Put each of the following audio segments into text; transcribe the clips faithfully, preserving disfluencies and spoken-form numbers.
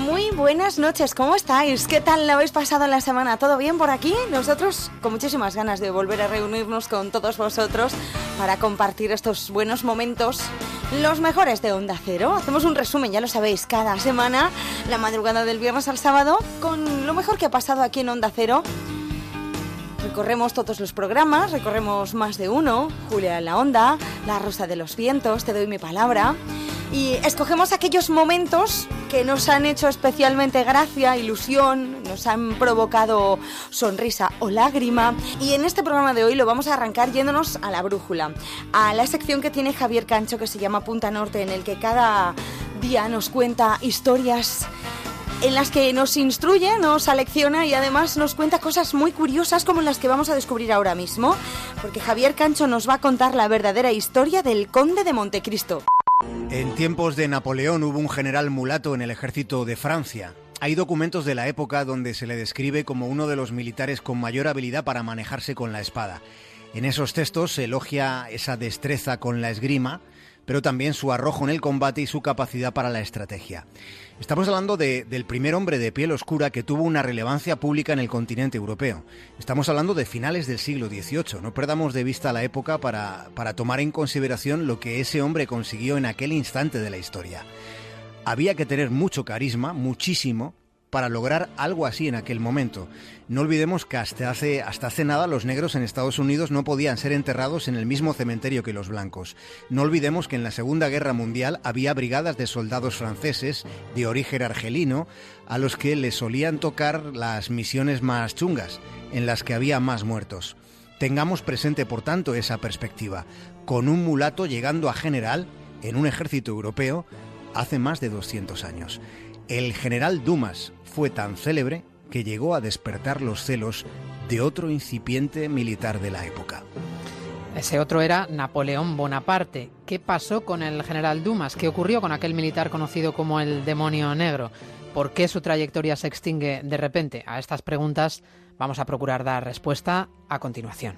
Muy buenas noches, ¿cómo estáis? ¿Qué tal lo habéis pasado en la semana? ¿Todo bien por aquí? Nosotros con muchísimas ganas de volver a reunirnos con todos vosotros para compartir estos buenos momentos, los mejores de Onda Cero. Hacemos un resumen, ya lo sabéis, cada semana, la madrugada del viernes al sábado, con lo mejor que ha pasado aquí en Onda Cero. Recorremos todos los programas, recorremos más de uno, Julia en la Onda, La Rosa de los Vientos, Te doy mi palabra, y escogemos aquellos momentos que nos han hecho especialmente gracia, ilusión, nos han provocado sonrisa o lágrima. Y en este programa de hoy lo vamos a arrancar yéndonos a la brújula, a la sección que tiene Javier Cancho que se llama Punta Norte, en el que cada día nos cuenta historias en las que nos instruye, nos alecciona y además nos cuenta cosas muy curiosas como las que vamos a descubrir ahora mismo, porque Javier Cancho nos va a contar la verdadera historia del Conde de Montecristo. En tiempos de Napoleón hubo un general mulato en el ejército de Francia. Hay documentos de la época donde se le describe como uno de los militares con mayor habilidad para manejarse con la espada. En esos textos se elogia esa destreza con la esgrima, pero también su arrojo en el combate y su capacidad para la estrategia. Estamos hablando de, del primer hombre de piel oscura que tuvo una relevancia pública en el continente europeo. Estamos hablando de finales del siglo dieciocho. No perdamos de vista la época para, para tomar en consideración lo que ese hombre consiguió en aquel instante de la historia. Había que tener mucho carisma, muchísimo, para lograr algo así en aquel momento. No olvidemos que hasta hace, hasta hace nada los negros en Estados Unidos no podían ser enterrados en el mismo cementerio que los blancos. No olvidemos que en la Segunda Guerra Mundial había brigadas de soldados franceses de origen argelino a los que les solían tocar las misiones más chungas, en las que había más muertos. Tengamos presente, por tanto, esa perspectiva, con un mulato llegando a general en un ejército europeo hace más de doscientos años. El general Dumas fue tan célebre que llegó a despertar los celos de otro incipiente militar de la época. Ese otro era Napoleón Bonaparte. ¿Qué pasó con el general Dumas? ¿Qué ocurrió con aquel militar conocido como el Demonio Negro? ¿Por qué su trayectoria se extingue de repente? A estas preguntas vamos a procurar dar respuesta a continuación.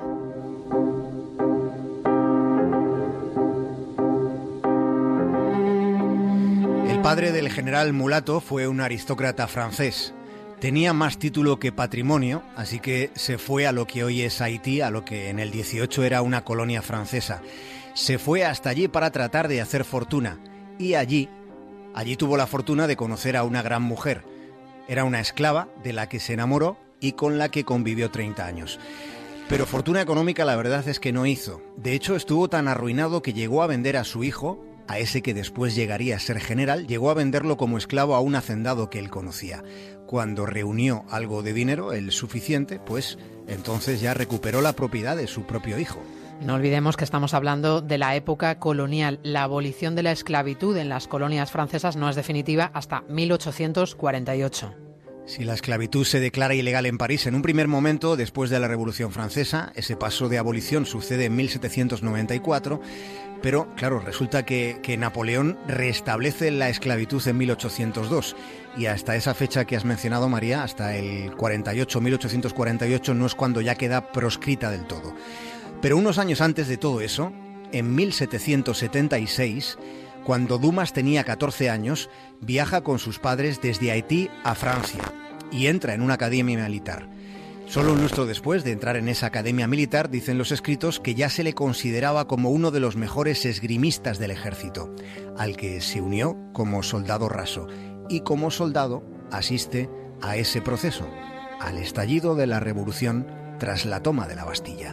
El padre del general mulato fue un aristócrata francés. Tenía más título que patrimonio, así que se fue a lo que hoy es Haití, a lo que en el dieciocho era una colonia francesa. Se fue hasta allí para tratar de hacer fortuna, y allí, allí tuvo la fortuna de conocer a una gran mujer. Era una esclava de la que se enamoró y con la que convivió treinta años. Pero fortuna económica la verdad es que no hizo. De hecho, estuvo tan arruinado que llegó a vender a su hijo, a ese que después llegaría a ser general, llegó a venderlo como esclavo a un hacendado que él conocía. Cuando reunió algo de dinero, el suficiente, pues entonces ya recuperó la propiedad de su propio hijo. No olvidemos que estamos hablando de la época colonial. La abolición de la esclavitud en las colonias francesas no es definitiva hasta mil ochocientos cuarenta y ocho. Si la esclavitud se declara ilegal en París en un primer momento, después de la Revolución Francesa, ese paso de abolición sucede en mil setecientos noventa y cuatro, pero claro, resulta que, que Napoleón restablece la esclavitud en mil ochocientos dos, y hasta esa fecha que has mencionado, María, hasta el cuarenta y ocho, mil ochocientos cuarenta y ocho, no es cuando ya queda proscrita del todo. Pero unos años antes de todo eso, en mil setecientos setenta y seis, cuando Dumas tenía catorce años, viaja con sus padres desde Haití a Francia y entra en una academia militar. Solo un lustro después de entrar en esa academia militar, dicen los escritos que ya se le consideraba como uno de los mejores esgrimistas del ejército, al que se unió como soldado raso y como soldado asiste a ese proceso, al estallido de la Revolución tras la toma de la Bastilla.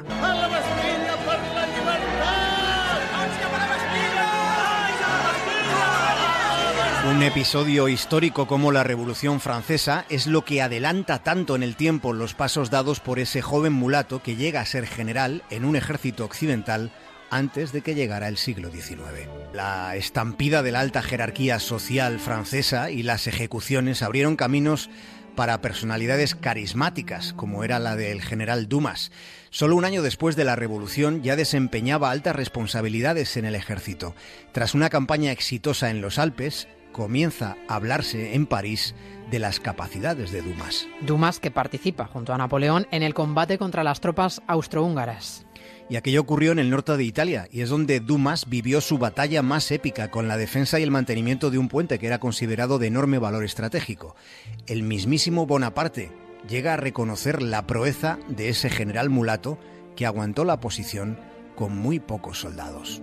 Un episodio histórico como la Revolución Francesa es lo que adelanta tanto en el tiempo los pasos dados por ese joven mulato que llega a ser general en un ejército occidental antes de que llegara el siglo diecinueve. La estampida de la alta jerarquía social francesa y las ejecuciones abrieron caminos para personalidades carismáticas, como era la del general Dumas. Solo un año después de la Revolución ya desempeñaba altas responsabilidades en el ejército. Tras una campaña exitosa en los Alpes, comienza a hablarse en París de las capacidades de Dumas. Dumas que participa junto a Napoleón en el combate contra las tropas austrohúngaras. Y aquello ocurrió en el norte de Italia, y es donde Dumas vivió su batalla más épica con la defensa y el mantenimiento de un puente que era considerado de enorme valor estratégico. El mismísimo Bonaparte llega a reconocer la proeza de ese general mulato que aguantó la posición con muy pocos soldados.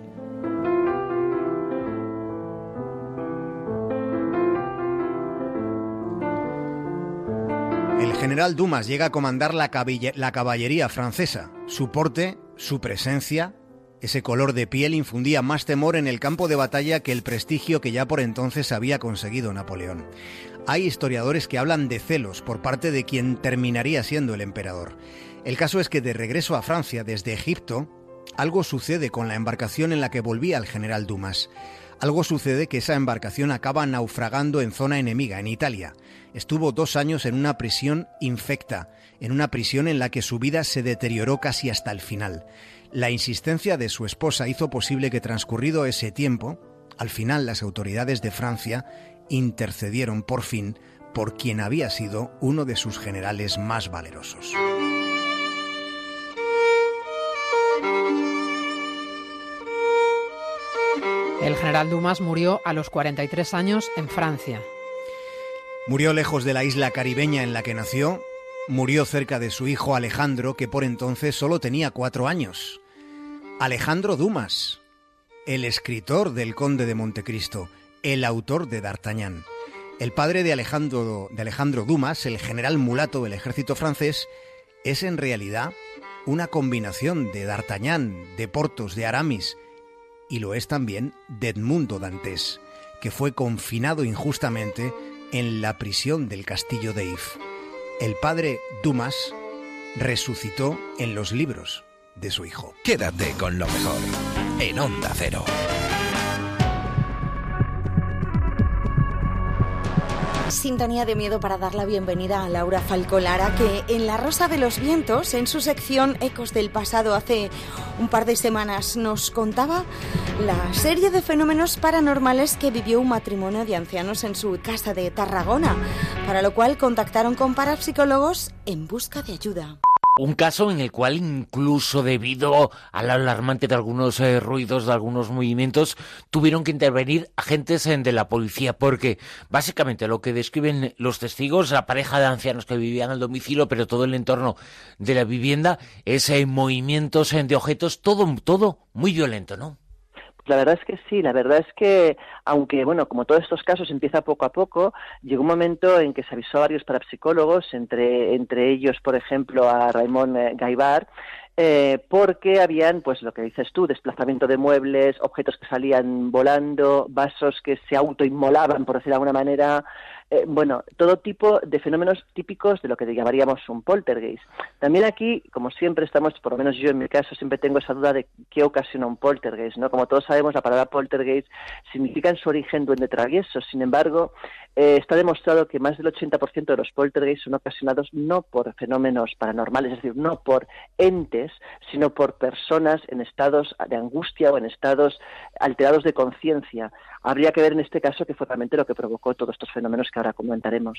El general Dumas llega a comandar la, la caballería francesa. Su porte, su presencia, ese color de piel infundía más temor en el campo de batalla que el prestigio que ya por entonces había conseguido Napoleón. Hay historiadores que hablan de celos por parte de quien terminaría siendo el emperador. El caso es que de regreso a Francia desde Egipto, algo sucede con la embarcación en la que volvía el general Dumas. Algo sucede que esa embarcación acaba naufragando en zona enemiga, en Italia. Estuvo dos años en una prisión infecta, en una prisión en la que su vida se deterioró casi hasta el final. La insistencia de su esposa hizo posible que, transcurrido ese tiempo, al final las autoridades de Francia intercedieron por fin por quien había sido uno de sus generales más valerosos. El general Dumas murió a los cuarenta y tres años en Francia. Murió lejos de la isla caribeña en la que nació, murió cerca de su hijo Alejandro, que por entonces solo tenía cuatro años. Alejandro Dumas, el escritor del Conde de Montecristo, el autor de D'Artagnan. El padre de Alejandro, de Alejandro Dumas, el general mulato del ejército francés, es en realidad una combinación de D'Artagnan, de Porthos, de Aramis, y lo es también de Edmundo Dantes, que fue confinado injustamente en la prisión del castillo de If. El padre Dumas resucitó en los libros de su hijo. Quédate con lo mejor en Onda Cero. Sintonía de miedo para dar la bienvenida a Laura Falcolara, que en La Rosa de los Vientos, en su sección Ecos del Pasado, hace un par de semanas nos contaba la serie de fenómenos paranormales que vivió un matrimonio de ancianos en su casa de Tarragona, para lo cual contactaron con parapsicólogos en busca de ayuda. Un caso en el cual, incluso debido al alarmante de algunos eh, ruidos, de algunos movimientos, tuvieron que intervenir agentes eh, de la policía, porque básicamente lo que describen los testigos, la pareja de ancianos que vivían al domicilio, pero todo el entorno de la vivienda, es eh, movimientos eh, de objetos, todo, todo muy violento, ¿no? La verdad es que sí, la verdad es que, aunque, bueno, como todos estos casos empieza poco a poco, llegó un momento en que se avisó a varios parapsicólogos, entre, entre ellos, por ejemplo, a Raymond eh, Gaibart, eh, porque habían, pues lo que dices tú, desplazamiento de muebles, objetos que salían volando, vasos que se autoinmolaban, por decir de alguna manera, eh, bueno, todo tipo de fenómenos típicos de lo que llamaríamos un poltergeist. También aquí, como siempre estamos, por lo menos yo en mi caso, siempre tengo esa duda de qué ocasiona un poltergeist, ¿no? Como todos sabemos, la palabra poltergeist significa en su origen duende travieso. Sin embargo, eh, está demostrado que más del ochenta por ciento de los poltergeists son ocasionados no por fenómenos paranormales, es decir, no por entes, sino por personas en estados de angustia o en estados alterados de conciencia. Habría que ver en este caso qué fue realmente lo que provocó todos estos fenómenos que ahora comentaremos.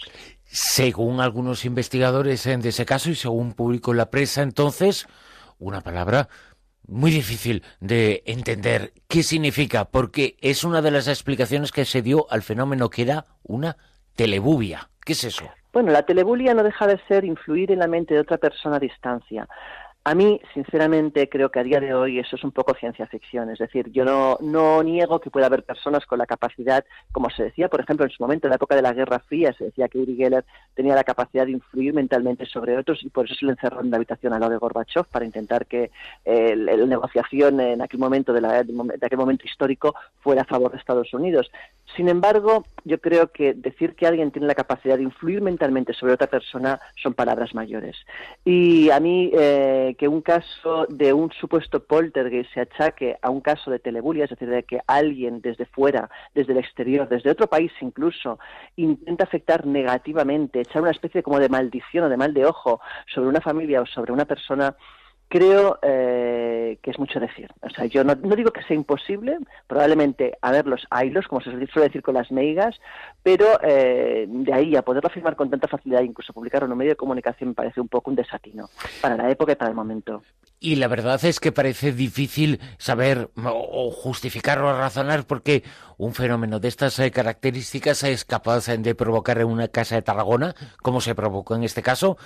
Según algunos investigadores de ese caso y según publicó la prensa, entonces, una palabra muy difícil de entender. ¿Qué significa? Porque es una de las explicaciones que se dio al fenómeno, que era una telebulia. ¿Qué es eso? Bueno, la telebulia no deja de ser influir en la mente de otra persona a distancia. A mí, sinceramente, creo que a día de hoy eso es un poco ciencia ficción. Es decir, yo no, no niego que pueda haber personas con la capacidad, como se decía, por ejemplo, en su momento, en la época de la Guerra Fría, se decía que Uri Geller tenía la capacidad de influir mentalmente sobre otros y por eso se le encerró en la habitación al lado de Gorbachev, para intentar que eh, la negociación en aquel momento de, la, de aquel momento histórico fuera a favor de Estados Unidos. Sin embargo, yo creo que decir que alguien tiene la capacidad de influir mentalmente sobre otra persona son palabras mayores. Y a mí, eh, que un caso de un supuesto poltergeist se achaque a un caso de telebulia, es decir, de que alguien desde fuera, desde el exterior, desde otro país incluso, intenta afectar negativamente, echar una especie como de maldición o de mal de ojo sobre una familia o sobre una persona, creo eh, que es mucho decir. O sea, yo no, no digo que sea imposible, probablemente haberlos haylos, como se suele decir con las meigas, pero eh, de ahí a poderlo afirmar con tanta facilidad, incluso publicarlo en un medio de comunicación, me parece un poco un desatino para la época y para el momento. Y la verdad es que parece difícil saber o justificar o razonar porque un fenómeno de estas eh, características es capaz de provocar en una casa de Tarragona, como se provocó en este caso,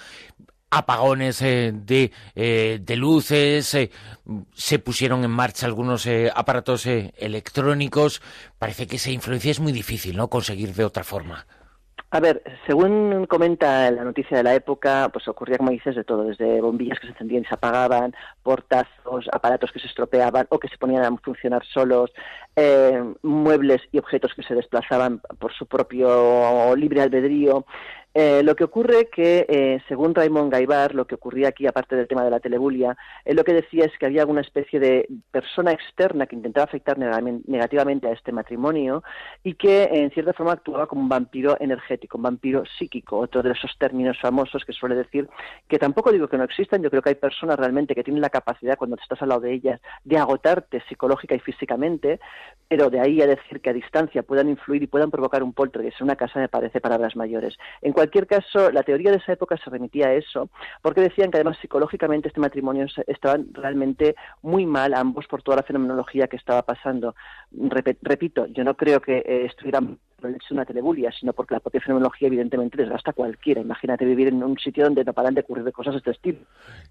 apagones eh, de, eh, de luces, eh, se pusieron en marcha algunos eh, aparatos eh, electrónicos. Parece que esa influencia es muy difícil, ¿no?, conseguir de otra forma. A ver, según comenta la noticia de la época, pues ocurría, como dices, de todo, desde bombillas que se encendían y se apagaban, portazos, aparatos que se estropeaban o que se ponían a funcionar solos, eh, muebles y objetos que se desplazaban por su propio libre albedrío. Eh, lo que ocurre que, eh, según Raimon Gaibar, lo que ocurría aquí, aparte del tema de la telebulia, él lo que decía es que había alguna especie de persona externa que intentaba afectar negativamente a este matrimonio y que, en cierta forma, actuaba como un vampiro energético, un vampiro psíquico, otro de esos términos famosos que suele decir, que tampoco digo que no existan, yo creo que hay personas realmente que tienen la capacidad, cuando te estás al lado de ellas, de agotarte psicológica y físicamente, pero de ahí a decir que a distancia puedan influir y puedan provocar un poltergeist en una casa me parece palabras mayores. En En cualquier caso, la teoría de esa época se remitía a eso, porque decían que además psicológicamente este matrimonio estaban realmente muy mal ambos por toda la fenomenología que estaba pasando. Rep- repito, yo no creo que eh, estuvieran por el hecho de una telebulia, sino porque la propia fenomenología evidentemente desgasta a cualquiera. Imagínate vivir en un sitio donde no paran de ocurrir cosas de este estilo.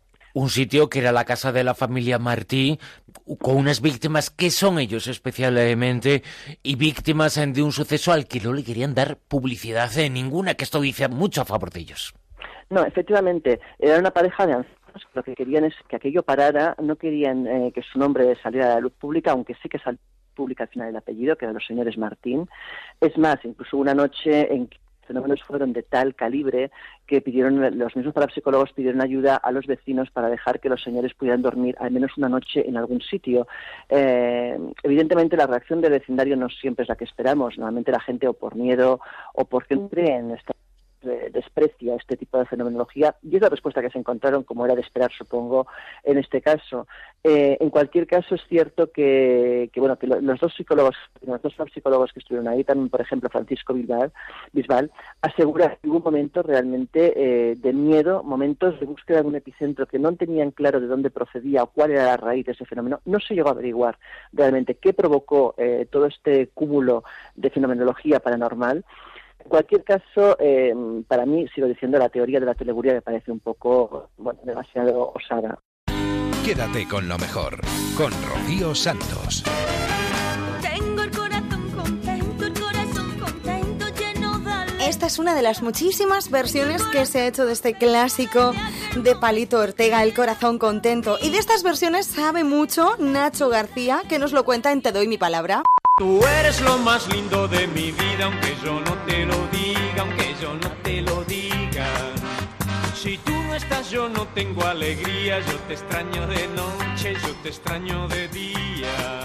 Un sitio que era la casa de la familia Martí, con unas víctimas que son ellos especialmente, y víctimas de un suceso al que no le querían dar publicidad en ninguna, que esto dice mucho a favor de ellos. No, efectivamente, era una pareja de ancianos, lo que querían es que aquello parara, no querían eh, que su nombre saliera a la luz pública, aunque sí que salió pública al final el apellido, que eran los señores Martín. Es más, incluso una noche en que fenómenos fueron de tal calibre que pidieron, los mismos parapsicólogos pidieron ayuda a los vecinos para dejar que los señores pudieran dormir al menos una noche en algún sitio. Eh, evidentemente la reacción del vecindario no siempre es la que esperamos. Normalmente la gente o por miedo o porque no cree en esta eh, desprecia este tipo de fenomenología, y es la respuesta que se encontraron, como era de esperar, supongo, en este caso. Eh, en cualquier caso, es cierto que, que bueno, que lo, los dos psicólogos, los dos psicólogos que estuvieron ahí, también, por ejemplo, Francisco Bisbal, Bisbal asegura que hubo momentos realmente eh, de miedo, momentos de búsqueda de un epicentro que no tenían claro de dónde procedía o cuál era la raíz de ese fenómeno. No se llegó a averiguar realmente qué provocó eh, todo este cúmulo de fenomenología paranormal. En cualquier caso, eh, para mí, sigo diciendo, la teoría de la telebulia me parece un poco, bueno, demasiado osada. Quédate con lo mejor, con Rocío Santos. Tengo el corazón contento, el corazón contento, lleno de alegría. Esta es una de las muchísimas versiones que se ha hecho de este clásico de Palito Ortega, El corazón contento. Y de estas versiones sabe mucho Nacho García, que nos lo cuenta en Te doy mi palabra. Tú eres lo más lindo de mi vida, aunque yo no te lo diga, aunque yo no te lo diga. Si tú no estás, yo no tengo alegría, yo te extraño de noche, yo te extraño de día.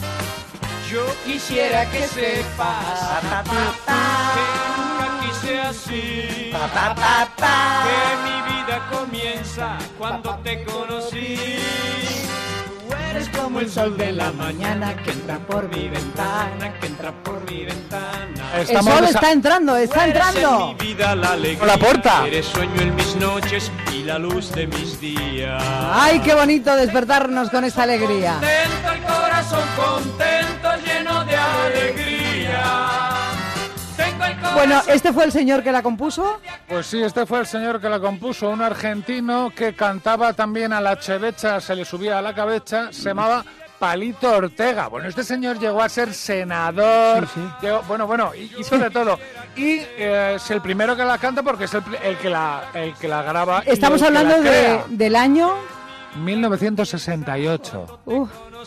Yo quisiera que sepas que nunca quise así, que mi vida comienza cuando te conocí. Eres como el sol de la mañana que entra por mi ventana, que entra por mi ventana. El sol está entrando, está entrando. En mi vida la alegría, la puerta. Eres sueño en mis noches y la luz de mis días. Ay, qué bonito despertarnos con esta alegría. Contento, el corazón contento, lleno de alegría. Bueno, ¿este fue el señor que la compuso? Pues sí, este fue el señor que la compuso, un argentino que cantaba también a la chevecha, se le subía a la cabeza, se llamaba Palito Ortega. Bueno, este señor llegó a ser senador, sí, sí. Llegó, bueno, bueno, hizo de todo. Y eh, es el primero que la canta porque es el, el, que, la, el que la graba. Estamos hablando de, del año... mil novecientos sesenta y ocho. Uh.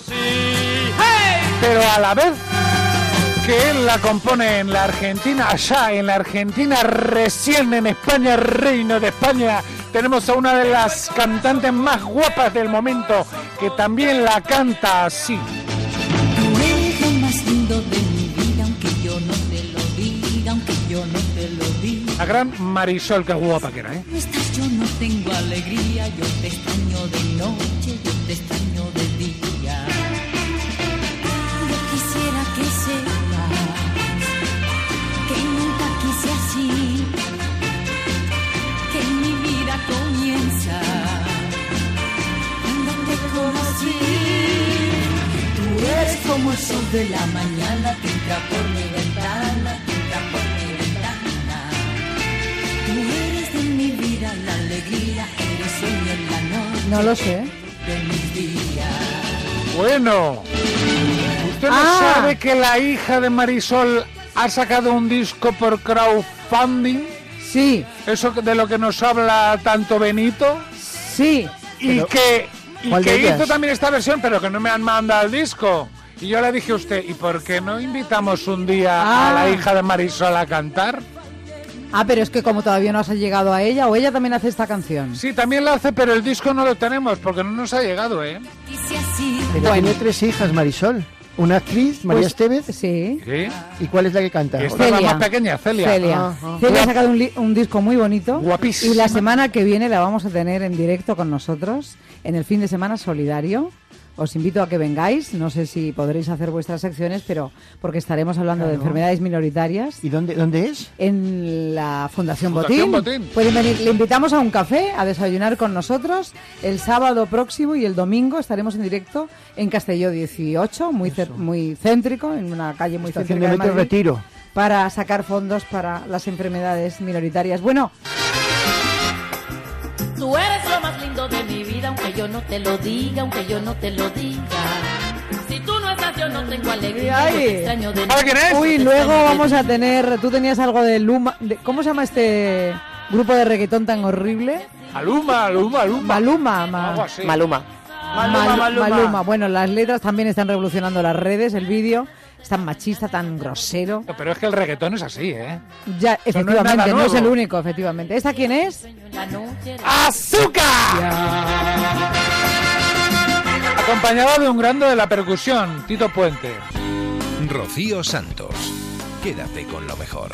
Pero a la vez que él la compone en la Argentina, allá en la Argentina, recién en España, reino de España, tenemos a una de las cantantes más guapas del momento, que también la canta así. Tú eres lo más lindo de mi vida, aunque yo no te lo diga, aunque yo no te lo diga. La gran Marisol, qué guapa que era, ¿eh? No estás, yo no tengo alegría, yo te extraño de noche, yo te extraño de día. Yo quisiera que sepas que nunca quise así, que mi vida comienza cuando te como el sol de la mañana que entra por mi ventana, que entra por mi ventana. Tú eres de mi vida, la alegría, eres sueño en la noche. No lo sé. De mis días. Bueno, ¿usted no Ah. sabe que la hija de Marisol ha sacado un disco por crowdfunding? Sí. Eso de lo que nos habla tanto Benito. Sí. Y Pero, que, y ¿cuál de que ellas? hizo también esta versión, pero que no me han mandado el disco. Y yo le dije a usted, ¿y por qué no invitamos un día Ah. a la hija de Marisol a cantar? Ah, pero es que como todavía no has llegado a ella, o ella también hace esta canción. Sí, también la hace, pero el disco no lo tenemos porque no nos ha llegado, ¿eh? Pero Bueno. tiene tres hijas, Marisol. Una actriz, María Pues, Estevez. Sí. ¿Sí? ¿Y cuál es la que canta? Y esta es la más pequeña, Celia. Celia. Ah, ah. Celia ha Guap- sacado un, li- un disco muy bonito. Guapísima. Y la semana que viene la vamos a tener en directo con nosotros en el fin de semana solidario. Os invito a que vengáis. No sé si podréis hacer vuestras secciones, pero porque estaremos hablando de Claro. enfermedades minoritarias. ¿Y dónde, dónde es? En la Fundación, Fundación Botín. Botín. Pueden venir. Le invitamos a un café, a desayunar con nosotros. El sábado próximo y el domingo estaremos en directo en Castelló dieciocho, muy cer- muy céntrico, en una calle muy Estación céntrica de de Metro Madrid, Retiro. para sacar fondos para las enfermedades minoritarias. Bueno, Tú eres lo más lindo de mi vida, aunque yo no te lo diga, aunque yo no te lo diga. Si tú no estás, yo no tengo alegría. Ay. Yo te extraño de ¿Sabe quién es? uy, luego vamos a tener. Tú tenías algo de Luma. de- ¿Cómo se llama este grupo de reggaetón tan horrible? Maluma, Maluma, Maluma. Maluma. Ma- Algo así. Maluma. Mal- Maluma. Bueno, las letras también están revolucionando las redes. El vídeo es tan machista, tan grosero. No, pero es que el reggaetón es así, ¿eh? Ya, Eso no es efectivamente, nada no, es nuevo. el único, efectivamente. ¿Esta quién es? ¡Azúcar! Acompañado de un grande de la percusión, Tito Puente. Rocío Santos. Quédate con lo mejor.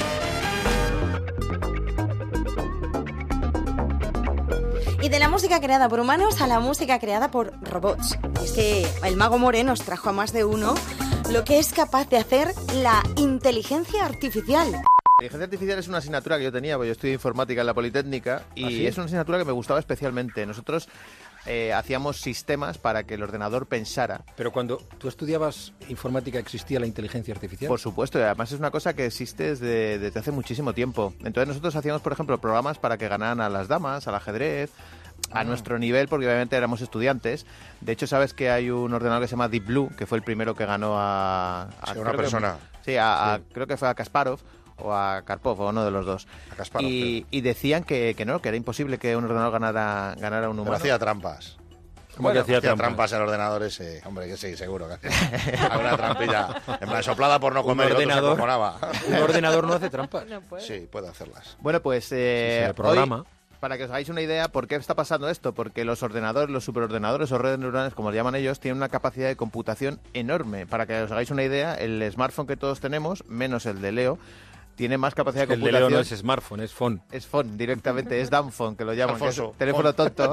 Y de la música creada por humanos a la música creada por robots. Es que el Mago More nos trajo a más de uno lo que es capaz de hacer la inteligencia artificial. La inteligencia artificial es una asignatura que yo tenía, porque yo estudié informática en la Politécnica y ¿Ah, sí? es una asignatura que me gustaba especialmente. Nosotros eh, hacíamos sistemas para que el ordenador pensara. Pero cuando tú estudiabas informática, ¿existía la inteligencia artificial? Por supuesto, y además es una cosa que existe desde, desde hace muchísimo tiempo. Entonces nosotros hacíamos, por ejemplo, programas para que ganaran a las damas, al ajedrez, a Ah. nuestro nivel, porque obviamente éramos estudiantes. De hecho, sabes que hay un ordenador que se llama Deep Blue, que fue el primero que ganó a... a- Sí, una creo que- persona. sí, a, a- Sí. creo que fue a Kasparov o a Karpov, o uno de los dos. A Kasparov, y, y decían que, que no, que era imposible que un ordenador ganara, ganara a un Pero humano. hacía trampas. ¿Cómo que hacía hacía trampas? trampas en ordenadores, sí. Hombre, que sí, seguro que hacía. Alguna trampilla. En plan, soplada por no Un comer y otro se ordenador- acojonaba. Un ordenador no hace trampas. Sí, puede hacerlas. Bueno, pues eh, Si se le programa. hoy, para que os hagáis una idea, ¿por qué está pasando esto? Porque los ordenadores, los superordenadores o redes neuronales, como los llaman ellos, tienen una capacidad de computación enorme. Para que os hagáis una idea, el smartphone que todos tenemos, menos el de Leo, tiene más capacidad de El de computación. Leo no es smartphone, es phone. Es phone, directamente, es dumb que lo llaman, que es Alfonso, teléfono phone. tonto.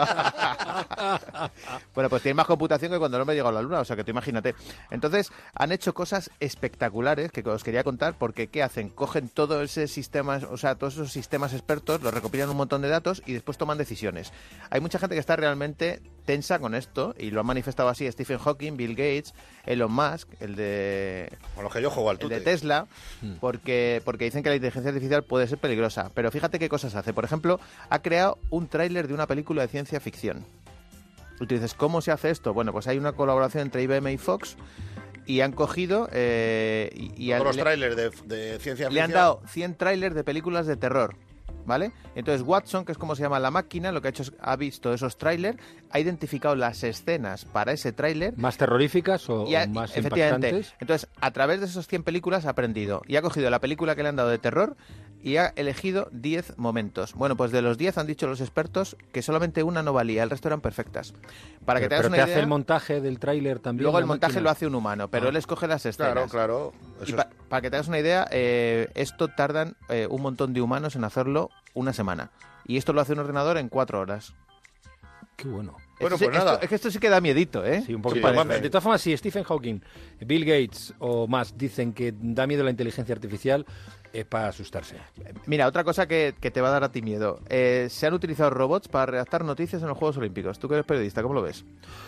Bueno, pues tiene más computación que cuando el hombre llegó a la luna, o sea que tú imagínate. Entonces, han hecho cosas espectaculares que os quería contar, porque ¿qué hacen? Cogen todo ese sistema, o sea, todos esos sistemas expertos, los recopilan un montón de datos y después toman decisiones. Hay mucha gente que está realmente tensa con esto, y lo han manifestado así Stephen Hawking, Bill Gates, Elon Musk, el de... Con los que yo juego al el tute. de Tesla, porque, porque dicen que la inteligencia artificial puede ser peligrosa. Pero fíjate qué cosas hace. Por ejemplo, ha creado un tráiler de una película de ciencia ficción. Y tú dices, ¿cómo se hace esto? Bueno, pues hay una colaboración entre I B M y Fox y han cogido... Eh, y, y Todos han- los le- trailers de, de ciencia ficción. le han dado cien trailers de películas de terror, ¿vale? Entonces Watson, que es como se llama la máquina, lo que ha hecho es ha visto esos trailers, ha identificado las escenas para ese tráiler ¿Más terroríficas o, y ha- o más efectivamente. impactantes? Entonces, a través de esos cien películas ha aprendido y ha cogido la película que le han dado de terror y ha elegido diez momentos. Bueno, pues de los diez han dicho los expertos que solamente una no valía, el resto eran perfectas. Para que Pero, te hagas pero una te idea, hace el montaje del tráiler también. luego la el montaje máquina? lo hace un humano, pero Ah. él escoge las escenas. Claro, claro. Y Eso pa- para que te hagas una idea, eh, esto tardan eh, un montón de humanos en hacerlo una semana. Y esto lo hace un ordenador en cuatro horas. Qué bueno. Bueno, Esto sí- pues nada. esto- es que esto sí que da miedito, ¿eh? Sí, un poquito. Sí, más. parece. De todas formas, si Stephen Hawking, Bill Gates o más dicen que da miedo la inteligencia artificial, es para asustarse. Mira, otra cosa que, que te va a dar a ti miedo. Eh, se han utilizado robots para redactar noticias en los Juegos Olímpicos. Tú que eres periodista, ¿cómo lo ves?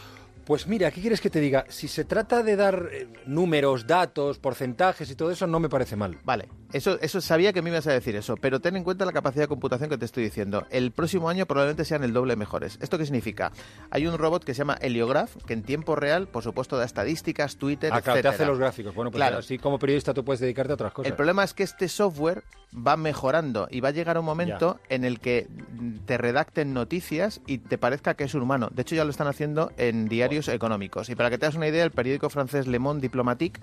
Pues mira, ¿qué quieres que te diga? Si se trata de dar eh, números, datos, porcentajes y todo eso, no me parece mal. Vale, eso, eso sabía que me ibas a decir eso, pero ten en cuenta la capacidad de computación que te estoy diciendo. El próximo año probablemente sean el doble mejores. ¿Esto qué significa? Hay un robot que se llama Heliograph, que en tiempo real, por supuesto, da estadísticas, Twitter, ah, claro, etcétera. te hace los gráficos. Bueno, pues claro. así como periodista tú puedes dedicarte a otras cosas. El problema es que este software va mejorando y va a llegar un momento ya. en el que te redacten noticias y te parezca que es un humano. De hecho, ya lo están haciendo en diarios oh. económicos. Y para que te hagas una idea, el periódico francés Le Monde Diplomatique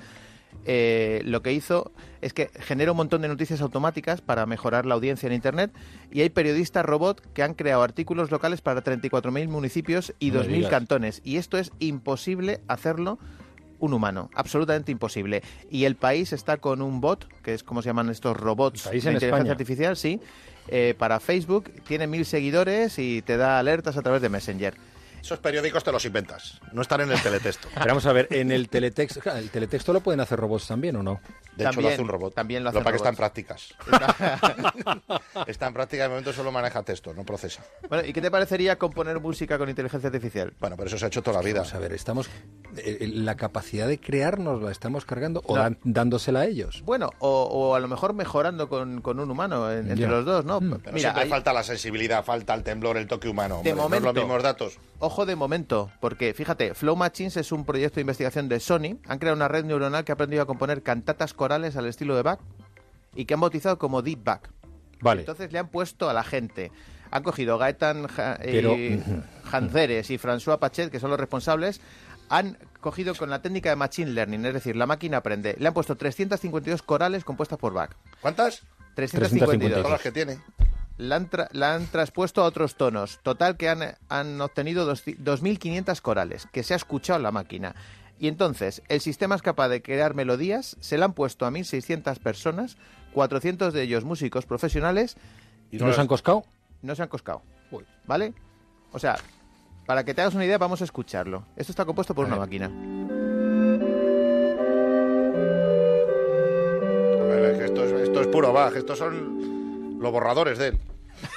eh, lo que hizo es que genera un montón de noticias automáticas para mejorar la audiencia en Internet, y hay periodistas robot que han creado artículos locales para treinta y cuatro mil municipios y no dos mil cantones. Y esto es imposible hacerlo un humano, absolutamente imposible. Y El País está con un bot, que es como se llaman estos robots de inteligencia España. artificial, sí, eh, para Facebook, tiene mil seguidores y te da alertas a través de Messenger. Esos periódicos te los inventas, no están en el teletexto. Pero vamos a ver, en el teletexto, el teletexto lo pueden hacer robots también, ¿o no? De hecho, lo hace un robot. También lo hace Lo que un pasa robot. que está en prácticas. Está en práctica, de momento solo maneja texto, no procesa. Bueno, ¿y qué te parecería componer música con inteligencia artificial? Bueno, pero eso se ha hecho toda la vida. Vamos a ver, estamos eh, la capacidad de crearnos la estamos cargando o no. dan, dándosela a ellos. Bueno, o, o a lo mejor mejorando con, con un humano en, entre Ya. los dos, ¿no? Pero Mira, siempre hay... falta la sensibilidad, falta el temblor, el toque humano. De hombre, momento, no es los mismos datos. Ojo de momento, porque fíjate, Flow Machines es un proyecto de investigación de Sony. Han creado una red neuronal que ha aprendido a componer cantatas corales al estilo de Bach y que han bautizado como Deep Bach. Vale. Entonces le han puesto a la gente. Han cogido Gaetan ja, Pero... eh, Hanzeres y François Pachet, que son los responsables. Han cogido con la técnica de Machine Learning, es decir, la máquina aprende. Le han puesto trescientas cincuenta y dos corales compuestas por Bach. ¿Cuántas? trescientas cincuenta y dos. Todas las que tiene. La han, tra- la han traspuesto a otros tonos. Total que han, han obtenido dos mil quinientas corales, que se ha escuchado en la máquina. Y entonces, el sistema es capaz de crear melodías, se la han puesto a mil seiscientas personas, cuatrocientos de ellos músicos profesionales. ¿Y no se han coscado? No se han coscado. ¿Vale? O sea, para que te hagas una idea, vamos a escucharlo. Esto está compuesto por una máquina. A ver, es que esto es, esto es puro Bach, estos son los borradores de él.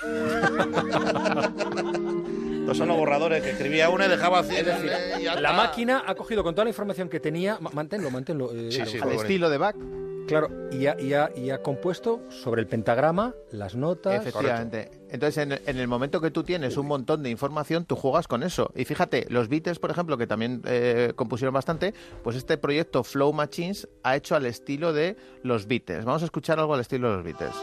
Estos son los borradores que escribía una y dejaba así. Es decir, la máquina ha cogido con toda la información que tenía, ma- manténlo, manténlo. Eh, Sí, sí, al estilo de Bach. Claro, y ha, y, ha, y ha compuesto sobre el pentagrama las notas. Efectivamente. Entonces, en, en el momento que tú tienes un montón de información, tú juegas con eso. Y fíjate, los Beatles, por ejemplo, que también eh, compusieron bastante, pues este proyecto Flow Machines ha hecho al estilo de los Beatles. Vamos a escuchar algo al estilo de los Beatles.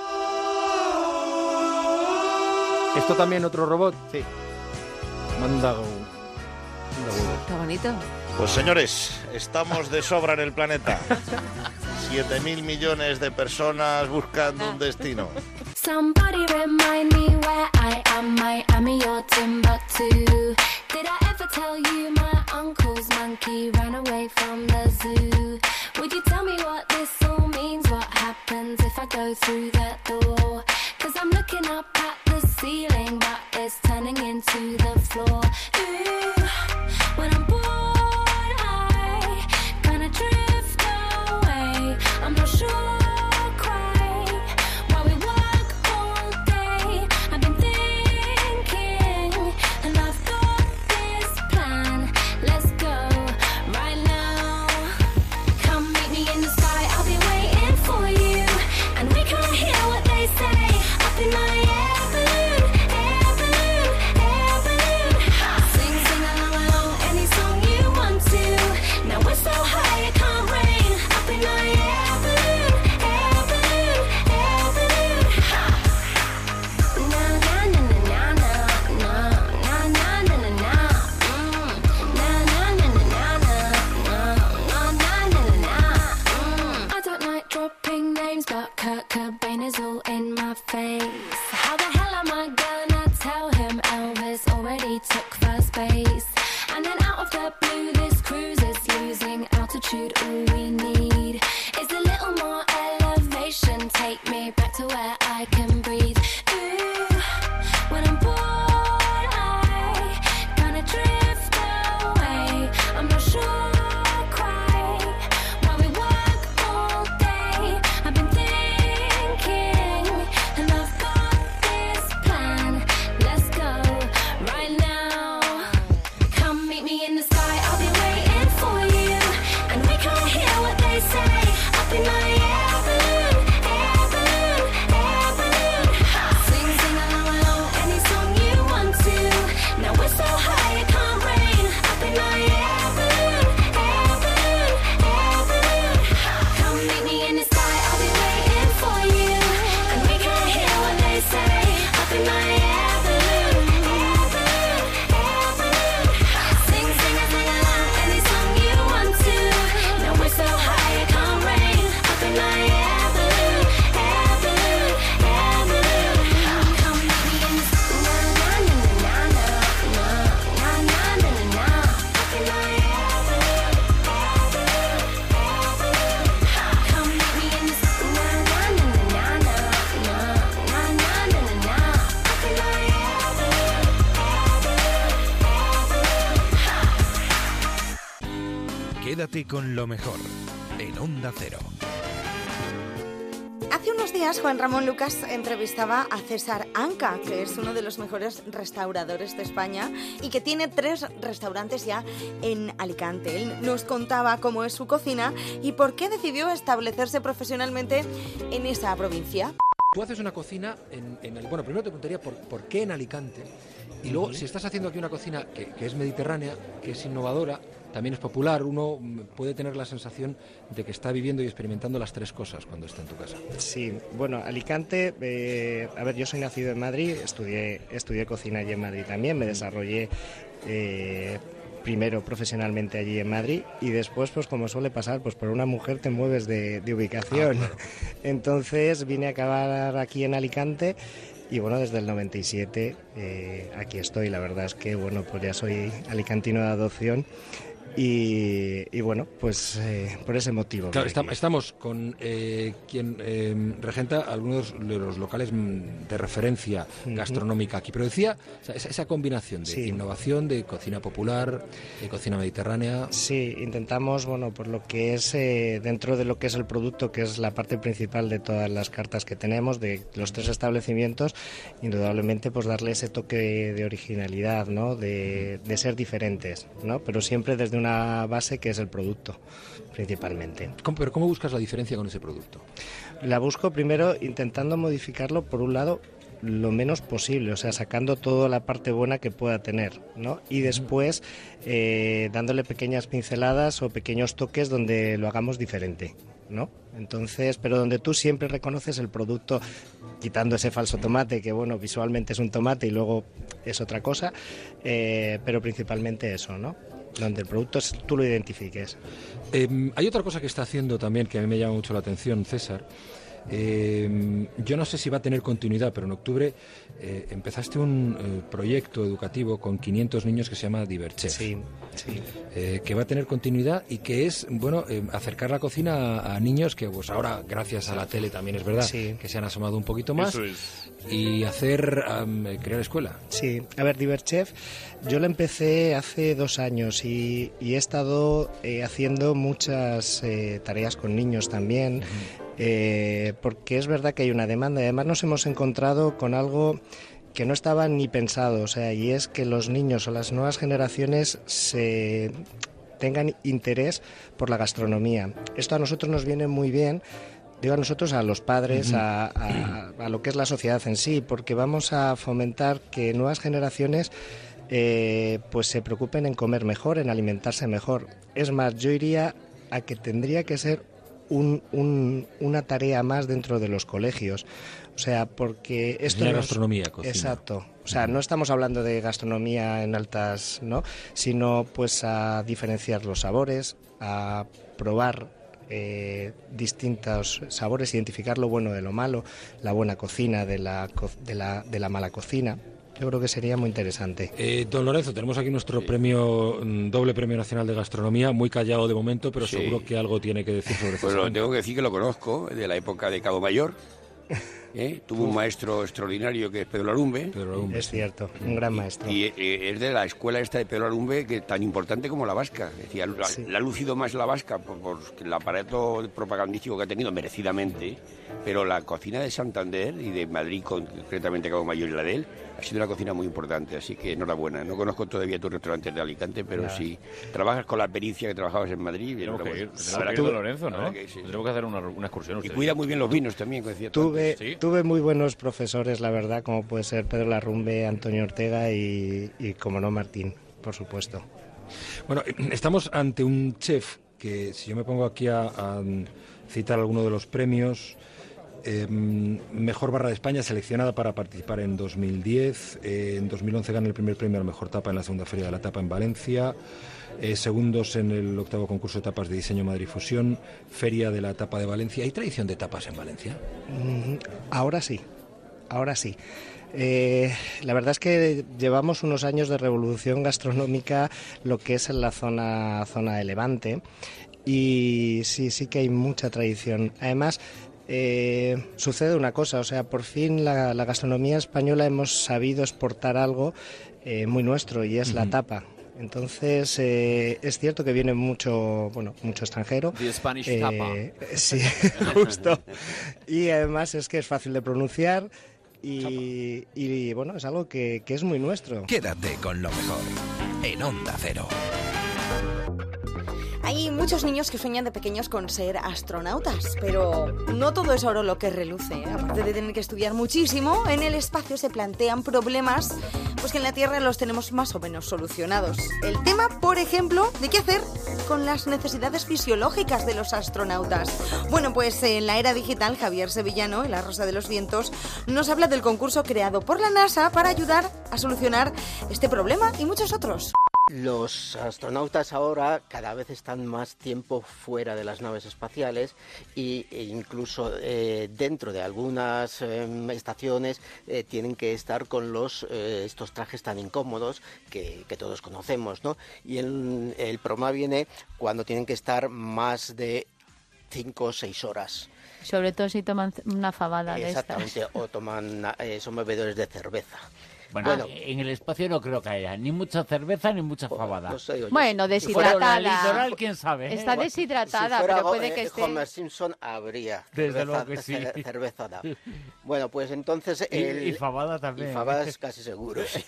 ¿Esto también otro robot? Sí. Manda... Está bonito. Pues señores, estamos de sobra en el planeta. Siete mil millones de personas buscando un destino. Somebody remind me where I am, Miami or Timbuktu. Did I ever tell you my uncle's monkey ran away from the zoo? Would you tell me what this all means? What happens if I go through that door? Cause I'm looking up at the ceiling, but it's turning into the floor. Ooh, when I'm bored, I kinda drift away. I'm not sure quite why we work all day. I've been thinking, and I've got this plan. Let's go right now. Come meet me in the sky, I'll be waiting for you. And we can't hear what they say. Up in my air balloon, air balloon, air balloon. Sing, sing along, along, any song you want to. Now we're so high it can't rain. Up in my air balloon, air balloon, air balloon. Na na na na na na na na na na na. Mm. Na na na na na na na na na na na. Mm. I don't like dropping names, but Kurt Cobain is all in my face. How the hell am I gonna tell him Elvis already took first base? And then out of the blue, this cruise is losing altitude. All we need is a little more elevation. Take me back to where I can breathe. Ooh, when I'm bored, I kinda drift away. I'm not sure quite why we work all day. I've been thinking, and I've got this plan. Let's go right now. Come meet me in the sky. I'll Quédate con lo mejor en Onda Cero. Hace unos días Juan Ramón Lucas entrevistaba a César Anca, que es uno de los mejores restauradores de España y que tiene tres restaurantes ya en Alicante. Él nos contaba cómo es su cocina y por qué decidió establecerse profesionalmente en esa provincia. Tú haces una cocina en, en el... Bueno, primero te preguntaría por, por qué en Alicante. Y luego, si estás haciendo aquí una cocina que, que es mediterránea, que es innovadora, también es popular, uno puede tener la sensación de que está viviendo y experimentando las tres cosas cuando está en tu casa. Sí, bueno, Alicante, eh, a ver, yo soy nacido en Madrid, estudié, estudié cocina allí en Madrid también, me desarrollé eh, primero profesionalmente allí en Madrid y después, pues como suele pasar, pues por una mujer te mueves de, de ubicación. Ah, claro. Entonces vine a acabar aquí en Alicante. Y bueno, desde el noventa y siete eh, aquí estoy. La verdad es que, bueno, pues ya soy alicantino de adopción y, y bueno, pues eh, por ese motivo. Claro, está, estamos con eh, quien eh, regenta algunos de los locales de referencia gastronómica aquí. Pero decía, o sea, esa, esa combinación de sí. innovación, de cocina popular, de cocina mediterránea. Sí, intentamos, bueno, por lo que es eh, dentro de lo que es el producto, que es la parte principal de todas las cartas que tenemos, de los tres establecimientos, indudablemente pues darle ese toque de originalidad, ¿no? De, de ser diferentes, ¿no? Pero siempre desde una base que es el producto, principalmente. ¿Cómo, pero ¿cómo buscas la diferencia con ese producto? La busco primero intentando modificarlo, por un lado, lo menos posible, o sea, sacando toda la parte buena que pueda tener, ¿no? Y después eh, dándole pequeñas pinceladas o pequeños toques donde lo hagamos diferente, ¿no? Entonces, pero donde tú siempre reconoces el producto, quitando ese falso tomate, que bueno, visualmente es un tomate y luego es otra cosa, eh, pero principalmente eso, ¿no? Donde el producto es, tú lo identifiques. Eh, hay otra cosa que está haciendo también que a mí me llama mucho la atención, César. Eh, yo no sé si va a tener continuidad, pero en octubre eh, empezaste un eh, proyecto educativo con quinientos niños que se llama Diverchef. Sí, sí. Eh, que va a tener continuidad y que es, bueno, eh, acercar la cocina a, a niños que, pues ahora, gracias a la tele también es verdad, sí. que se han asomado un poquito más. Eso es. Y hacer, um, crear escuela. Sí, a ver, Diverchef, yo la empecé hace dos años y, y he estado eh, haciendo muchas eh, tareas con niños también. Uh-huh. Eh, porque es verdad que hay una demanda y además nos hemos encontrado con algo que no estaba ni pensado, o sea, y es que los niños o las nuevas generaciones se tengan interés por la gastronomía. Esto a nosotros nos viene muy bien, digo a nosotros, a los padres, uh-huh. a, a, a lo que es la sociedad en sí, porque vamos a fomentar que nuevas generaciones eh, pues se preocupen en comer mejor, en alimentarse mejor. Es más, yo iría a que tendría que ser Un, un, una tarea más dentro de los colegios, o sea, porque esto es no gastronomía, es, cocina. Exacto, o sea, no estamos hablando de gastronomía en altas, ¿no? Sino pues a diferenciar los sabores, a probar eh, distintos sabores, identificar lo bueno de lo malo, la buena cocina de la de la, de la mala cocina. Yo creo que sería muy interesante. Eh, don Lorenzo, tenemos aquí nuestro sí. premio, doble premio nacional de gastronomía, muy callado de momento, pero sí. seguro que algo tiene que decir sobre eso. Pues lo tengo que decir que lo conozco, de la época de Cabo Mayor. ¿Eh? Tuvo un maestro extraordinario que es Pedro Larumbe. Pedro Larumbe. Es cierto, un gran maestro. Y, y es de la escuela esta de Pedro Larumbe, que tan importante como la vasca. Decía, la, sí. la ha lucido más la vasca por, por el aparato propagandístico que ha tenido, merecidamente, pero la cocina de Santander y de Madrid, concretamente Cabo Mayor y la de él, ha sido una cocina muy importante, así que enhorabuena. No conozco todavía tus restaurantes de Alicante, pero Nada. sí trabajas con la pericia que trabajabas en Madrid. Tenemos que ir, tenemos que ir de Lorenzo, ¿no? Que, sí. Tenemos que hacer una, una excursión. Y cuida muy bien los vinos también, que decía tuve, ¿Sí? tuve muy buenos profesores, la verdad, como puede ser Pedro Larumbe, Antonio Ortega y, y como no, Martín, por supuesto. Bueno, estamos ante un chef que, si yo me pongo aquí a, a citar alguno de los premios... Eh, mejor barra de España, seleccionada para participar en dos mil diez, eh, en dos mil once gana el primer premio a la mejor tapa en la segunda feria de la tapa en Valencia, eh, segundos en el octavo concurso de tapas de diseño Madrid Fusión, feria de la tapa de Valencia. ¿Hay tradición de tapas en Valencia? Mm, ahora sí, ahora sí. Eh, la verdad es que llevamos unos años de revolución gastronómica, lo que es en la zona, zona de Levante, y sí, sí que hay mucha tradición. Además, Eh, sucede una cosa, o sea, por fin la, la gastronomía española hemos sabido exportar algo eh, muy nuestro y es uh-huh. la tapa. Entonces, eh, es cierto que viene mucho, bueno, mucho extranjero. The Spanish Eh, tapa. Sí, justo. Y además es que es fácil de pronunciar y, y bueno, es algo que, que es muy nuestro. Quédate con lo mejor en Onda Cero. Hay muchos niños que sueñan de pequeños con ser astronautas, pero no todo es oro lo que reluce. ¿eh? Aparte de tener que estudiar muchísimo, en el espacio se plantean problemas pues que en la Tierra los tenemos más o menos solucionados. El tema, por ejemplo, de qué hacer con las necesidades fisiológicas de los astronautas. Bueno, pues en la era digital, Javier Sevillano, en La Rosa de los Vientos, nos habla del concurso creado por la NASA para ayudar a solucionar este problema y muchos otros. Los astronautas ahora cada vez están más tiempo fuera de las naves espaciales y, e incluso eh, dentro de algunas eh, estaciones eh, tienen que estar con los eh, estos trajes tan incómodos que, que todos conocemos, ¿no? Y el, el problema viene cuando tienen que estar más de cinco o seis horas. Sobre todo si toman una fabada de estas. Exactamente, o toman, eh, son bebedores de cerveza. Bueno, bueno, en el espacio no creo que haya ni mucha cerveza ni mucha fabada. No sé, yo, bueno, deshidratada. La litoral, quién sabe. Está eh? deshidratada, si fuera, pero puede que eh, esté... Homer Simpson habría Desde cerveza, luego que sí. cervezada. Bueno, pues entonces... El, y, y fabada también. Y fabada es casi seguro, sí.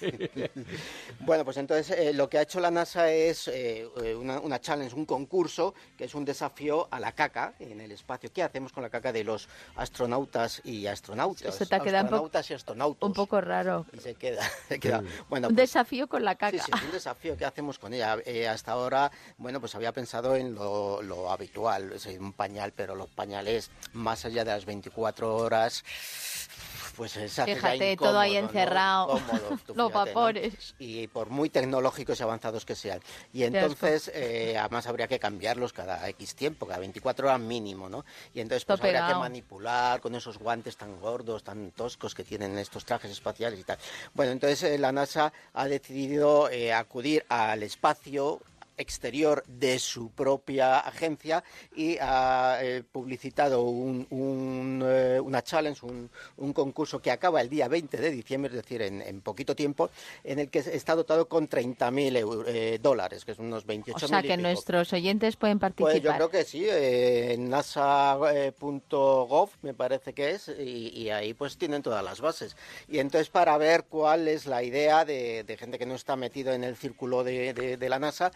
Bueno, pues entonces eh, lo que ha hecho la NASA es eh, una, una challenge, un concurso, que es un desafío a la caca en el espacio. ¿Qué hacemos con la caca de los astronautas y astronautas? Eso te queda astronautas y astronautas. Un poco raro. Y se queda... Se queda. Bueno, un pues, desafío con la caca. Sí, sí, es un desafío. ¿Qué hacemos con ella? Eh, hasta ahora, bueno, pues había pensado en lo, lo habitual, es un pañal, pero los pañales, más allá de las veinticuatro horas, pues se hace Fíjate, ya incómodo, todo ahí encerrado, ¿no? Cómodo, tú, los fíjate, vapores. ¿no? Y por muy tecnológicos y avanzados que sean. Y entonces, eh, además habría que cambiarlos cada X tiempo, cada veinticuatro horas mínimo, ¿no? Y entonces pues habría que manipular con esos guantes tan gordos, tan toscos que tienen estos trajes espaciales y tal. Bueno, entonces eh, la NASA ha decidido eh, acudir al espacio exterior de su propia agencia y ha eh, publicitado un, un, eh, una challenge, un, un concurso que acaba el día veinte de diciembre, es decir, en, en poquito tiempo, en el que está dotado con treinta mil eh, dólares, que son unos veintiocho mil. O sea, que nuestros oyentes pueden participar. Pues yo creo que sí, eh, en nasa punto gov me parece que es, y, y ahí pues tienen todas las bases. Y entonces para ver cuál es la idea de, de gente que no está metido en el círculo de, de, de la NASA,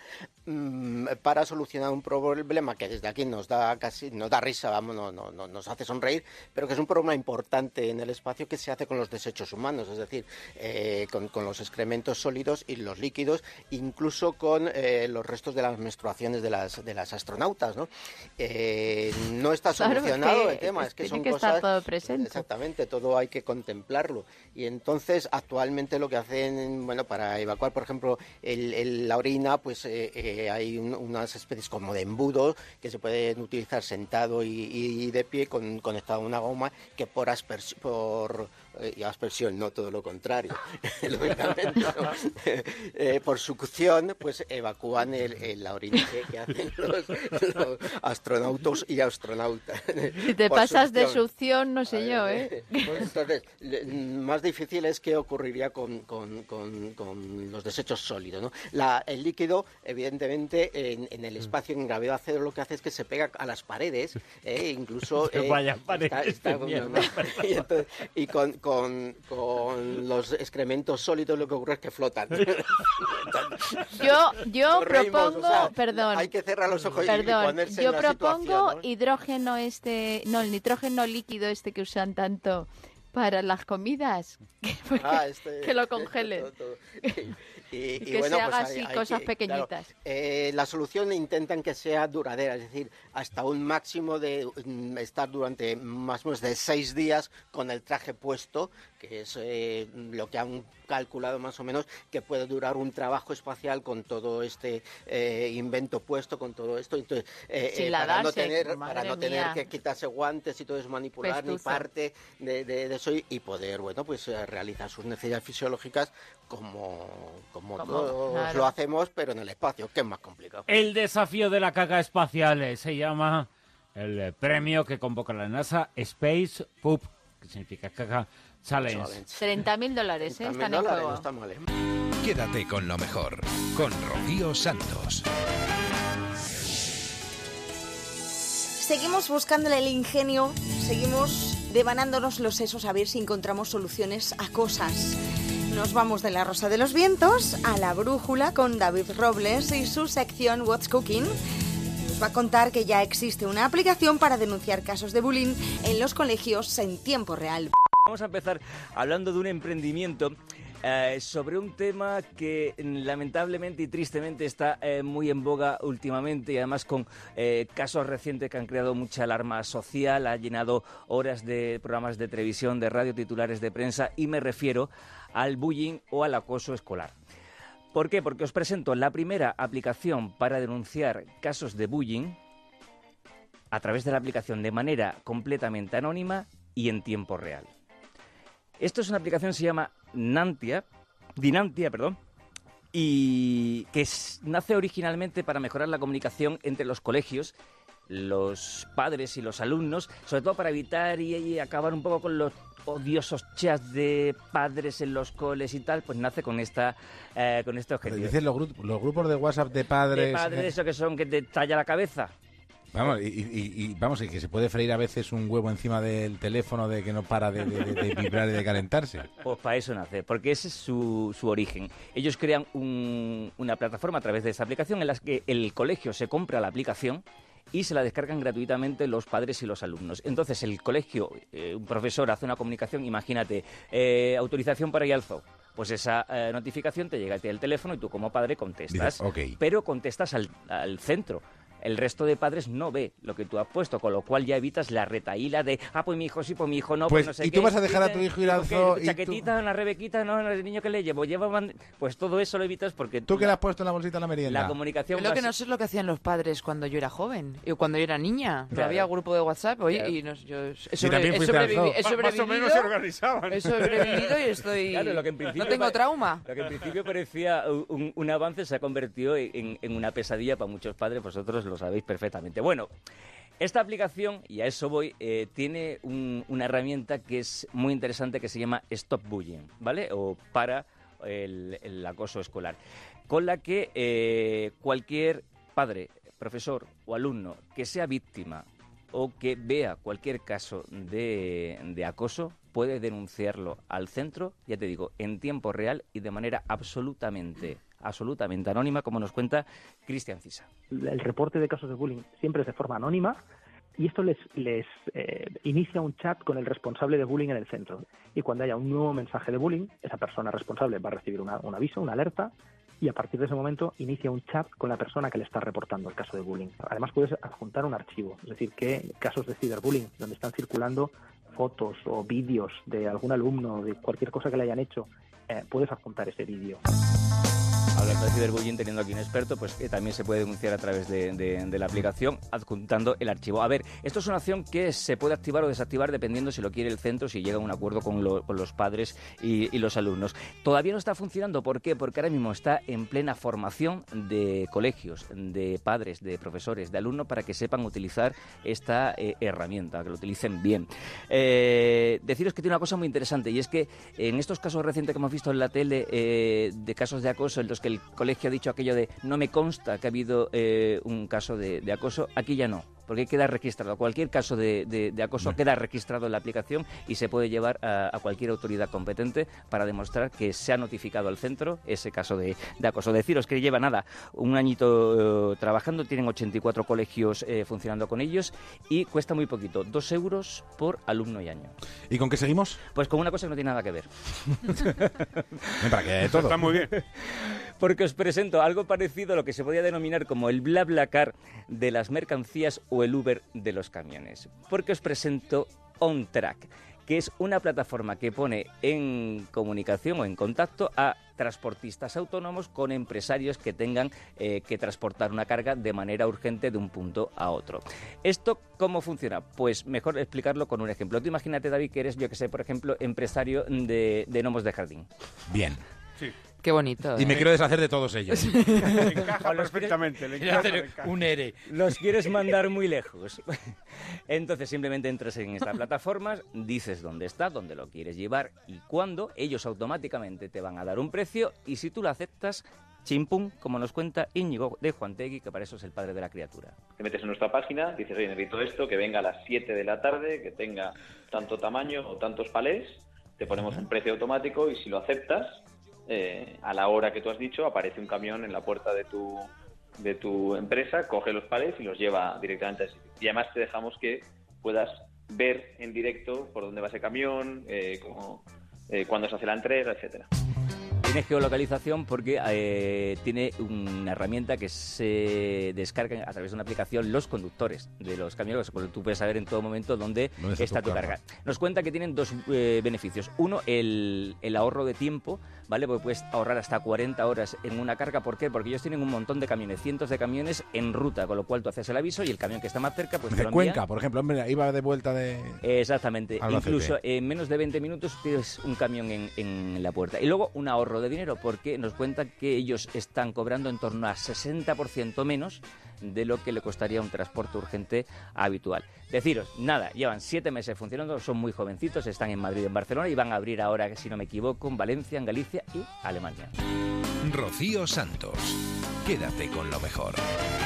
para solucionar un problema que desde aquí nos da casi nos da risa, vamos, no, no, no, nos hace sonreír, pero que es un problema importante en el espacio que se hace con los desechos humanos, es decir, eh, con, con los excrementos sólidos y los líquidos, incluso con eh, los restos de las menstruaciones de las de las astronautas, ¿no? Eh, no está solucionado claro, el tema, es que tiene son que cosas estar todo presente. Exactamente, todo hay que contemplarlo. Y entonces actualmente lo que hacen, bueno, para evacuar, por ejemplo, el, el, la orina, pues eh, eh, hay un, unas especies como de embudos que se pueden utilizar sentado y, y de pie con, conectado a una goma que por aspersión, por y aspersión, no todo lo contrario, lógicamente, ¿no? eh, por succión, pues evacúan el, el, la orina que, que hacen los, los astronautas y astronautas. Si te por pasas succión. de succión, no sé yo, ¿eh? Pues entonces, más difícil es qué ocurriría con, con, con, con los desechos sólidos, ¿no? La, el líquido, evidentemente, en, en el espacio, en gravedad cero, lo que hace es que se pega a las paredes, ¿eh? Incluso... Eh, vaya paredes, está, está, no, no, y, entonces, y con, con, con los excrementos sólidos lo que ocurre es que flotan. Yo, yo reímos, propongo, o sea, perdón, hay que cerrar los ojos perdón, y ponerse yo en la propongo situación, ¿no? hidrógeno este, no, el nitrógeno líquido este que usan tanto para las comidas, que, ah, este, que lo congelen. Todo, todo. Y, y, Y que bueno, se haga pues hay, así hay cosas que, pequeñitas. Claro, eh, la solución intentan que sea duradera, es decir, hasta un máximo de mm, estar durante más o menos de seis días con el traje puesto, que es eh, lo que han calculado más o menos que puede durar un trabajo espacial con todo este eh, invento puesto, con todo esto. Entonces, eh, Sin eh, para lavarse, no tener, madre para no tener mía. que quitarse guantes y todo eso, manipular Pestuzo. ni parte de, de, de eso y, y poder, bueno, pues eh, realizar sus necesidades fisiológicas como, como, Como, todos claro. lo hacemos, pero en el espacio, que es más complicado. El desafío de la caca espacial eh, se llama el eh, premio que convoca la NASA Space Poop, que significa caca challenge. treinta mil dólares, ¿eh? Están en dólares, juego. no está mal, ¿eh? Quédate con lo mejor, con Rocío Santos. Seguimos buscándole el ingenio, seguimos devanándonos los sesos a ver si encontramos soluciones a cosas. Nos vamos de la Rosa de los Vientos a la Brújula con David Robles y su sección What's Cooking. Nos va a contar que ya existe una aplicación para denunciar casos de bullying en los colegios en tiempo real. Vamos a empezar hablando de un emprendimiento eh, sobre un tema que lamentablemente y tristemente está eh, muy en boga últimamente, y además con eh, casos recientes que han creado mucha alarma social, ha llenado horas de programas de televisión, de radio, titulares de prensa, y me refiero al bullying o al acoso escolar. ¿Por qué? Porque os presento la primera aplicación para denunciar casos de bullying a través de la aplicación de manera completamente anónima y en tiempo real. Esto es una aplicación que se llama Nantia, Dinantia, perdón, y que es, nace originalmente para mejorar la comunicación entre los colegios, los padres y los alumnos, sobre todo para evitar y, y acabar un poco con los odiosos chats de padres en los coles y tal. Pues nace con esta eh, con este objetivo. Dices los, gru- los grupos de WhatsApp de padres. De padres, eso que son que te talla la cabeza. Vamos, y, y, y vamos, y que se puede freír a veces un huevo encima del teléfono de que no para de, de, de, de vibrar y de calentarse. Pues para eso nace, porque ese es su, su origen. Ellos crean un, una plataforma a través de esta aplicación en la que el colegio se compra la aplicación y se la descargan gratuitamente los padres y los alumnos. Entonces el colegio, eh, un profesor hace una comunicación, imagínate, eh, autorización para ir al zoo. Pues esa eh, notificación te llega a ti al teléfono y tú como padre contestas. Dices, okay. Pero contestas al, al centro. El resto de padres no ve lo que tú has puesto, con lo cual ya evitas la retaíla de, ah, pues mi hijo sí, pues mi hijo no, pues, pues no sé y qué. tú vas a dejar a tu hijo ir al zoo y chaquetita, una rebequita, no, el niño que le llevo, lleva band- pues todo eso lo evitas porque ¿Tú qué le has puesto en la bolsita de la merienda? la comunicación Lo que basi- no sé es lo que hacían los padres cuando yo era joven y cuando yo era niña. Claro. Había grupo de WhatsApp, oye, Claro. y nos, yo he, Y también sobrevi- he fuiste al sobrevivi- zoo. he Más- sobrevivido. más o menos se organizaban. He sobrevivido y estoy. Claro, lo que en principio no tengo pa- trauma. Lo que en principio parecía un, un avance se ha convertido en, en una pesadilla para muchos padres, vosotros lo sabéis perfectamente. Bueno, esta aplicación, y a eso voy, eh, tiene un- una herramienta que es muy interesante que se llama Stop Bullying, ¿vale? O para el, el acoso escolar, con la que eh, cualquier padre, profesor o alumno que sea víctima o que vea cualquier caso de, de acoso puede denunciarlo al centro, ya te digo, en tiempo real y de manera absolutamente, absolutamente anónima, como nos cuenta Cristian Cisa. El reporte de casos de bullying siempre es de forma anónima y esto les, les eh, inicia un chat con el responsable de bullying en el centro. Y cuando haya un nuevo mensaje de bullying, esa persona responsable va a recibir una, un aviso, una alerta, y a partir de ese momento inicia un chat con la persona que le está reportando el caso de bullying. Además puedes adjuntar un archivo, es decir, que casos de ciberbullying, donde están circulando fotos o vídeos de algún alumno, de cualquier cosa que le hayan hecho, eh, puedes adjuntar ese vídeo. Hablando de ciberbullying, teniendo aquí un experto, pues que también se puede denunciar a través de, de, de la aplicación, adjuntando el archivo. A ver, esto es una acción que se puede activar o desactivar dependiendo si lo quiere el centro, si llega a un acuerdo con, lo, con los padres y, y los alumnos. Todavía no está funcionando, ¿por qué? Porque ahora mismo está en plena formación de colegios, de padres, de profesores, de alumnos, para que sepan utilizar esta eh, herramienta, que lo utilicen bien. Eh, deciros que tiene una cosa muy interesante, y es que en estos casos recientes que hemos visto en la tele, eh, de casos de acoso, en los que el colegio ha dicho aquello de no me consta que ha habido eh, un caso de, de acoso, aquí ya no, porque queda registrado. Cualquier caso de, de, de acoso Bueno. queda registrado en la aplicación y se puede llevar a, a cualquier autoridad competente para demostrar que se ha notificado al centro ese caso de, de acoso. Deciros que lleva nada, un añito eh, trabajando, tienen ochenta y cuatro colegios eh, funcionando con ellos y cuesta muy poquito, dos euros por alumno y año. ¿Y con qué seguimos? Pues con una cosa que no tiene nada que ver. Para que de todo. Está muy bien. Porque os presento algo parecido a lo que se podía denominar como el BlaBlaCar de las mercancías o el Uber de los camiones. Porque os presento OnTrack, que es una plataforma que pone en comunicación o en contacto a transportistas autónomos con empresarios que tengan eh, que transportar una carga de manera urgente de un punto a otro. ¿Esto cómo funciona? Pues mejor explicarlo con un ejemplo. Tú imagínate, David, que eres, yo que sé, por ejemplo, empresario de, de gnomos de jardín. Bien. Sí. Qué bonito. Y ¿eh? me quiero deshacer de todos ellos. Le encaja perfectamente. Le encaja, le encaja. Un E R E. Los quieres mandar muy lejos. Entonces simplemente entras en esta plataforma, dices dónde está, dónde lo quieres llevar y cuándo. Ellos automáticamente te van a dar un precio y si tú lo aceptas, chimpum, como nos cuenta Íñigo de Juantegui, que para eso es el padre de la criatura. Te metes en nuestra página, dices, oye, necesito esto, que venga a las siete de la tarde, que tenga tanto tamaño o tantos palés, te ponemos un precio automático y si lo aceptas, eh, a la hora que tú has dicho, aparece un camión en la puerta de tu, de tu empresa, coge los palés y los lleva directamente al sitio. Y además te dejamos que puedas ver en directo por dónde va ese camión, eh, cómo, eh, cuándo se hace la entrega, etcétera. Tiene geolocalización porque eh, tiene una herramienta que se descarga a través de una aplicación los conductores de los camiones, porque tú puedes saber en todo momento dónde, ¿Dónde está, está tu, tu carga. Nos cuenta que tienen dos eh, beneficios. Uno, el, el ahorro de tiempo, ¿vale? Porque puedes ahorrar hasta cuarenta horas en una carga. ¿Por qué? Porque ellos tienen un montón de camiones, cientos de camiones en ruta, con lo cual tú haces el aviso y el camión que está más cerca, pues te de lo envía. Cuenca, por ejemplo, hombre, iba de vuelta de... Exactamente. Albacete. Incluso en menos de veinte minutos tienes un camión en, en la puerta. Y luego un ahorro de dinero, porque nos cuenta que ellos están cobrando en torno a sesenta por ciento menos de lo que le costaría un transporte urgente habitual. Deciros, nada, llevan siete meses funcionando, son muy jovencitos, están en Madrid y en Barcelona y van a abrir ahora, si no me equivoco, en Valencia, en Galicia y Alemania. Rocío Santos, quédate con lo mejor.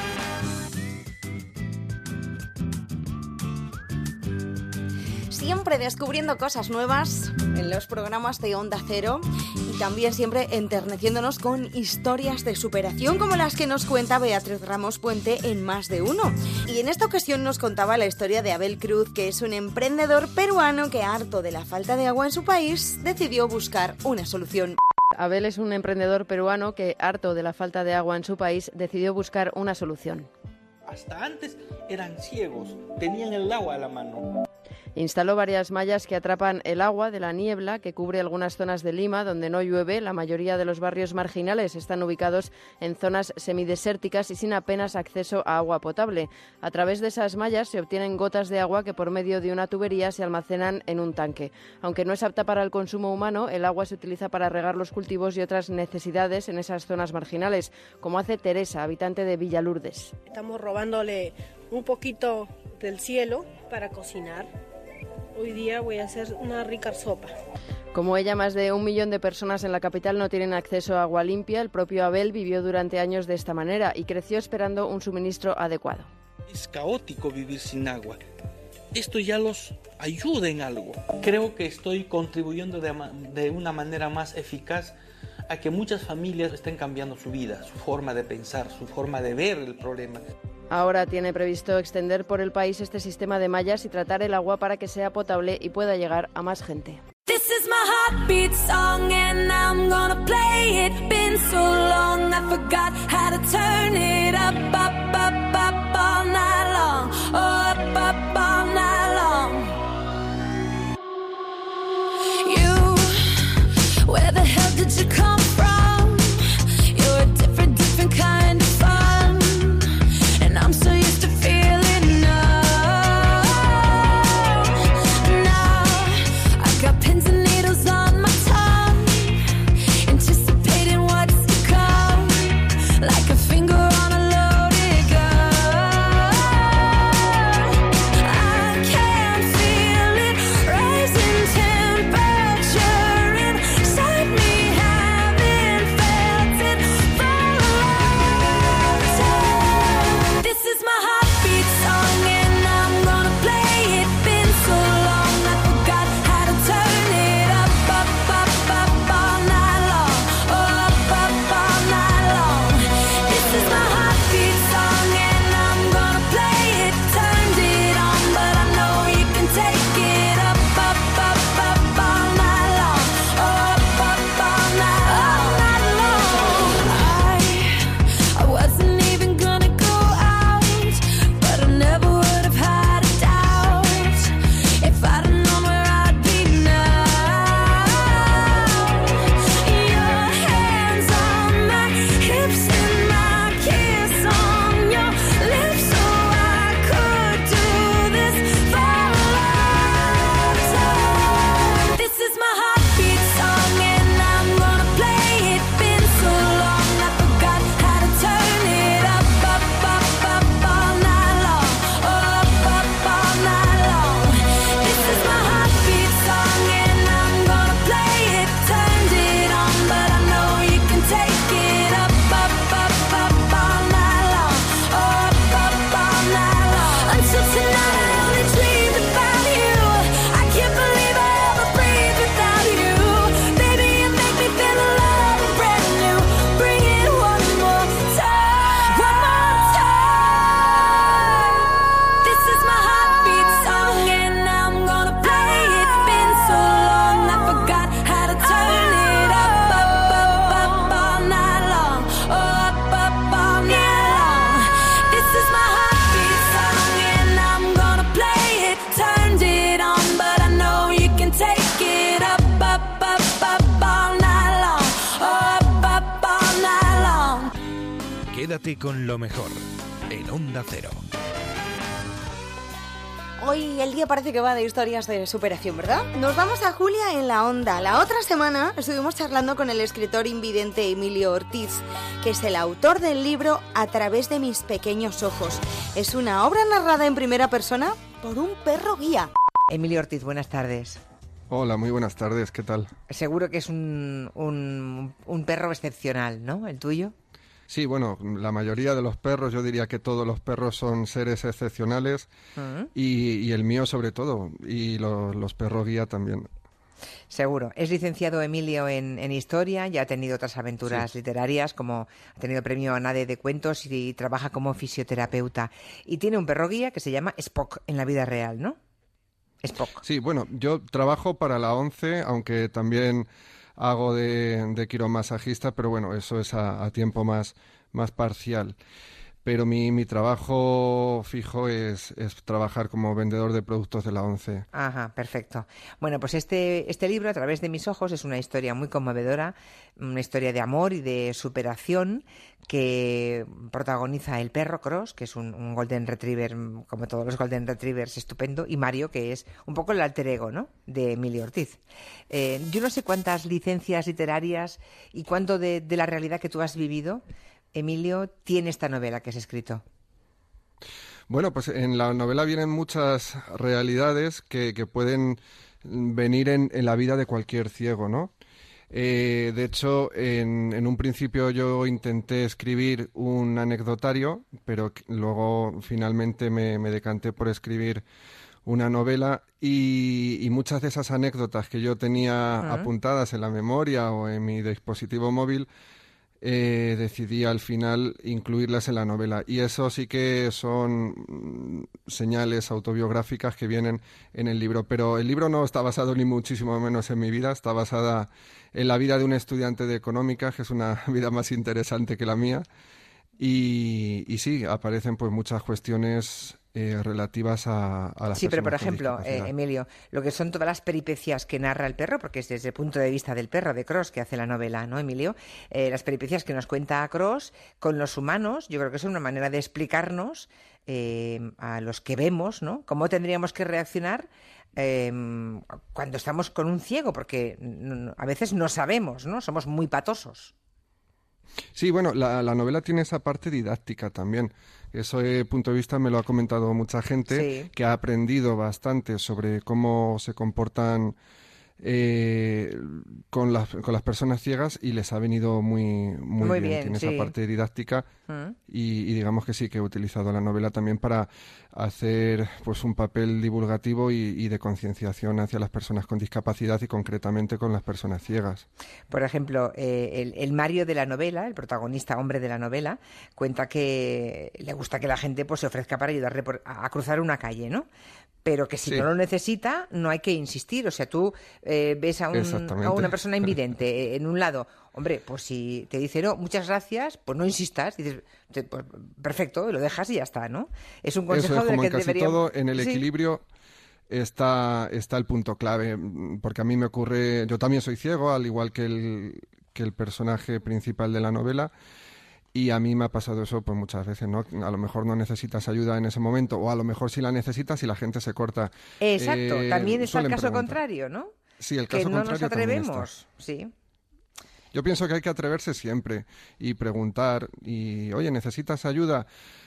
Siempre descubriendo cosas nuevas en los programas de Onda Cero y también siempre enterneciéndonos con historias de superación como las que nos cuenta Beatriz Ramos Puente en Más de Uno. Y en esta ocasión nos contaba la historia de Abel Cruz, que es un emprendedor peruano que, harto de la falta de agua en su país, decidió buscar una solución. Abel es un emprendedor peruano que, harto de la falta de agua en su país, decidió buscar una solución. Hasta antes eran ciegos, tenían el agua a la mano. Instaló varias mallas que atrapan el agua de la niebla que cubre algunas zonas de Lima donde no llueve. La mayoría de los barrios marginales están ubicados en zonas semidesérticas y sin apenas acceso a agua potable. A través de esas mallas se obtienen gotas de agua que por medio de una tubería se almacenan en un tanque. Aunque no es apta para el consumo humano, el agua se utiliza para regar los cultivos y otras necesidades en esas zonas marginales, como hace Teresa, habitante de Villalurdes. Estamos robándole un poquito del cielo para cocinar. Hoy día voy a hacer una rica sopa. Como ella, más de un millón de personas en la capital no tienen acceso a agua limpia. El propio Abel vivió durante años de esta manera y creció esperando un suministro adecuado. Es caótico vivir sin agua. Esto ya los ayuda en algo. Creo que estoy contribuyendo de, de una manera más eficaz a que muchas familias estén cambiando su vida, su forma de pensar, su forma de ver el problema. Ahora tiene previsto extender por el país este sistema de mallas y tratar el agua para que sea potable y pueda llegar a más gente. This is my heartbeat song and I'm gonna play it. Been so long I forgot how to turn it up, up, up, up all night long. Oh, up, up all night long. You, where the hell did you come from? You're a different, different kind of fun. And I'm so used to feeling numb. Now I got pins and needles on my tongue, anticipating what's to come, like a finger on Quédate con lo mejor en Onda Cero. Hoy el día parece que va de historias de superación, ¿verdad? Nos vamos a Julia en la Onda. La otra semana estuvimos charlando con el escritor invidente Emilio Ortiz, que es el autor del libro A través de mis pequeños ojos. Es una obra narrada en primera persona por un perro guía. Emilio Ortiz, buenas tardes. Hola, muy buenas tardes, ¿qué tal? Seguro que es un, un, un perro excepcional, ¿no? ¿El tuyo? Sí, bueno, la mayoría de los perros, yo diría que todos los perros son seres excepcionales uh-huh. y, y el mío sobre todo, y lo, los perros guía también. Seguro. Es licenciado Emilio en, en Historia, ya ha tenido otras aventuras sí. literarias, como ha tenido premio ANADE de cuentos y, y trabaja como fisioterapeuta. Y tiene un perro guía que se llama Spock en la vida real, ¿no? Spock. Sí, bueno, yo trabajo para la ONCE, aunque también hago de, de quiromasajista, pero bueno, eso es a, a tiempo más, más parcial. Pero mi, mi trabajo fijo es, es trabajar como vendedor de productos de la ONCE. Ajá, perfecto. Bueno, pues este, este libro, A través de mis ojos, es una historia muy conmovedora, una historia de amor y de superación que protagoniza el perro Cross, que es un, un Golden Retriever, como todos los Golden Retrievers, estupendo, y Mario, que es un poco el alter ego, ¿no?, de Emilio Ortiz. Eh, yo no sé cuántas licencias literarias y cuánto de, de la realidad que tú has vivido, Emilio, tiene esta novela que has escrito. Bueno, pues en la novela vienen muchas realidades que, que pueden venir en, en la vida de cualquier ciego, ¿no? Eh, de hecho, en, en un principio yo intenté escribir un anecdotario, pero luego finalmente me, me decanté por escribir una novela y, y muchas de esas anécdotas que yo tenía uh-huh. apuntadas en la memoria o en mi dispositivo móvil, Eh, decidí al final incluirlas en la novela, y eso sí que son mm, señales autobiográficas que vienen en el libro, pero el libro no está basado ni muchísimo menos en mi vida, está basada en la vida de un estudiante de económicas, que es una vida más interesante que la mía, y, y sí, aparecen pues muchas cuestiones Eh, relativas a, a las Sí, pero por personas con ejemplo, eh, discapacidad. Emilio, lo que son todas las peripecias que narra el perro, porque es desde el punto de vista del perro, de Cross, que hace la novela, ¿no, Emilio? Eh, las peripecias que nos cuenta Cross con los humanos, yo creo que es una manera de explicarnos eh, a los que vemos, ¿no?, cómo tendríamos que reaccionar eh, cuando estamos con un ciego, porque no, a veces no sabemos, ¿no? Somos muy patosos. Sí, bueno, la, la novela tiene esa parte didáctica también. Ese punto de vista me lo ha comentado mucha gente sí. que ha aprendido bastante sobre cómo se comportan eh, con, las, con las personas ciegas, y les ha venido muy, muy, muy bien. bien. Tiene sí. esa parte didáctica ¿Mm? y, y digamos que sí, que he utilizado la novela también para hacer pues un papel divulgativo y, y de concienciación hacia las personas con discapacidad y concretamente con las personas ciegas. Por ejemplo, eh, el, el Mario de la novela, el protagonista hombre de la novela, cuenta que le gusta que la gente pues se ofrezca para ayudarle por, a, a cruzar una calle, ¿no? Pero que si sí. no lo necesita, no hay que insistir. O sea, tú eh, ves a, un, a una persona invidente en un lado, hombre, pues si te dice no, muchas gracias, pues no insistas, dices, pues, perfecto, lo dejas y ya está, ¿no? Es un consejo Eso es, de como que en casi deberíamos... todo, en el sí. equilibrio está, está el punto clave, porque a mí me ocurre, yo también soy ciego, al igual que el, que el personaje principal de la novela, y a mí me ha pasado eso pues muchas veces, ¿no? A lo mejor no necesitas ayuda en ese momento, o a lo mejor sí la necesitas y la gente se corta. Exacto, eh, también está el caso preguntar. contrario, ¿no? Sí, el caso que no contrario nos atrevemos, sí. Yo pienso que hay que atreverse siempre y preguntar, y oye, ¿necesitas ayuda?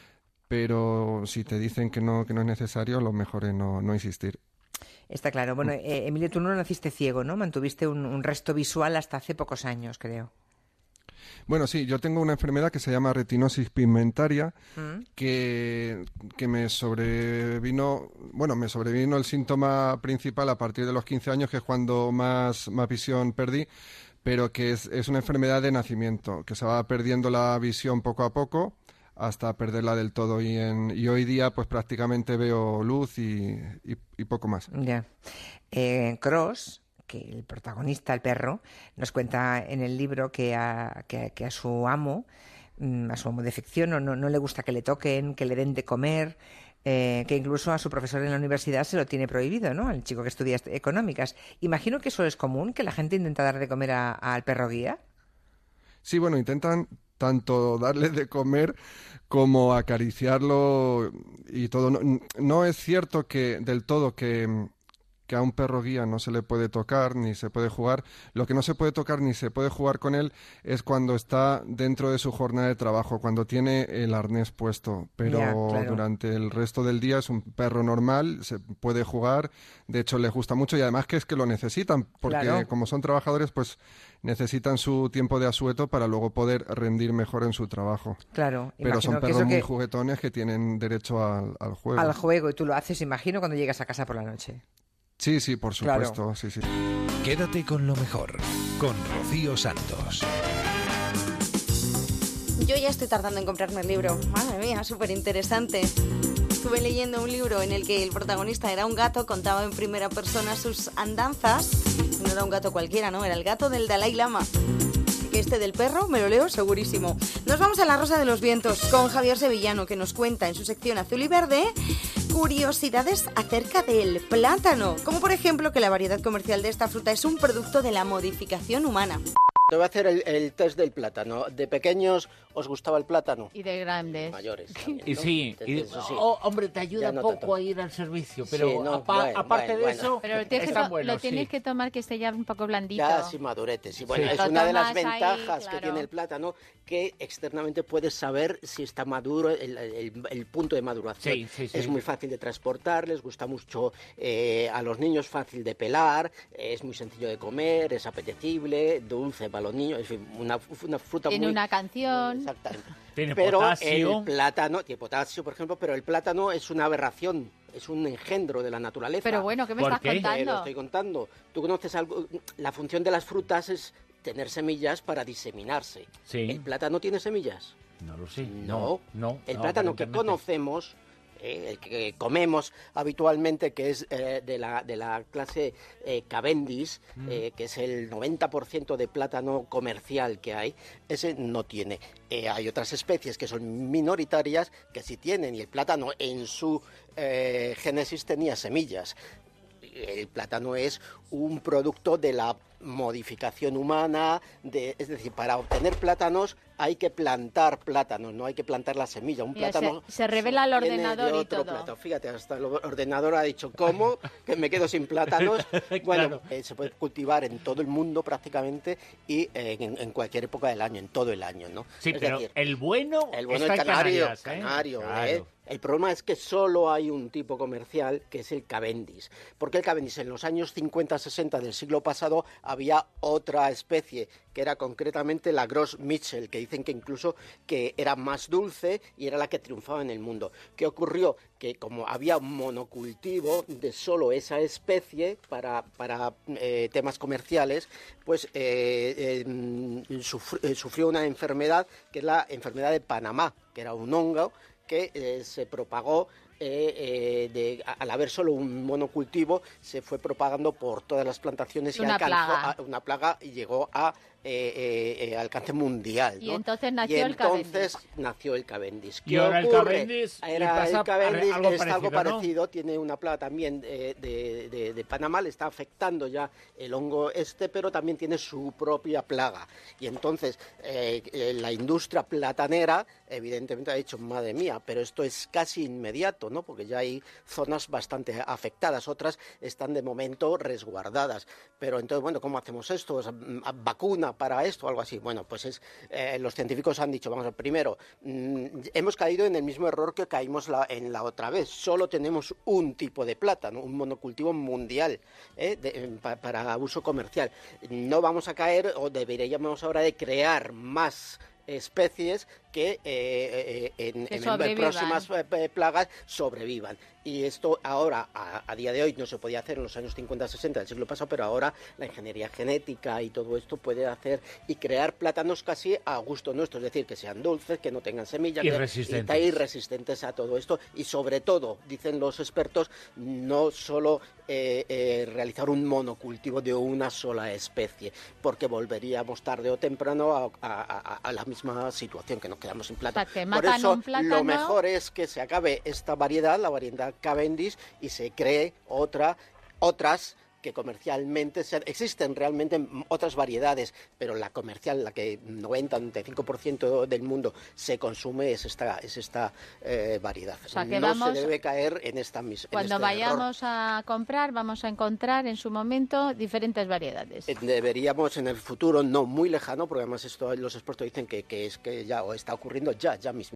Pero si te dicen que no, que no es necesario, lo mejor es no, no insistir. Está claro. Bueno, eh, Emilio, tú no naciste ciego, ¿no? Mantuviste un, un resto visual hasta hace pocos años, creo. Bueno, sí, yo tengo una enfermedad que se llama retinosis pigmentaria, ¿Mm? que, que me sobrevino, bueno, me sobrevino el síntoma principal a partir de los quince años, que es cuando más, más visión perdí, pero que es, es una enfermedad de nacimiento, que se va perdiendo la visión poco a poco hasta perderla del todo, y, en, y hoy día pues prácticamente veo luz y, y, y poco más. Ya. Eh, Cross, que el protagonista, el perro, nos cuenta en el libro que a, que, que a su amo, a su amo de ficción, no, no, no le gusta que le toquen, que le den de comer, eh, que incluso a su profesor en la universidad se lo tiene prohibido, ¿no? Al chico que estudia económicas. Imagino que eso es común, que la gente intenta dar de comer a, a, al perro guía. Sí, bueno, intentan tanto darle de comer como acariciarlo y todo. No, no es cierto que del todo que, que a un perro guía no se le puede tocar ni se puede jugar. Lo que no se puede tocar ni se puede jugar con él es cuando está dentro de su jornada de trabajo, cuando tiene el arnés puesto. Pero Ya, claro. durante el resto del día es un perro normal, se puede jugar, de hecho le gusta mucho y además que es que lo necesitan, porque Claro. como son trabajadores, pues necesitan su tiempo de asueto para luego poder rendir mejor en su trabajo. Claro, Pero son imagino que perros eso muy que- juguetones que tienen derecho al, al juego. Al juego, y tú lo haces, imagino, cuando llegas a casa por la noche. Sí, sí, por Claro. supuesto, sí, sí. Quédate con lo mejor, con Rocío Santos. Yo ya estoy tardando en comprarme el libro. Madre mía, súper interesante. Estuve leyendo un libro en el que el protagonista era un gato, contaba en primera persona sus andanzas. No era un gato cualquiera, ¿no? Era el gato del Dalai Lama. Así que este del perro me lo leo segurísimo. Nos vamos a La Rosa de los Vientos con Javier Sevillano, que nos cuenta en su sección Azul y Verde curiosidades acerca del plátano. Como por ejemplo que la variedad comercial de esta fruta es un producto de la modificación humana. Te voy a hacer el, el test del plátano. ¿De pequeños os gustaba el plátano? Y de grandes. Mayores. también, Y ¿no? sí, y- Eso sí. oh, hombre, te ayuda Ya no poco tanto. a ir al servicio, pero Sí, no, apa- bueno, aparte bueno, de bueno. eso, Pero lo tienes, que, está to- bueno, lo tienes sí. que tomar que esté ya un poco blandito. Ya, sí, maduretes. Y bueno, Sí. es Lo una de las tomas ahí, ventajas que claro. tiene el plátano, que externamente puedes saber si está maduro, el, el- el punto de maduración. Sí, sí, sí. Es muy fácil de transportar, les gusta mucho eh, a los niños, fácil de pelar, es muy sencillo de comer, es apetecible, dulce para los niños, en fin, una, una fruta Tiene muy... una canción. Exactamente. Tiene pero potasio. el plátano, tiene potasio, por ejemplo, pero el plátano es una aberración, es un engendro de la naturaleza. Pero bueno, ¿qué me ¿Por estás qué? Te lo contando? estoy contando. Tú conoces algo. La función de las frutas es tener semillas para diseminarse. Sí. ¿El plátano tiene semillas? No lo sé. No. no. El no, plátano que aparentemente. conocemos, eh, el que comemos habitualmente, que es eh, de, la, de la clase eh, Cavendish, Mm. eh, que es el noventa por ciento de plátano comercial que hay, ese no tiene. Eh, hay otras especies que son minoritarias que sí tienen, y el plátano en su eh, génesis tenía semillas. El plátano es un producto de la modificación humana, de, es decir, para obtener plátanos hay que plantar plátanos, no hay que plantar la semilla. Un Mira, plátano se, se revela el viene de ordenador y otro todo. plátano. Fíjate, hasta el ordenador ha dicho, ¿cómo? Que me quedo sin plátanos. Bueno, Claro. eh, se puede cultivar en todo el mundo prácticamente y eh, en, en cualquier época del año, en todo el año, ¿no? Sí, Es pero decir, el bueno, el bueno, está el en canario, Canarias, ¿eh? canario, Claro. ¿eh? El problema es que solo hay un tipo comercial, que es el Cavendish. Porque el Cavendish en los años cincuenta sesenta del siglo pasado había otra especie, que era concretamente la Gros Michel, que dicen que incluso que era más dulce y era la que triunfaba en el mundo. ¿Qué ocurrió? Que como había un monocultivo de solo esa especie para, para eh, temas comerciales, pues eh, eh, sufri- eh, sufrió una enfermedad, que es la enfermedad de Panamá, que era un hongo que eh, se propagó eh, eh, de, a- al haber solo un monocultivo, se fue propagando por todas las plantaciones y Una alcanzó plaga. a- una plaga y llegó a eh, eh, eh, alcance mundial. Y ¿no? entonces nació Y el entonces nació el Cavendish. Y ¿Qué ahora el ocurre? Cavendish le Era pasa el Cavendish algo es algo parecido, ¿no? parecido, tiene una plaga también eh, de, de- de Panamá, le está afectando ya el hongo este, pero también tiene su propia plaga. Y entonces eh, eh, la industria platanera evidentemente ha dicho, madre mía, pero esto es casi inmediato, ¿no? Porque ya hay zonas bastante afectadas, otras están de momento resguardadas. Pero entonces, bueno, ¿cómo hacemos esto? O sea, ¿vacuna para esto o algo así? Bueno, pues es eh, los científicos han dicho, vamos a ver, primero, mm, hemos caído en el mismo error que caímos la, en la otra vez. Solo tenemos un tipo de plátano, un monocultivo mundial ¿eh? de, pa, para uso comercial. No vamos a caer, o deberíamos ahora de crear más especies que eh, eh, en, Que en- en sobrevivan. próximas eh, plagas sobrevivan. Y esto ahora, a, a día de hoy, no se podía hacer en los años cincuenta sesenta del siglo pasado, pero ahora la ingeniería genética y todo esto puede hacer y crear plátanos casi a gusto nuestro, es decir, que sean dulces, que no tengan semillas, Y que- resistentes. y, y resistentes a todo esto. Y sobre todo, dicen los expertos, no solo eh, eh, realizar un monocultivo de una sola especie, porque volveríamos tarde o temprano a, a- a- a la misma situación, que nos quedamos sin plátano. O sea, que Por matan eso, un plátano. lo mejor es que se acabe esta variedad, la variedad Cavendish, y se cree otra, otras que comercialmente se, existen realmente otras variedades, pero la comercial, la que noventa, noventa y cinco por ciento del mundo se consume es esta, es esta eh, variedad. O sea, que no vamos, se debe caer en esta misma. Cuando este vayamos error. a comprar, vamos a encontrar en su momento diferentes variedades. Deberíamos en el futuro, no muy lejano, porque además esto los expertos dicen que, que es que ya o está ocurriendo ya, ya mismo.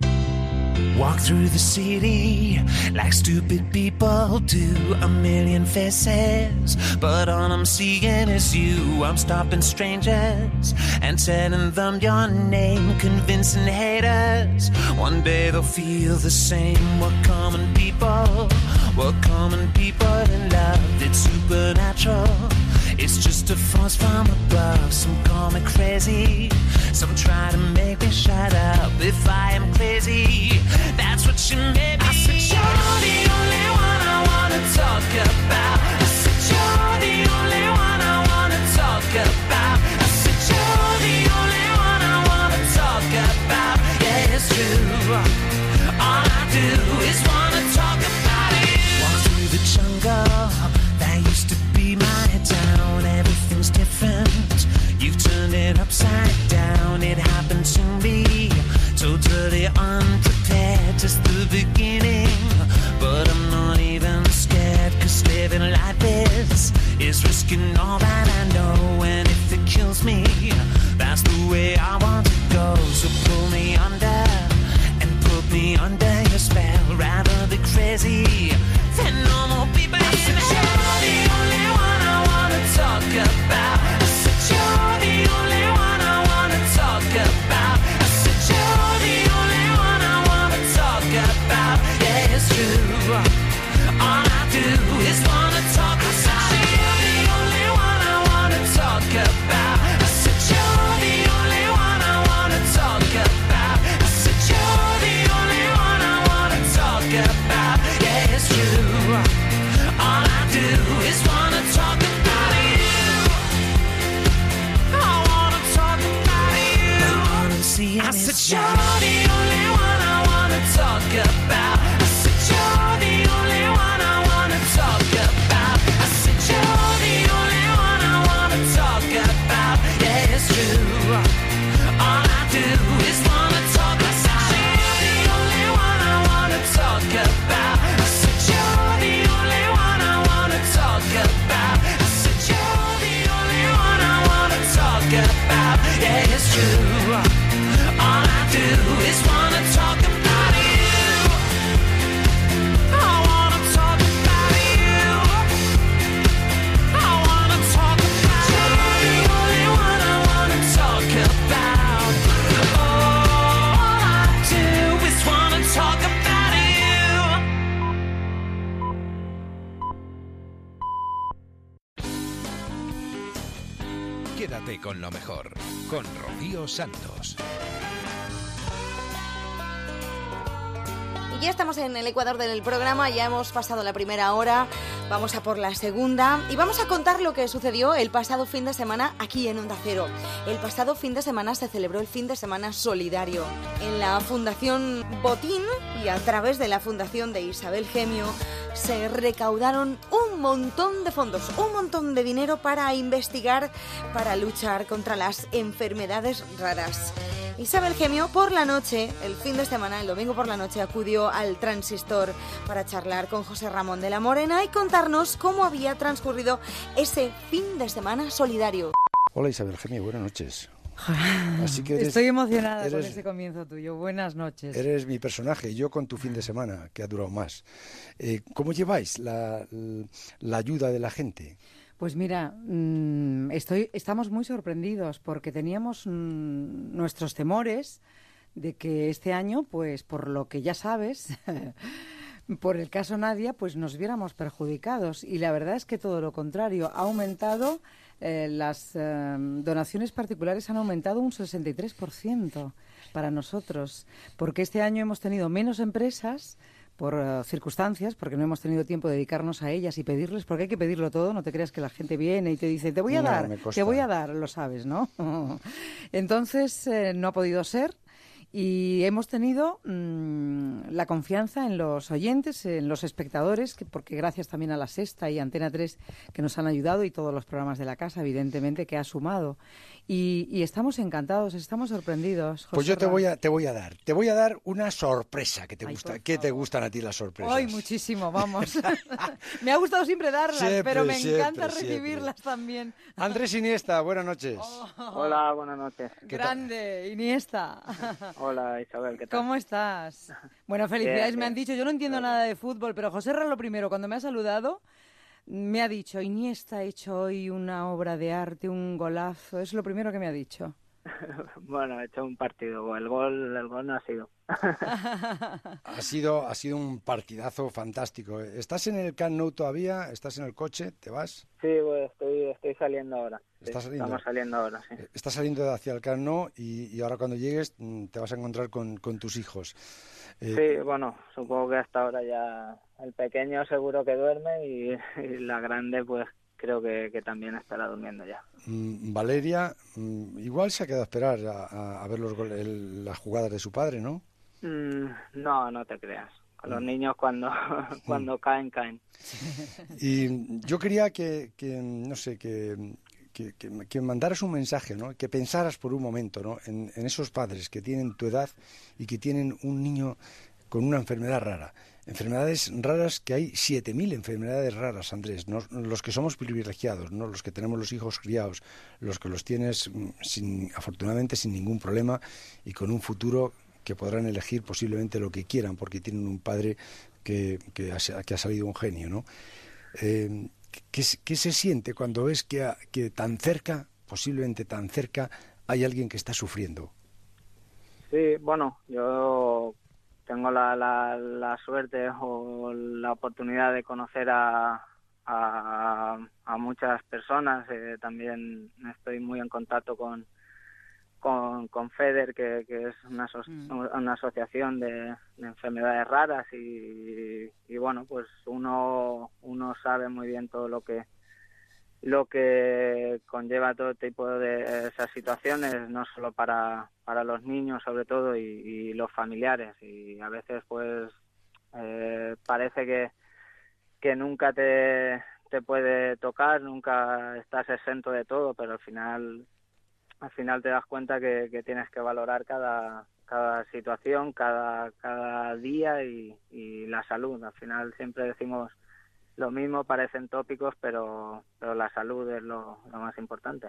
Walk through the city like stupid people do. A million faces, but all I'm seeing is you. I'm stopping strangers and telling them your name, convincing haters. One day they'll feel the same. We're common people, we're common people in love. It's supernatural. It's just a force from above. Some call me crazy, some try to make me shut up. If I am crazy, that's what you made me. I said you're the only one I wanna talk about. I said you're the only one I wanna talk about. I said you're the only one I wanna talk about. Yeah, it's true. All I do is wanna talk about you. Walk through the jungle, that used to be my town. Everything's different. You've turned it upside down. It happened to me, totally unprepared. Just the beginning, but I'm not even scared. Cause living like this is risking all that I know. And if it kills me, that's the way I want to go. So pull me under and put me under your spell. Rather be crazy than normal people. I said you're the only one I wanna talk about. I said you're the only one I wanna talk about. I said you're the only one I wanna talk about. Yeah, it's true. All I do is wanna talk about you. You're the only one I wanna talk about. I said you're the only one I wanna talk about. I said you're the only one I wanna talk about. Yeah, it's true. All I do is wanna talk about you. I wanna talk about you. I said you're the only one I wanna talk about. I said you're the only one I wanna talk about. I said you're the only one I wanna talk about. Yeah, it's true. All I do is wanna talk about you. You're the only one I wanna talk about. I said you're the only one I wanna talk about. I said you're the only one I wanna talk about. Yeah, it's true. All I do is wanna talk about you. I wanna talk about you. I wanna talk about you. You're the only one I wanna talk about. All I do is wanna talk about you. Quédate con lo mejor, con Rocío Santos. Y ya estamos en el Ecuador del programa, ya hemos pasado la primera hora, vamos a por la segunda y vamos a contar lo que sucedió el pasado fin de semana aquí en Onda Cero. El pasado fin de semana se celebró el fin de semana solidario en la Fundación Botín y a través de la Fundación de Isabel Gemio se recaudaron un montón de fondos, un montón de dinero para investigar, para luchar contra las enfermedades raras. Isabel Gemio por la noche, el fin de semana, el domingo por la noche, acudió al Transistor para charlar con José Ramón de la Morena y contarnos cómo había transcurrido ese fin de semana solidario. Hola Isabel Gemio, buenas noches. Así que eres, Estoy emocionada eres, con ese comienzo tuyo. Buenas noches. Eres mi personaje, yo con tu fin de semana, que ha durado más. Eh, ¿Cómo lleváis la, la ayuda de la gente? Pues mira, mmm, estoy, estamos muy sorprendidos porque teníamos mmm, nuestros temores de que este año, pues por lo que ya sabes, por el caso Nadia, pues nos viéramos perjudicados. Y la verdad es que todo lo contrario, ha aumentado, eh, las eh, donaciones particulares han aumentado un sesenta y tres por ciento para nosotros, porque este año hemos tenido menos empresas por uh, circunstancias, porque no hemos tenido tiempo de dedicarnos a ellas y pedirles, porque hay que pedirlo todo, no te creas que la gente viene y te dice, te voy a no, dar, te voy a dar, lo sabes, ¿no? Entonces, eh, no ha podido ser y hemos tenido mmm, la confianza en los oyentes, en los espectadores, que, porque gracias también a La Sexta y Antena tres que nos han ayudado y todos los programas de la casa, evidentemente, que ha sumado. Y, y estamos encantados, estamos sorprendidos. José Pues yo te Ra. voy a te voy a dar, te voy a dar una sorpresa que te Ay, gusta, por que te gustan a ti las sorpresas. Ay, muchísimo, vamos. Me ha gustado siempre darlas, Siempre, pero me siempre, encanta siempre. recibirlas también. Andrés Iniesta, buenas noches. Hola, buenas noches. Grande, Iniesta. Hola, Isabel, ¿qué tal? ¿Cómo estás? Bueno, felicidades, Bien, me han bien. dicho. Yo no entiendo nada de fútbol, pero José Ra, lo primero, cuando me ha saludado, me ha dicho, Iniesta ha hecho hoy una obra de arte, un golazo. Es lo primero que me ha dicho. Bueno, he hecho un partido, el gol, el gol no ha sido. Ha sido, ha sido un partidazo fantástico. ¿Estás en el Camp Nou todavía? ¿Estás en el coche? ¿Te vas? Sí, pues estoy, estoy saliendo ahora. Sí, ¿Estás saliendo? Estamos saliendo ahora, sí. Estás saliendo hacia el Camp Nou y, y ahora cuando llegues mm, te vas a encontrar con, con tus hijos. Eh, Sí, bueno, supongo que hasta ahora ya el pequeño seguro que duerme y, y la grande pues creo que, que también estará durmiendo ya. mm, Valeria, mm, igual se ha quedado a esperar a, a- a ver los gol- el- las jugadas de su padre, ¿no? Mm, no, no te creas. Con Mm. los niños cuando, cuando caen, caen. Y yo quería que, que, no sé, que, que, que- que mandaras un mensaje, ¿no? Que pensaras por un momento, ¿no? En, en esos padres que tienen tu edad y que tienen un niño con una enfermedad rara. Enfermedades raras, que hay siete mil enfermedades raras, Andrés. No, los que somos privilegiados, ¿no? Los que tenemos los hijos criados, los que los tienes mm, sin, afortunadamente sin ningún problema y con un futuro que podrán elegir posiblemente lo que quieran porque tienen un padre que, que, ha, que ha salido un genio, ¿no? Eh, ¿qué, ¿Qué se siente cuando ves que, a- que tan cerca, posiblemente tan cerca, hay alguien que está sufriendo? Sí, bueno, yo tengo la, la, la suerte o la oportunidad de conocer a, a, a muchas personas. Eh, también estoy muy en contacto con, con, con FEDER, que, que es una, aso- una asociación de, de enfermedades raras y, y bueno, pues uno, uno sabe muy bien todo lo que lo que conlleva todo tipo de esas situaciones, no solo para, para los niños sobre todo y, y los familiares, y a veces pues eh, parece que, que nunca te, te puede tocar, nunca estás exento de todo, pero al final al final te das cuenta que, que tienes que valorar cada cada situación, cada cada día y, y la salud. Al final siempre decimos lo mismo, parecen tópicos, pero, pero la salud es lo, lo más importante.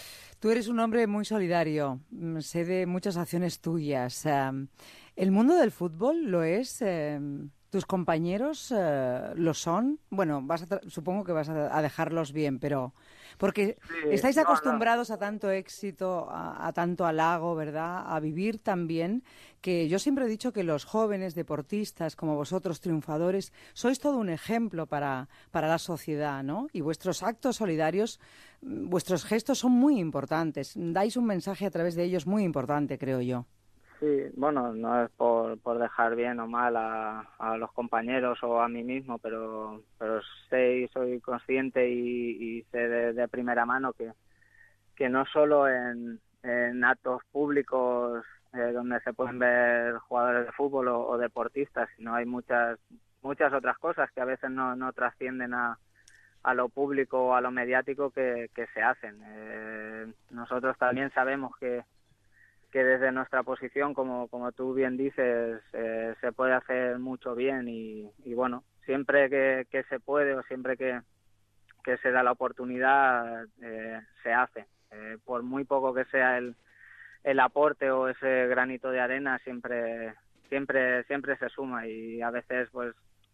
Tú eres un hombre muy solidario, mm, sé de muchas acciones tuyas. Em, ¿El mundo del fútbol lo es? Em, ¿Tus compañeros eh, lo son? Bueno, vas a tra- supongo que vas a, a dejarlos bien, pero... Porque Sí, estáis no, no. acostumbrados a tanto éxito, a, a tanto halago, ¿verdad? A vivir tan bien, que yo siempre he dicho que los jóvenes deportistas, como vosotros, triunfadores, sois todo un ejemplo para, para la sociedad, ¿no? Y vuestros actos solidarios, mm, vuestros gestos son muy importantes. Dais un mensaje a través de ellos muy importante, creo yo. Sí, bueno, no es por, por dejar bien o mal a, a los compañeros o a mí mismo, pero, pero sé y soy consciente y, y sé de, de primera mano que, que no solo en, en actos públicos eh, donde se pueden ver jugadores de fútbol o, o deportistas, sino hay muchas muchas otras cosas que a veces no, no trascienden a, a lo público o a lo mediático que, que se hacen. Eh, nosotros también sabemos que que desde nuestra posición, como como tú bien dices, eh, se puede hacer mucho bien y, y bueno, siempre que, que se puede o siempre que, que se da la oportunidad, eh, se hace. Eh, por muy poco que sea el, el aporte o ese granito de arena, siempre siempre siempre se suma y a veces pues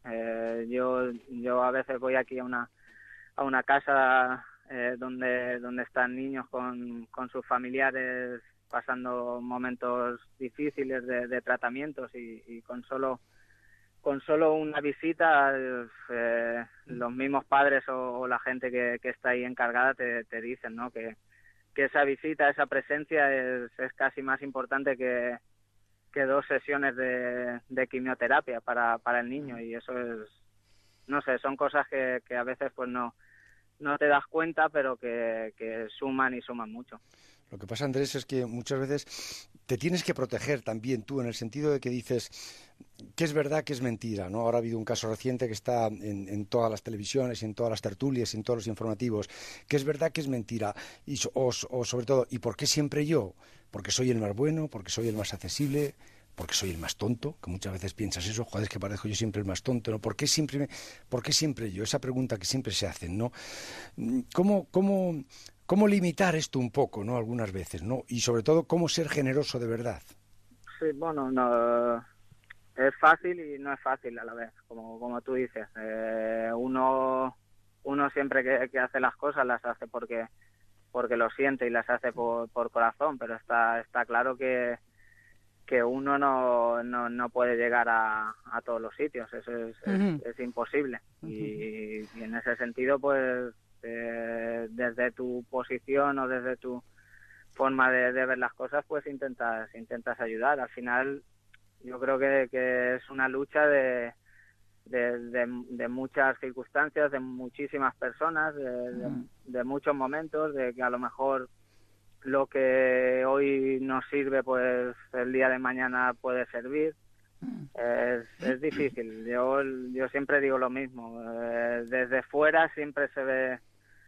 eh, yo yo a veces voy aquí a una a una casa eh, donde donde están niños con, con sus familiares pasando momentos difíciles de, de tratamientos y, y con solo con solo una visita eh, los mismos padres o, o la gente que, que está ahí encargada te, te dicen, ¿no? que, que esa visita, esa presencia es, es casi más importante que, que dos sesiones de, de quimioterapia para, para el niño y eso es, no sé, son cosas que, que a veces pues no no te das cuenta pero que, que suman y suman mucho. Lo que pasa, Andrés, es que muchas veces te tienes que proteger también tú, en el sentido de que dices que es verdad, que es mentira, ¿no? Ahora ha habido un caso reciente que está en, en todas las televisiones, en todas las tertulias, en todos los informativos, que es verdad, que es mentira, y, o, o sobre todo, ¿y por qué siempre yo? Porque soy el más bueno, porque soy el más accesible, porque soy el más tonto, que muchas veces piensas eso, joder, es que parezco yo siempre el más tonto, ¿no? ¿Por qué siempre, me, por qué siempre yo? Esa pregunta que siempre se hacen, ¿no? ¿Cómo, cómo, cómo limitar esto un poco, ¿no? Algunas veces, ¿no? Y sobre todo, ¿cómo ser generoso de verdad? Sí, bueno, no, es fácil y no es fácil a la vez, como, como tú dices. Eh, uno, uno siempre que, que hace las cosas las hace porque, porque lo siente y las hace por, por corazón, pero está, está claro que que uno no, no, no puede llegar a, a todos los sitios, eso es, uh-huh. es, es imposible. Uh-huh. y, y en ese sentido, pues, eh, desde tu posición o desde tu forma de, de ver las cosas, pues intentas intentas ayudar. Al final, yo creo que, que es una lucha de, de, de, de muchas circunstancias, de muchísimas personas, de, uh-huh. de, de muchos momentos, de que a lo mejor lo que hoy nos sirve, pues el día de mañana puede servir. Es, es difícil. Yo yo siempre digo lo mismo. Eh, desde fuera siempre se ve,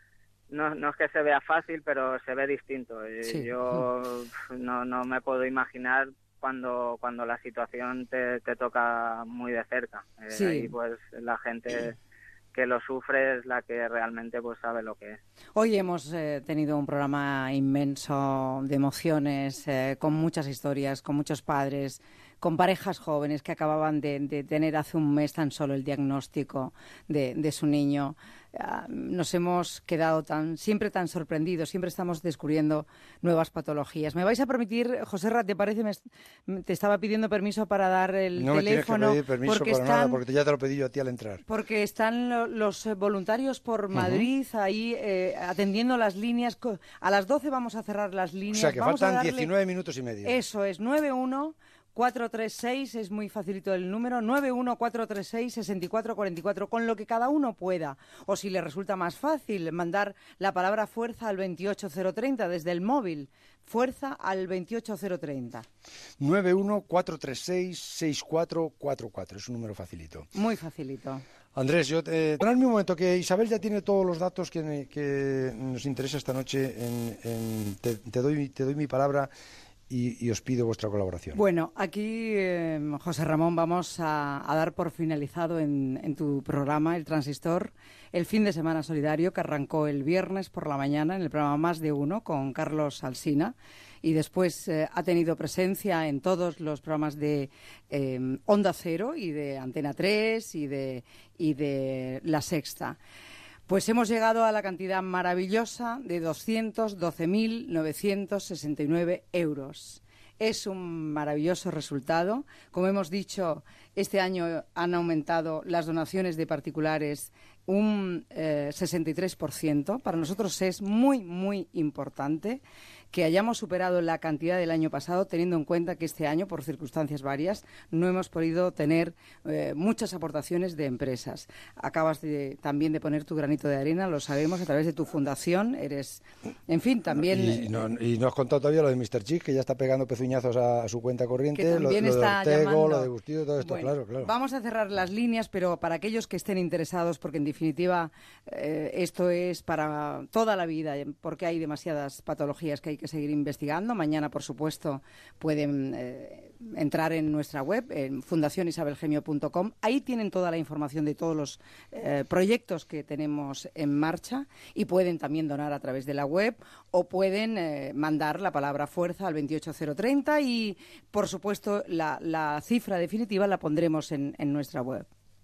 no, no es que se vea fácil, pero se ve distinto. Y sí. Yo no, no me puedo imaginar cuando cuando la situación te, te toca muy de cerca. Eh, sí. Ahí pues la gente que lo sufre es la que realmente pues sabe lo que es. Hoy hemos eh, tenido un programa inmenso de emociones, eh, con muchas historias, con muchos padres, con parejas jóvenes que acababan de, de tener hace un mes tan solo el diagnóstico de, de su niño. Uh, nos hemos quedado tan siempre tan sorprendidos, siempre estamos descubriendo nuevas patologías. ¿Me vais a permitir, Joserra, te parece, me, te estaba pidiendo permiso para dar el no teléfono? No me tienes que pedir permiso porque para están, nada, porque ya te lo pedí yo a ti al entrar. Porque están lo, los voluntarios por Madrid uh-huh. ahí eh, atendiendo las líneas. A las doce vamos a cerrar las líneas. O sea, que vamos faltan a darle... diecinueve minutos y medio. Eso es, nueve uno cuatro tres seis, es muy facilito el número, nueve uno cuatro tres seis, seis cuatro cuatro cuatro, con lo que cada uno pueda. O si le resulta más fácil, mandar la palabra fuerza al veintiocho cero treinta desde el móvil. Fuerza al veintiocho cero treinta. nueve uno cuatro tres seis, seis cuatro cuatro cuatro, es un número facilito. Muy facilito. Andrés, yo te... Perdón un momento, que Isabel ya tiene todos los datos que, que nos interesa esta noche. En, en, te, te, doy, te doy mi palabra. Y, y os pido vuestra colaboración. Bueno, aquí, eh, José Ramón, vamos a, a dar por finalizado en, en tu programa, El Transistor, el fin de semana solidario que arrancó el viernes por la mañana en el programa Más de Uno con Carlos Alsina y después eh, ha tenido presencia en todos los programas de eh, Onda Cero y de Antena tres y de, y de La Sexta. Pues hemos llegado a la cantidad maravillosa de doscientos doce mil novecientos sesenta y nueve euros. Es un maravilloso resultado. Como hemos dicho, este año han aumentado las donaciones de particulares un eh, sesenta y tres por ciento. Para nosotros es muy, muy importante que hayamos superado la cantidad del año pasado, teniendo en cuenta que este año, por circunstancias varias, no hemos podido tener eh, muchas aportaciones de empresas. Acabas de, también de poner tu granito de arena, lo sabemos, a través de tu fundación. Eres, en fin, también... Y, no, y no has contado todavía lo de mister Chick, que ya está pegando pezuñazos a, a su cuenta corriente, que también lo, lo está de Ortego, llamando... lo de Bustillo, todo esto, bueno, claro, claro. Vamos a cerrar las líneas, pero para aquellos que estén interesados, porque en definitiva eh, esto es para toda la vida, porque hay demasiadas patologías que hay que seguir investigando. Mañana, por supuesto, pueden eh, entrar en nuestra web, en fundación isabel gemio punto com. Ahí tienen toda la información de todos los eh, proyectos que tenemos en marcha y pueden también donar a través de la web o pueden eh, mandar la palabra fuerza al veintiocho cero treinta y, por supuesto, la, la cifra definitiva la pondremos en, en nuestra web.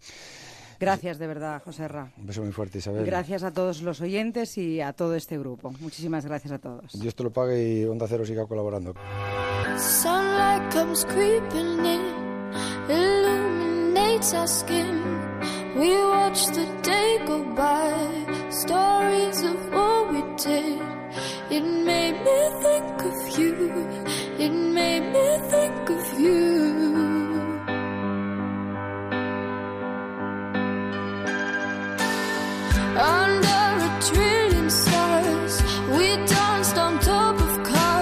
Gracias de verdad, Joserra. Un beso muy fuerte, Isabel. Gracias a todos los oyentes y a todo este grupo. Muchísimas gracias a todos. Dios te lo pague y Onda Cero siga colaborando. Sunlight comes creeping in, illuminates our skin. We watch the day go by, stories of what we did. It made me think of you, it made me think of you. Under a trillion stars, we danced on top of cars.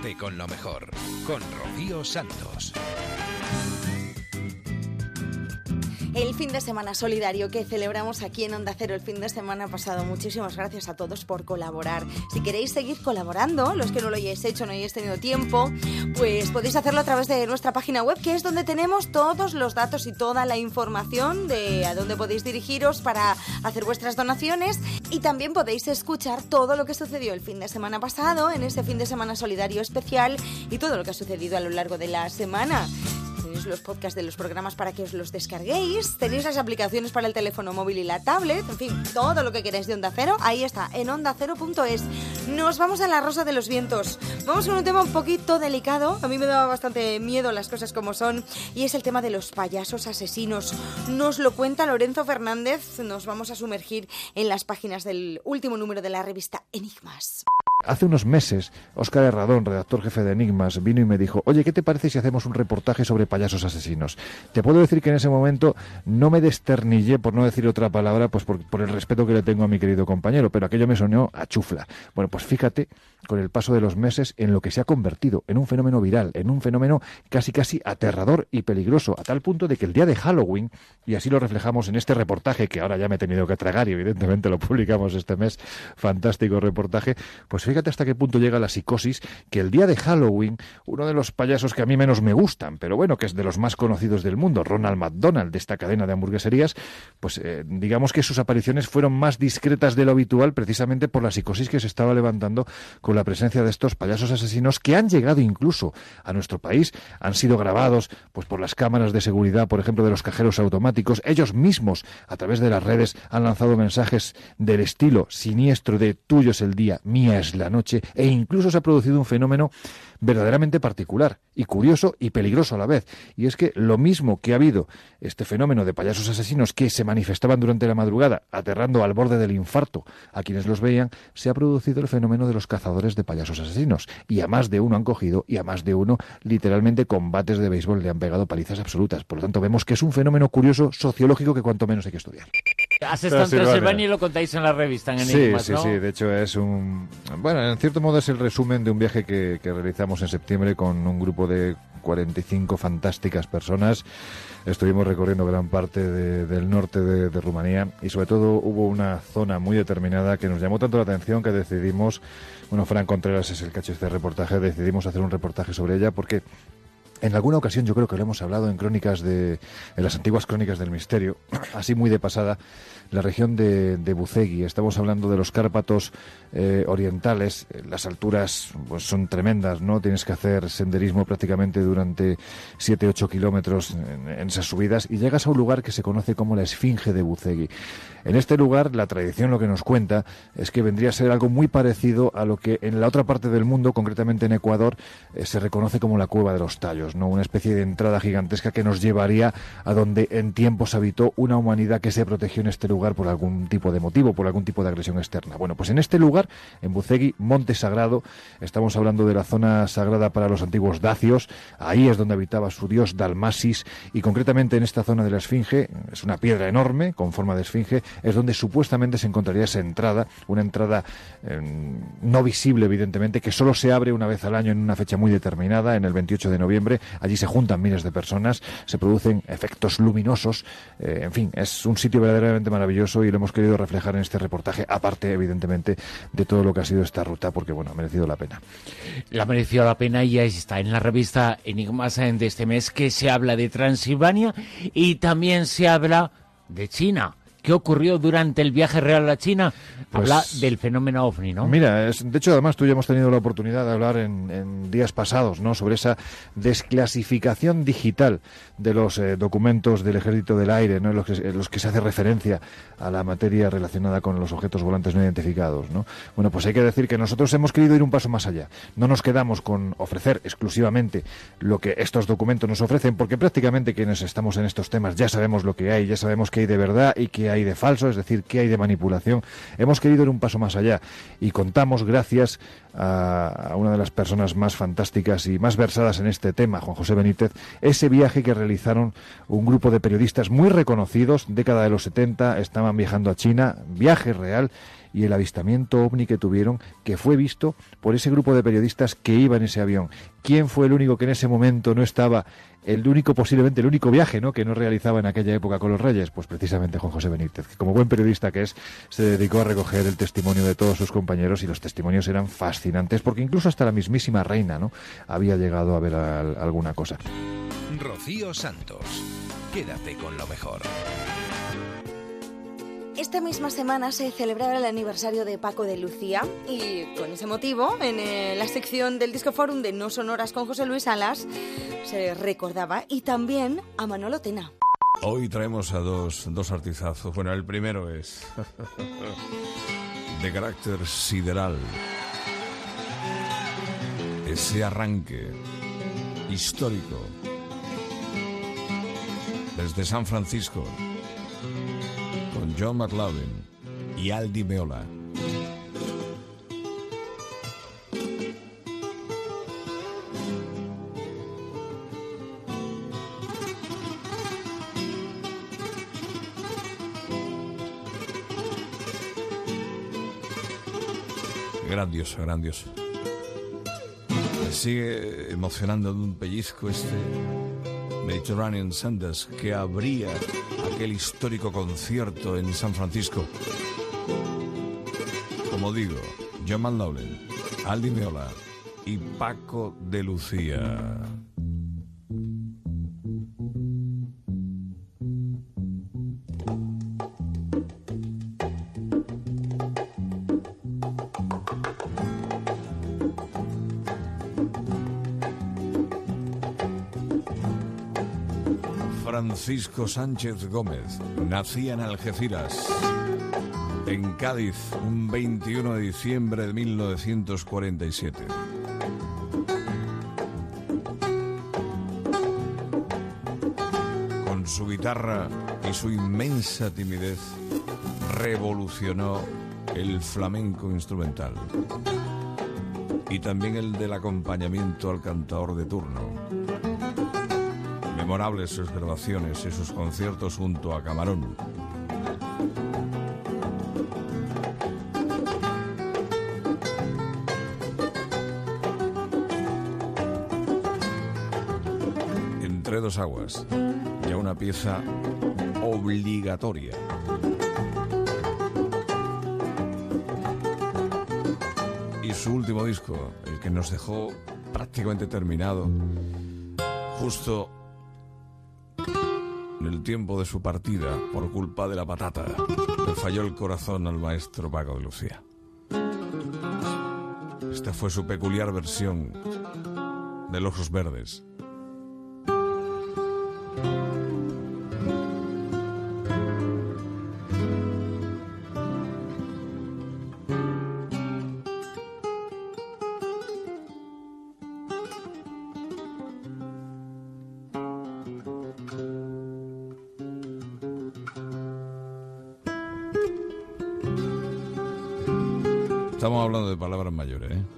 Quédate con lo mejor, con Rocío Santos. El fin de semana solidario que celebramos aquí en Onda Cero el fin de semana pasado. Muchísimas gracias a todos por colaborar. Si queréis seguir colaborando, los que no lo hayáis hecho, no hayáis tenido tiempo, pues podéis hacerlo a través de nuestra página web, que es donde tenemos todos los datos y toda la información de a dónde podéis dirigiros para hacer vuestras donaciones. Y también podéis escuchar todo lo que sucedió el fin de semana pasado, en ese fin de semana solidario especial, y todo lo que ha sucedido a lo largo de la semana. Tenéis los podcasts de los programas para que os los descarguéis, tenéis las aplicaciones para el teléfono móvil y la tablet, en fin, todo lo que queráis de Onda Cero, ahí está, en onda cero punto es. Nos vamos a la Rosa de los Vientos. Vamos con un tema un poquito delicado, a mí me daba bastante miedo las cosas como son, y es el tema de los payasos asesinos. Nos lo cuenta Lorenzo Fernández, nos vamos a sumergir en las páginas del último número de la revista Enigmas. Hace unos meses, Óscar Herradón, redactor jefe de Enigmas, vino y me dijo: oye, ¿qué te parece si hacemos un reportaje sobre payasos asesinos? Te puedo decir que en ese momento no me desternillé, por no decir otra palabra, pues por, por el respeto que le tengo a mi querido compañero, pero aquello me sonó a chufla. Bueno, pues fíjate, con el paso de los meses, en lo que se ha convertido, en un fenómeno viral, en un fenómeno casi casi aterrador y peligroso, a tal punto de que el día de Halloween, y así lo reflejamos en este reportaje, que ahora ya me he tenido que tragar y evidentemente lo publicamos este mes, fantástico reportaje, pues fíjate hasta qué punto llega la psicosis, que el día de Halloween, uno de los payasos que a mí menos me gustan, pero bueno, que es de los más conocidos del mundo, Ronald McDonald, de esta cadena de hamburgueserías, pues eh, digamos que sus apariciones fueron más discretas de lo habitual, precisamente por la psicosis que se estaba levantando con la presencia de estos payasos asesinos, que han llegado incluso a nuestro país, han sido grabados pues por las cámaras de seguridad, por ejemplo, de los cajeros automáticos. Ellos mismos, a través de las redes, han lanzado mensajes del estilo siniestro de tuyo es el día, mía es la noche, e incluso se ha producido un fenómeno verdaderamente particular y curioso y peligroso a la vez, y es que lo mismo que ha habido este fenómeno de payasos asesinos que se manifestaban durante la madrugada aterrando al borde del infarto a quienes los veían, se ha producido el fenómeno de los cazadores de payasos asesinos, y a más de uno han cogido y a más de uno literalmente con bates de béisbol le han pegado palizas absolutas. Por lo tanto, vemos que es un fenómeno curioso sociológico que cuanto menos hay que estudiar. Has estado en Transilvania y lo contáis en la revista, en Enigmas, sí, ¿no? Sí, sí, de hecho es un... Bueno, en cierto modo es el resumen de un viaje que, que realizamos en septiembre con un grupo de cuarenta y cinco fantásticas personas. Estuvimos recorriendo gran parte de, del norte de, de Rumanía, y sobre todo hubo una zona muy determinada que nos llamó tanto la atención que decidimos, bueno, Fran Contreras es el que ha hecho este reportaje, decidimos hacer un reportaje sobre ella porque en alguna ocasión yo creo que lo hemos hablado en crónicas de, en las antiguas crónicas del misterio, así muy de pasada, la región de, de Bucegi. Estamos hablando de los Cárpatos eh, orientales. Las alturas pues son tremendas, ¿no? Tienes que hacer senderismo prácticamente durante siete ocho kilómetros en, en esas subidas, y llegas a un lugar que se conoce como la Esfinge de Bucegi. En este lugar, la tradición lo que nos cuenta es que vendría a ser algo muy parecido a lo que en la otra parte del mundo, concretamente en Ecuador, eh, se reconoce como la Cueva de los Tallos, ¿no? Una especie de entrada gigantesca que nos llevaría a donde en tiempos habitó una humanidad que se protegió en este lugar por algún tipo de motivo, por algún tipo de agresión externa. Bueno, pues en este lugar, en Bucegi, Monte Sagrado, estamos hablando de la zona sagrada para los antiguos dacios, ahí es donde habitaba su dios Dalmasis, y concretamente en esta zona de la Esfinge, es una piedra enorme con forma de esfinge, es donde supuestamente se encontraría esa entrada, una entrada eh, no visible evidentemente, que solo se abre una vez al año en una fecha muy determinada, en el veintiocho de noviembre. Allí se juntan miles de personas, se producen efectos luminosos, eh, en fin, es un sitio verdaderamente maravilloso y lo hemos querido reflejar en este reportaje, aparte evidentemente de todo lo que ha sido esta ruta, porque bueno, ha merecido la pena. La ha merecido la pena, y ya está en la revista Enigmas de este mes, que se habla de Transilvania y también se habla de China. ¿Qué ocurrió durante el viaje real a China? Pues, habla del fenómeno OVNI, ¿no? Mira, es, de hecho, además, tú y yo hemos tenido la oportunidad de hablar en, en días pasados, ¿no?, sobre esa desclasificación digital de los eh, documentos del Ejército del Aire, ¿no?, en los que, en los que se hace referencia a la materia relacionada con los objetos volantes no identificados, ¿no? Bueno, pues hay que decir que nosotros hemos querido ir un paso más allá. No nos quedamos con ofrecer exclusivamente lo que estos documentos nos ofrecen, porque prácticamente quienes estamos en estos temas ya sabemos lo que hay, ya sabemos qué hay de verdad y qué hay de falso, es decir, qué hay de manipulación. Hemos querido ir un paso más allá y contamos, gracias a, a una de las personas más fantásticas y más versadas en este tema, Juan José Benítez, ese viaje que realizaron un grupo de periodistas muy reconocidos, década de los setenta, estaban viajando a China, viaje real, y el avistamiento ovni que tuvieron, que fue visto por ese grupo de periodistas que iba en ese avión. ¿Quién fue el único que en ese momento no estaba, el único, posiblemente el único viaje, ¿no?, que no realizaba en aquella época con los Reyes? Pues precisamente Juan José Benítez, que como buen periodista que es, se dedicó a recoger el testimonio de todos sus compañeros, y los testimonios eran fascinantes, porque incluso hasta la mismísima reina, ¿no?, había llegado a ver a, a alguna cosa. Rocío Santos, quédate con lo mejor. Esta misma semana se celebraba el aniversario de Paco de Lucía y con ese motivo, en eh, la sección del Disco Forum de No Sonoras con José Luis Salas, se recordaba, y también a Manolo Tena. Hoy traemos a dos, dos artistazos. Bueno, el primero es de carácter sideral. Ese arranque histórico desde San Francisco, con John McLaughlin y Al Di Meola. Grandioso, grandioso. Me sigue emocionando de un pellizco este Mediterranean Sanders, que abría aquel histórico concierto en San Francisco. Como digo, John McLaughlin, Al Di Meola y Paco de Lucía. Francisco Sánchez Gómez nacía en Algeciras, en Cádiz, un veintiuno de diciembre de mil novecientos cuarenta y siete. Con su guitarra y su inmensa timidez, revolucionó el flamenco instrumental y también el del acompañamiento al cantador de turno. Memorables sus grabaciones y sus conciertos junto a Camarón. Entre dos aguas, ya una pieza obligatoria. Y su último disco, el que nos dejó prácticamente terminado, justo en el tiempo de su partida, por culpa de la patata, le falló el corazón al maestro Paco de Lucía. Esta fue su peculiar versión de Los Ojos Verdes. Estamos hablando de palabras mayores, ¿eh?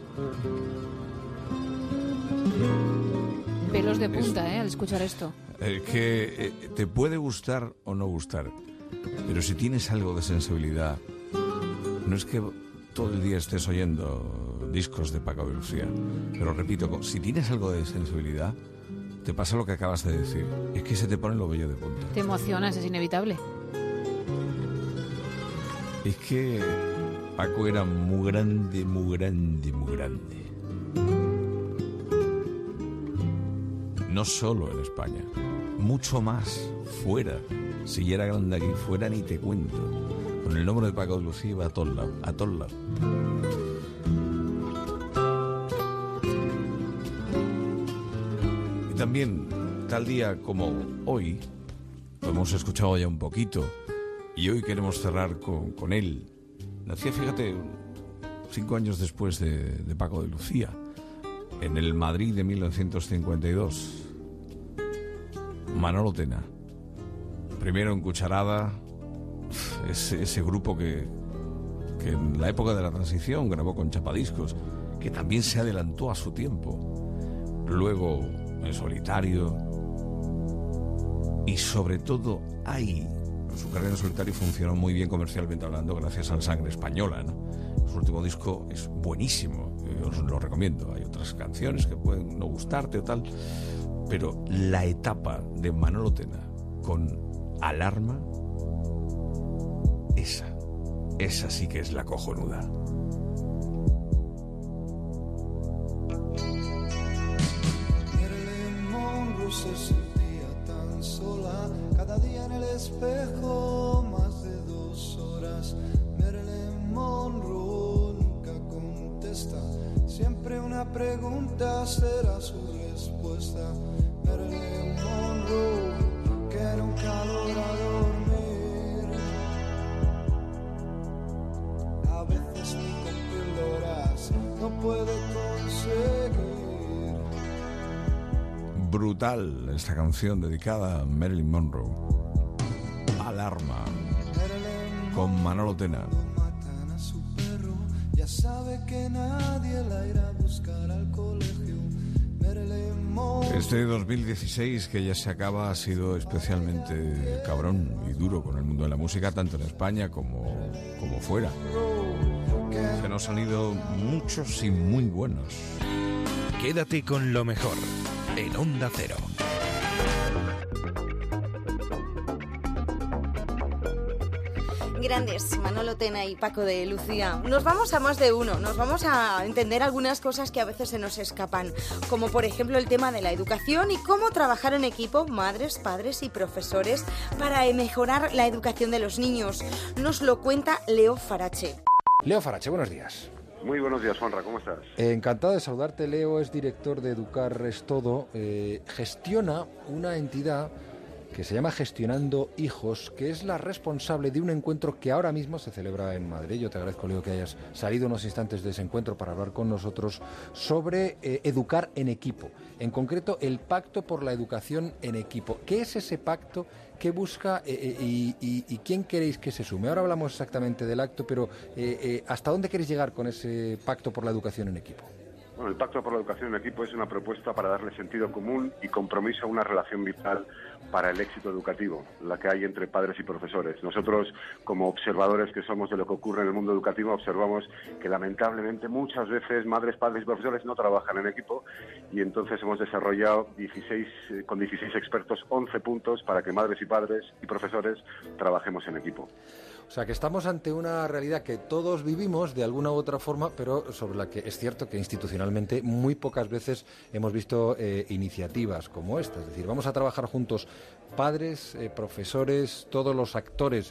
Pelos de punta, ¿eh? Al escuchar esto. Eh, que eh, te puede gustar o no gustar, pero si tienes algo de sensibilidad, no es que todo el día estés oyendo discos de Paco de Lucía, pero repito, si tienes algo de sensibilidad, te pasa lo que acabas de decir, es que se te pone lo vello de punta. Te emocionas, es inevitable. Es que Paco era muy grande, muy grande, muy grande. No solo en España, mucho más fuera. Si ya era grande aquí, fuera ni te cuento. Con el nombre de Paco de Lucía iba a todos lados, a todos lados. Y también, tal día como hoy, lo hemos escuchado ya un poquito, y hoy queremos cerrar con, con él. Nacía, fíjate, cinco años después de, de Paco de Lucía, en el Madrid de mil novecientos cincuenta y dos. Manolo Tena. Primero en Cucharada, ese, ese grupo que, que en la época de la transición grabó con Chapadiscos, que también se adelantó a su tiempo. Luego en solitario. Y sobre todo hay su carrera en solitario funcionó muy bien comercialmente hablando gracias al Sangre Española, ¿no? Su último disco es buenísimo, yo os lo recomiendo. Hay otras canciones que pueden no gustarte o tal, pero la etapa de Manolo Tena con Alarma, esa, esa sí que es la cojonuda. Marilyn Monroe se sentía tan sola, cada día en el espejo más de dos horas. Marilyn Monroe nunca contesta, siempre una pregunta será su respuesta. Marilyn Monroe, que nunca logra dormir, a veces ni con píldoras no puede conseguir. Brutal esta canción dedicada a Marilyn Monroe. Alarma, con Manolo Tena. Matan a su perro, ya sabe que nadie la irá a buscar al colegio. Marilyn Monroe. Este dos mil dieciséis que ya se acaba ha sido especialmente cabrón y duro con el mundo de la música, tanto en España como, como fuera. Se nos han ido muchos y muy buenos. Quédate con lo mejor en Onda Cero. Grandes, Manolo Tena y Paco de Lucía. Nos vamos a más de uno, nos vamos a entender algunas cosas que a veces se nos escapan, como por ejemplo el tema de la educación y cómo trabajar en equipo, madres, padres y profesores, para mejorar la educación de los niños. Nos lo cuenta Leo Farache. Leo Farache, buenos días. Muy buenos días, Juanra, ¿cómo estás? Eh, encantado de saludarte. Leo es director de Educar es Todo. Eh, gestiona una entidad que se llama Gestionando Hijos, que es la responsable de un encuentro que ahora mismo se celebra en Madrid. Yo te agradezco, Leo, que hayas salido unos instantes de ese encuentro para hablar con nosotros sobre eh, educar en equipo. En concreto, el Pacto por la Educación en Equipo. ¿Qué es ese pacto? ¿Qué busca eh, eh, y, y, y quién queréis que se sume? Ahora hablamos exactamente del acto, pero eh, eh, ¿hasta dónde queréis llegar con ese Pacto por la Educación en Equipo? Bueno, el Pacto por la Educación en Equipo es una propuesta para darle sentido común y compromiso a una relación vital para el éxito educativo, la que hay entre padres y profesores. Nosotros, como observadores que somos de lo que ocurre en el mundo educativo, observamos que lamentablemente muchas veces madres, padres y profesores no trabajan en equipo, y entonces hemos desarrollado dieciséis, con dieciséis expertos once puntos para que madres y padres y profesores trabajemos en equipo. O sea, que estamos ante una realidad que todos vivimos de alguna u otra forma, pero sobre la que es cierto que institucionalmente muy pocas veces hemos visto eh, iniciativas como esta. Es decir, vamos a trabajar juntos padres, eh, profesores, todos los actores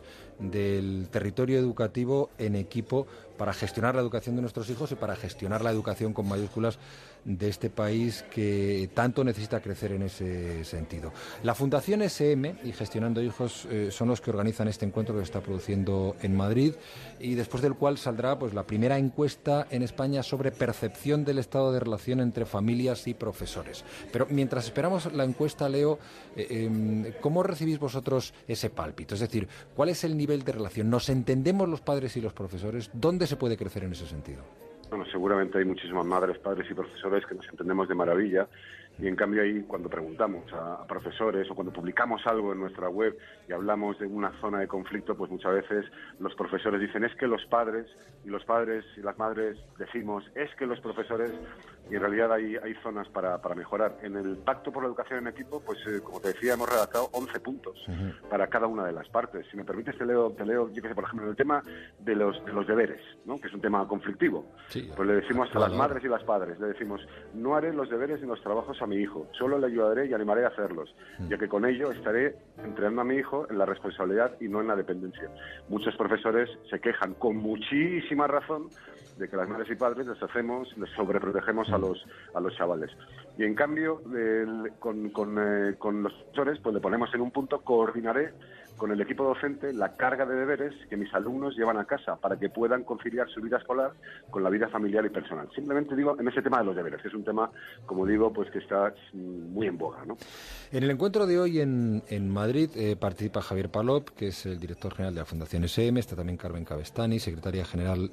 del territorio educativo en equipo para gestionar la educación de nuestros hijos y para gestionar la educación con mayúsculas de este país que tanto necesita crecer en ese sentido. La Fundación S M y Gestionando Hijos eh, son los que organizan este encuentro que se está produciendo en Madrid y después del cual saldrá pues la primera encuesta en España sobre percepción del estado de relación entre familias y profesores. Pero mientras esperamos la encuesta, Leo, eh, eh, ¿cómo recibís vosotros ese pálpito? Es decir, ¿cuál es el nivel de relación? ¿Nos entendemos los padres y los profesores? ¿Dónde se puede crecer en ese sentido? Bueno, seguramente hay muchísimas madres, padres y profesores que nos entendemos de maravilla, y en cambio ahí cuando preguntamos a, a profesores o cuando publicamos algo en nuestra web y hablamos de una zona de conflicto, pues muchas veces los profesores dicen es que los padres y los padres y las madres decimos es que los profesores, y en realidad hay, hay zonas para, para mejorar. En el Pacto por la Educación en Equipo, pues eh, como te decía, hemos redactado once puntos uh-huh. para cada una de las partes. Si me permites te leo, te leo yo que sé, por ejemplo, el tema de los, de los deberes, ¿no? Que es un tema conflictivo. Sí, pues le decimos claro, a las madres y las padres, le decimos no haré los deberes ni los trabajos a mi hijo, solo le ayudaré y animaré a hacerlos, uh-huh. ya que con ello estaré entrenando a mi hijo en la responsabilidad y no en la dependencia. Muchos profesores se quejan con muchísima razón de que las madres y padres les hacemos, les sobreprotegemos a los a los chavales. Y en cambio, el, con, con, eh, con los profesores, pues le ponemos en un punto, coordinaré con el equipo docente la carga de deberes que mis alumnos llevan a casa para que puedan conciliar su vida escolar con la vida familiar y personal. Simplemente digo en ese tema de los deberes, que es un tema, como digo, pues que está muy en boga, ¿no? En el encuentro de hoy en, en Madrid eh, participa Javier Palop, que es el director general de la Fundación S M, está también Carmen Cabestany, secretaria general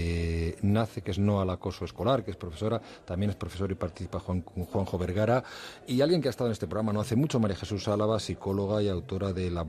de NACE, que es No al Acoso Escolar, que es profesora, también es profesor y participa Juan, Juanjo Vergara, y alguien que ha estado en este programa no hace mucho, María Jesús Álava, psicóloga y autora de La Buena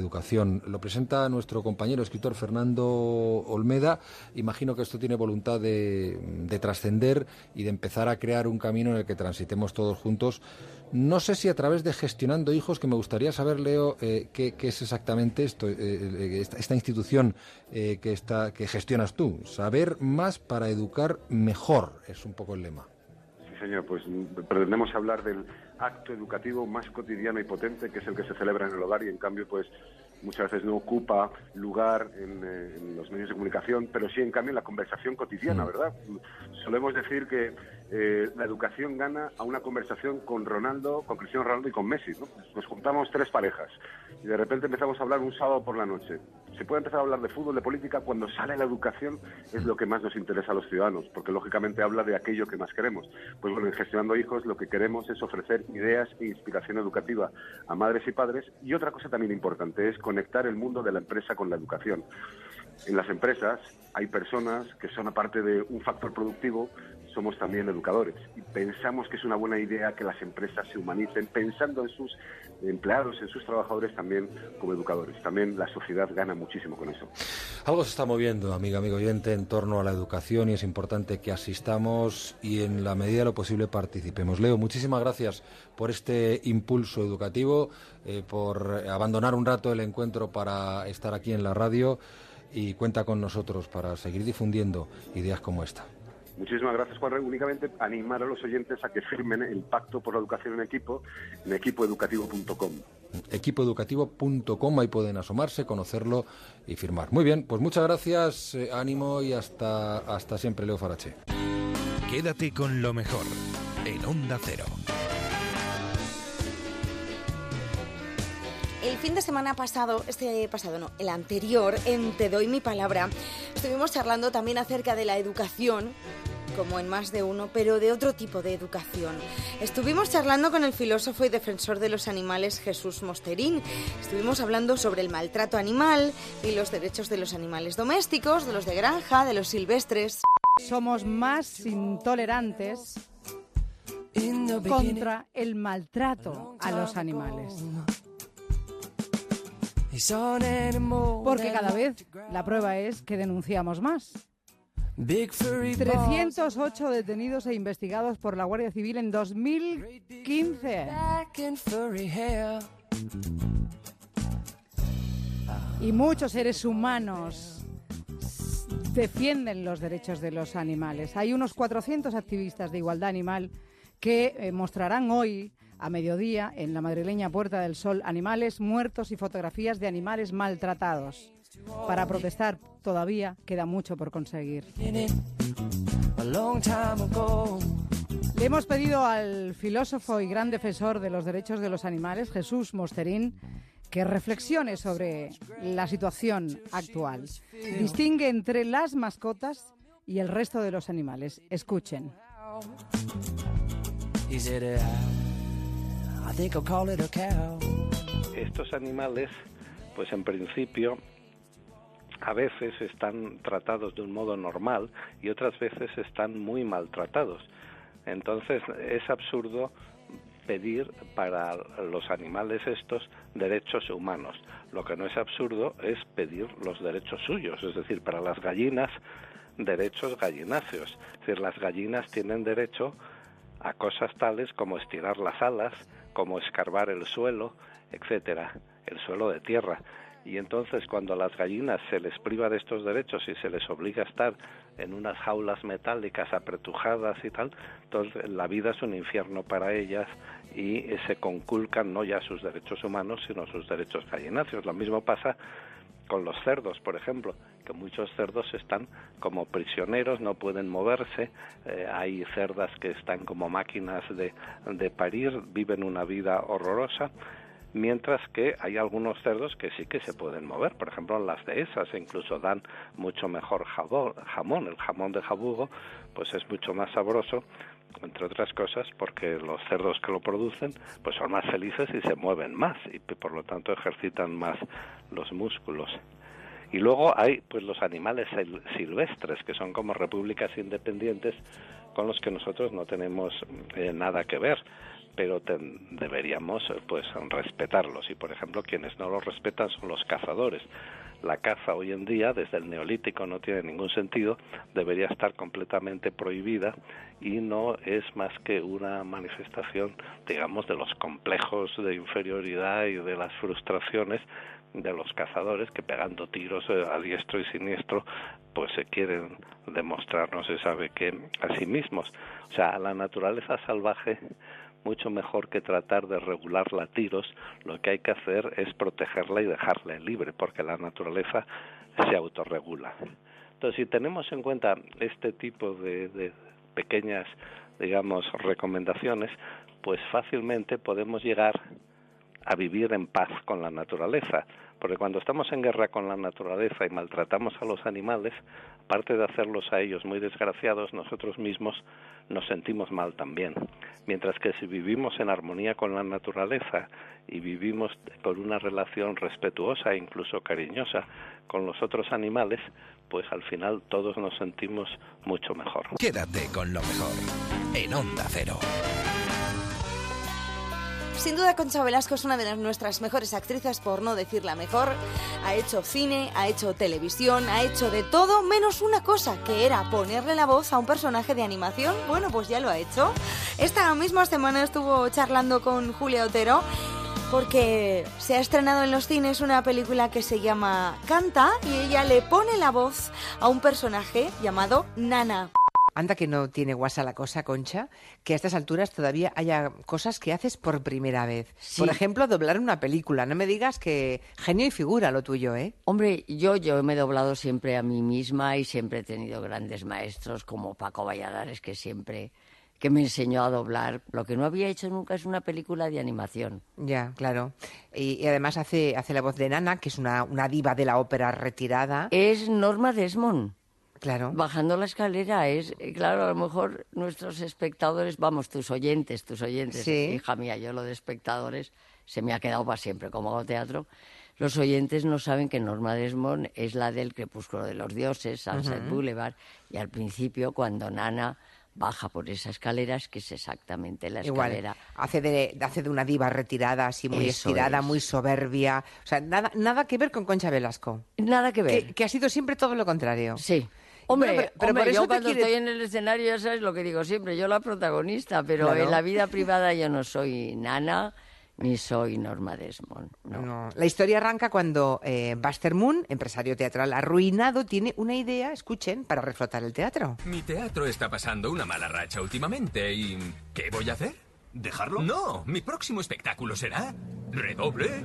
educación. Lo presenta nuestro compañero escritor Fernando Olmeda. Imagino que esto tiene voluntad de, de trascender y de empezar a crear un camino en el que transitemos todos juntos. No sé si a través de Gestionando Hijos, que me gustaría saber, Leo, eh, qué, qué es exactamente esto, eh, esta, esta institución eh, que, está, que gestionas tú. Saber más para educar mejor, es un poco el lema. Sí, señor, pues pretendemos hablar del acto educativo más cotidiano y potente, que es el que se celebra en el hogar y en cambio pues muchas veces no ocupa lugar en, eh, en los medios de comunicación, pero sí en cambio en la conversación cotidiana, ¿verdad? Solemos decir que eh, la educación gana a una conversación con Ronaldo, con Cristiano Ronaldo y con Messi, ¿no? Nos juntamos tres parejas y de repente empezamos a hablar un sábado por la noche. Se puede empezar a hablar de fútbol, de política, cuando sale la educación es lo que más nos interesa a los ciudadanos, porque lógicamente habla de aquello que más queremos. Pues bueno, en Gestionando Hijos lo que queremos es ofrecer ideas e inspiración educativa a madres y padres, y otra cosa también importante es conectar el mundo de la empresa con la educación. En las empresas hay personas que son, aparte de un factor productivo, somos también educadores y pensamos que es una buena idea que las empresas se humanicen pensando en sus empleados, en sus trabajadores también como educadores. También la sociedad gana muchísimo con eso. Algo se está moviendo, amiga, amigo oyente, en torno a la educación y es importante que asistamos y en la medida de lo posible participemos. Leo, muchísimas gracias por este impulso educativo, eh, por abandonar un rato el encuentro para estar aquí en la radio y cuenta con nosotros para seguir difundiendo ideas como esta. Muchísimas gracias, Juan. Únicamente animar a los oyentes a que firmen el Pacto por la Educación en Equipo en equipo educativo punto com. equipo educativo punto com, ahí pueden asomarse, conocerlo y firmar. Muy bien, pues muchas gracias, eh, ánimo y hasta, hasta siempre, Leo Farache. Quédate con lo mejor en Onda Cero. El fin de semana pasado, este pasado no, el anterior, en Te doy mi palabra, estuvimos charlando también acerca de la educación, como en Más de Uno, pero de otro tipo de educación. Estuvimos charlando con el filósofo y defensor de los animales Jesús Mosterín. Estuvimos hablando sobre el maltrato animal y los derechos de los animales domésticos, de los de granja, de los silvestres. Somos más intolerantes contra el maltrato a los animales. Porque cada vez la prueba es que denunciamos más. trescientos ocho detenidos e investigados por la Guardia Civil en dos mil quince. Y muchos seres humanos defienden los derechos de los animales. Hay unos cuatrocientos activistas de igualdad animal que eh, mostrarán hoy a mediodía en la madrileña Puerta del Sol animales muertos y fotografías de animales maltratados. Para protestar todavía queda mucho por conseguir. Le hemos pedido al filósofo y gran defensor de los derechos de los animales, Jesús Mosterín, que reflexione sobre la situación actual. Distingue entre las mascotas y el resto de los animales. Escuchen. Estos animales, pues en principio, a veces están tratados de un modo normal y otras veces están muy maltratados. Entonces es absurdo pedir para los animales estos derechos humanos. Lo que no es absurdo es pedir los derechos suyos, es decir, para las gallinas, derechos gallináceos. Es decir, las gallinas tienen derecho a cosas tales como estirar las alas, como escarbar el suelo, etcétera, el suelo de tierra. Y entonces cuando a las gallinas se les priva de estos derechos y se les obliga a estar en unas jaulas metálicas apretujadas y tal, entonces la vida es un infierno para ellas y se conculcan no ya sus derechos humanos sino sus derechos gallináceos. Lo mismo pasa con los cerdos, por ejemplo, que muchos cerdos están como prisioneros, no pueden moverse, eh, hay cerdas que están como máquinas de, de parir, viven una vida horrorosa, mientras que hay algunos cerdos que sí que se pueden mover, por ejemplo las dehesas, e incluso dan mucho mejor jabón, jamón, el jamón de jabugo pues es mucho más sabroso, entre otras cosas porque los cerdos que lo producen pues son más felices y se mueven más y por lo tanto ejercitan más los músculos. Y luego hay pues los animales silvestres, que son como repúblicas independientes con los que nosotros no tenemos eh, nada que ver. pero ten, deberíamos pues respetarlos, y por ejemplo quienes no los respetan son los cazadores. La caza hoy en día, desde el Neolítico, no tiene ningún sentido, debería estar completamente prohibida y no es más que una manifestación, digamos, de los complejos de inferioridad y de las frustraciones de los cazadores que, pegando tiros a diestro y siniestro, pues se quieren demostrar no se sabe qué a sí mismos. O sea, a la naturaleza salvaje, mucho mejor que tratar de regularla a tiros, lo que hay que hacer es protegerla y dejarla libre, porque la naturaleza se autorregula. Entonces, si tenemos en cuenta este tipo de, de pequeñas, digamos, recomendaciones, pues fácilmente podemos llegar a vivir en paz con la naturaleza, porque cuando estamos en guerra con la naturaleza y maltratamos a los animales, aparte de hacerlos a ellos muy desgraciados, nosotros mismos nos sentimos mal también. Mientras que si vivimos en armonía con la naturaleza y vivimos con una relación respetuosa e incluso cariñosa con los otros animales, pues al final todos nos sentimos mucho mejor. Quédate con lo mejor en Onda Cero. Sin duda, Concha Velasco es una de nuestras mejores actrices, por no decir la mejor. Ha hecho cine, ha hecho televisión, ha hecho de todo, menos una cosa, que era ponerle la voz a un personaje de animación. Bueno, pues ya lo ha hecho. Esta misma semana estuvo charlando con Julia Otero, porque se ha estrenado en los cines una película que se llama Canta, y ella le pone la voz a un personaje llamado Nana. Anda que no tiene guasa la cosa, Concha, que a estas alturas todavía haya cosas que haces por primera vez. Sí. Por ejemplo, doblar una película. No me digas que genio y figura lo tuyo, ¿eh? Hombre, yo, yo me he doblado siempre a mí misma y siempre he tenido grandes maestros como Paco Valladares, que siempre que me enseñó a doblar. Lo que no había hecho nunca es una película de animación. Ya, claro. Y, y además hace, hace la voz de Nana, que es una, una diva de la ópera retirada. Es Norma Desmond. Claro. Bajando la escalera es, claro, a lo mejor nuestros espectadores, vamos, tus oyentes, tus oyentes, sí. Hija mía, yo lo de espectadores se me ha quedado para siempre, como hago teatro. Los oyentes no saben que Norma Desmond es la del Crepúsculo de los Dioses, Sunset Uh-huh. Boulevard, y al principio cuando Nana baja por esa escalera es que es exactamente la Igual, escalera. hace de, hace de una diva retirada, así muy Eso estirada, es. muy soberbia. O sea, nada, nada que ver con Concha Velasco. Nada que ver. Que, que ha sido siempre todo lo contrario. Sí. Hombre, Bueno, pero- pero hombre, por eso yo te cuando quiere- estoy en el escenario ya sabes lo que digo siempre, yo la protagonista, pero Claro. en la vida privada yo no soy Nana ni soy Norma Desmond. No. No. La historia arranca cuando eh, Buster Moon, empresario teatral arruinado, tiene una idea, escuchen, para reflotar el teatro. Mi teatro está pasando una mala racha últimamente y... ¿qué voy a hacer? ¿Dejarlo? No, mi próximo espectáculo será... redoble...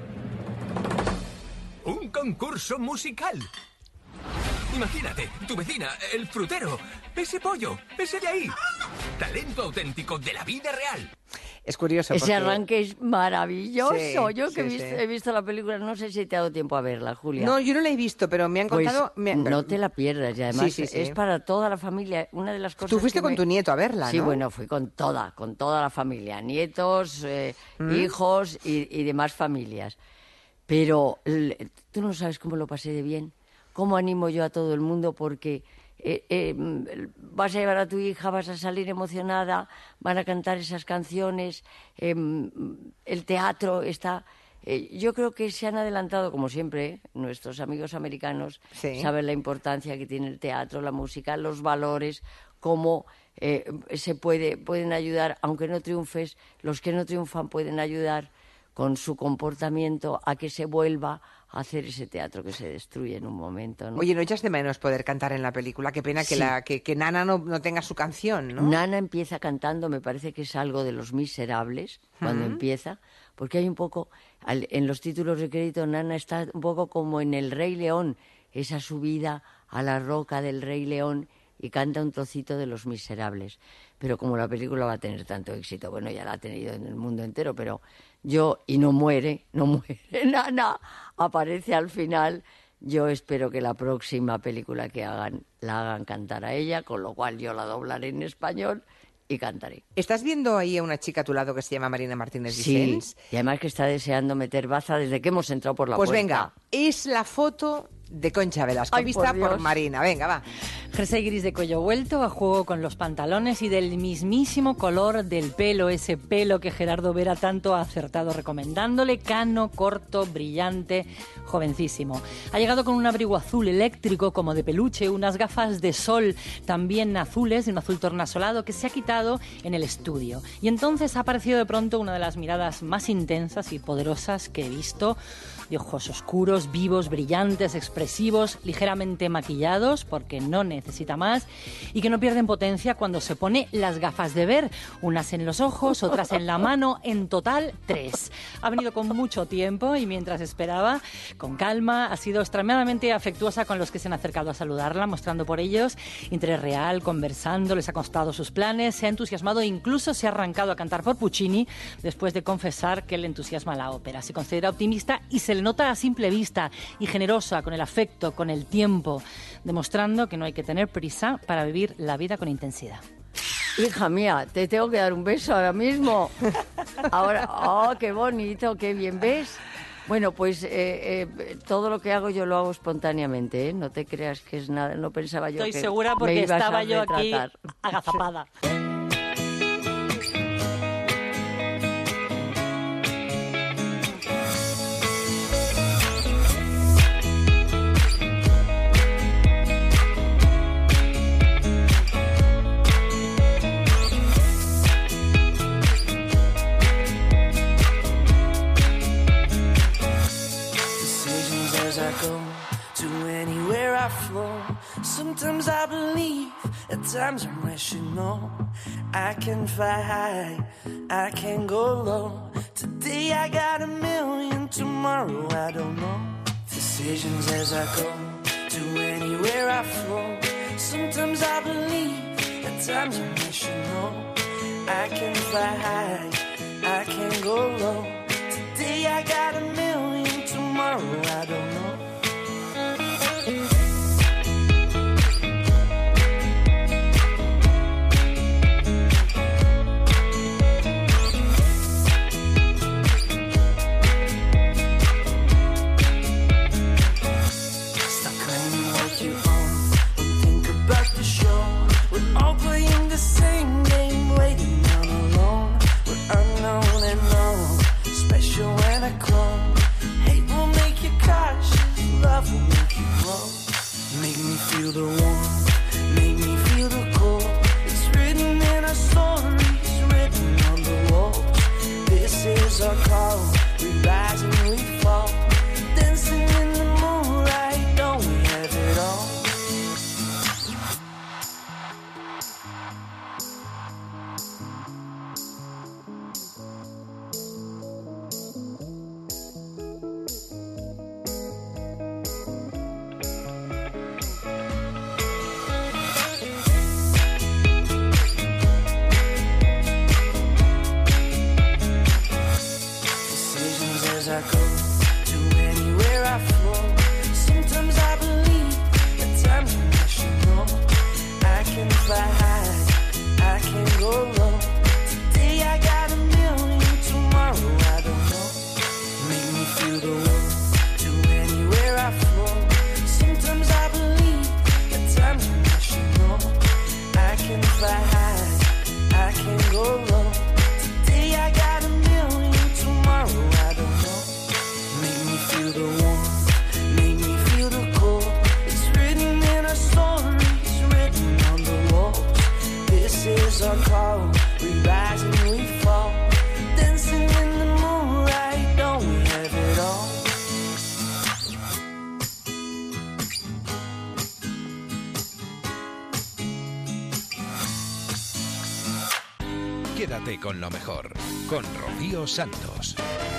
un concurso musical. Imagínate, tu vecina, el frutero, ese pollo, ese de ahí. Talento auténtico de la vida real. Es curioso Ese porque... arranque es maravilloso. Sí, yo que he, sí, visto, sí. he visto la película, no sé si te ha dado tiempo a verla, Julia. No, yo no la he visto, pero me han Pues contado... me han- no te la pierdas y además Sí, sí, sí. es para toda la familia. Una de las cosas Tú fuiste que con me- tu nieto a verla, Sí, ¿no? bueno, fui con toda, con toda la familia, nietos, eh, ¿Mm? hijos y, y demás familias. Pero l- tú no sabes cómo lo pasé de bien, cómo animo yo a todo el mundo porque eh, eh, vas a llevar a tu hija, vas a salir emocionada, van a cantar esas canciones, eh, el teatro está... eh, yo creo que se han adelantado, como siempre, ¿eh? Nuestros amigos americanos Sí. saben la importancia que tiene el teatro, la música, los valores, cómo eh, se puede, pueden ayudar, aunque no triunfes, los que no triunfan pueden ayudar con su comportamiento a que se vuelva a hacer ese teatro que se destruye en un momento, ¿no? Oye, ¿no echas de menos poder cantar en la película? Qué pena que, Sí. la, que, que Nana no, no tenga su canción, ¿no? Nana empieza cantando, me parece que es algo de Los Miserables, cuando Ujú. empieza, porque hay un poco, al- en los títulos de crédito, Nana está un poco como en El Rey León, esa subida a la roca del Rey León y canta un trocito de Los Miserables. Pero como la película va a tener tanto éxito, bueno, ya la ha tenido en el mundo entero, pero yo, y no muere, no muere, Nana aparece al final. Yo espero que la próxima película que hagan la hagan cantar a ella, con lo cual yo la doblaré en español y cantaré. ¿Estás viendo ahí a una chica a tu lado que se llama Marina Martínez Sí, Vicens? y además que está deseando meter baza desde que hemos entrado por la Pues puerta. venga, es la foto de Concha Velasco, Ay, vista por por, Dios. Marina. Venga, va. Jersey gris de cuello vuelto, a juego con los pantalones y del mismísimo color del pelo, ese pelo que Gerardo Vera tanto ha acertado recomendándole, cano, corto, brillante, jovencísimo. Ha llegado con un abrigo azul eléctrico como de peluche, unas gafas de sol también azules, de un azul tornasolado que se ha quitado en el estudio. Y entonces ha aparecido de pronto una de las miradas más intensas y poderosas que he visto, de ojos oscuros, vivos, brillantes, expresivos, ligeramente maquillados, porque no necesita más, y que no pierden potencia cuando se pone las gafas de ver, unas en los ojos, otras en la mano, en total tres. Ha venido con mucho tiempo y mientras esperaba, con calma, ha sido extremadamente afectuosa con los que se han acercado a saludarla, mostrando por ellos interés real, conversando, les ha contado sus planes, se ha entusiasmado e incluso se ha arrancado a cantar por Puccini después de confesar que le entusiasma la ópera. Se considera optimista y se le nota a simple vista y generosa con el afecto, con el tiempo, demostrando que no hay que tener prisa para vivir la vida con intensidad. Hija mía, te tengo que dar un beso ahora mismo. Ahora, oh, qué bonito, qué bien, ¿ves? Bueno, pues eh, eh, todo lo que hago yo lo hago espontáneamente, ¿eh? No te creas que es nada, no pensaba yo Estoy que segura porque me ibas estaba a yo aquí retratar. agazapada. Sometimes I believe, at times I'm rational. I can fly high, I can go low. Today I got a million, tomorrow I don't know. Decisions as I go, to anywhere I flow. Sometimes I believe, at times I'm rational. I can fly high, I can go low. Today I got a million, tomorrow I don't know. Feel the warmth, make me feel the cold. It's written in our stories, written on the walls. This is our call, we rise and we fall. Dancing in the moonlight, don't we have it all? Quédate con lo mejor, con Rocío Santos.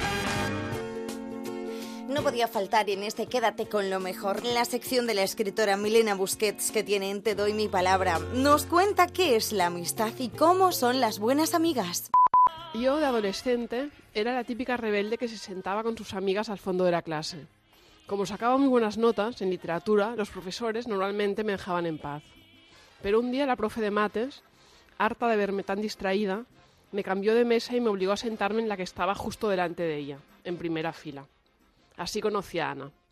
No podía faltar en este Quédate con lo mejor la sección de la escritora Milena Busquets, que tiene en Te doy mi palabra. Nos cuenta qué es la amistad y cómo son las buenas amigas. Yo, de adolescente, era la típica rebelde que se sentaba con sus amigas al fondo de la clase. Como sacaba muy buenas notas en literatura, los profesores normalmente me dejaban en paz. Pero un día la profe de mates, harta de verme tan distraída, me cambió de mesa y me obligó a sentarme en la que estaba justo delante de ella, en primera fila. Así conocí a Ana.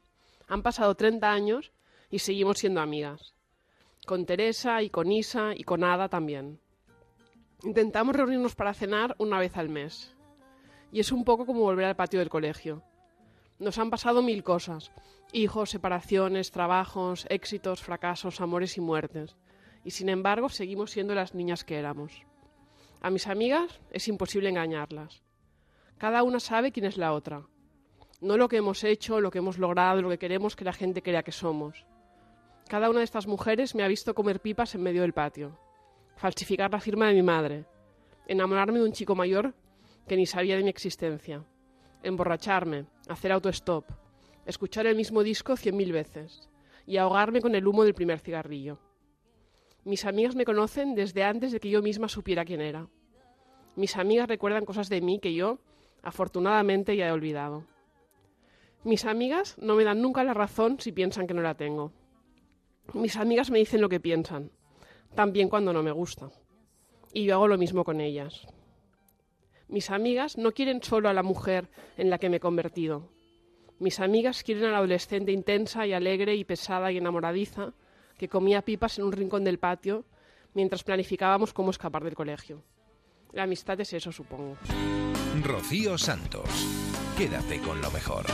Han pasado treinta años y seguimos siendo amigas. Con Teresa y con Isa y con Ada también. Intentamos reunirnos para cenar una vez al mes. Y es un poco como volver al patio del colegio. Nos han pasado mil cosas. Hijos, separaciones, trabajos, éxitos, fracasos, amores y muertes. Y sin embargo seguimos siendo las niñas que éramos. A mis amigas es imposible engañarlas. Cada una sabe quién es la otra. No lo que hemos hecho, lo que hemos logrado, lo que queremos que la gente crea que somos. Cada una de estas mujeres me ha visto comer pipas en medio del patio, falsificar la firma de mi madre, enamorarme de un chico mayor que ni sabía de mi existencia, emborracharme, hacer autostop, escuchar el mismo disco cien mil veces y ahogarme con el humo del primer cigarrillo. Mis amigas me conocen desde antes de que yo misma supiera quién era. Mis amigas recuerdan cosas de mí que yo, afortunadamente, ya he olvidado. Mis amigas no me dan nunca la razón si piensan que no la tengo. Mis amigas me dicen lo que piensan, también cuando no me gusta. Y yo hago lo mismo con ellas. Mis amigas no quieren solo a la mujer en la que me he convertido. Mis amigas quieren a la adolescente intensa y alegre y pesada y enamoradiza que comía pipas en un rincón del patio mientras planificábamos cómo escapar del colegio. La amistad es eso, supongo. Rocío Santos. Quédate con lo mejor.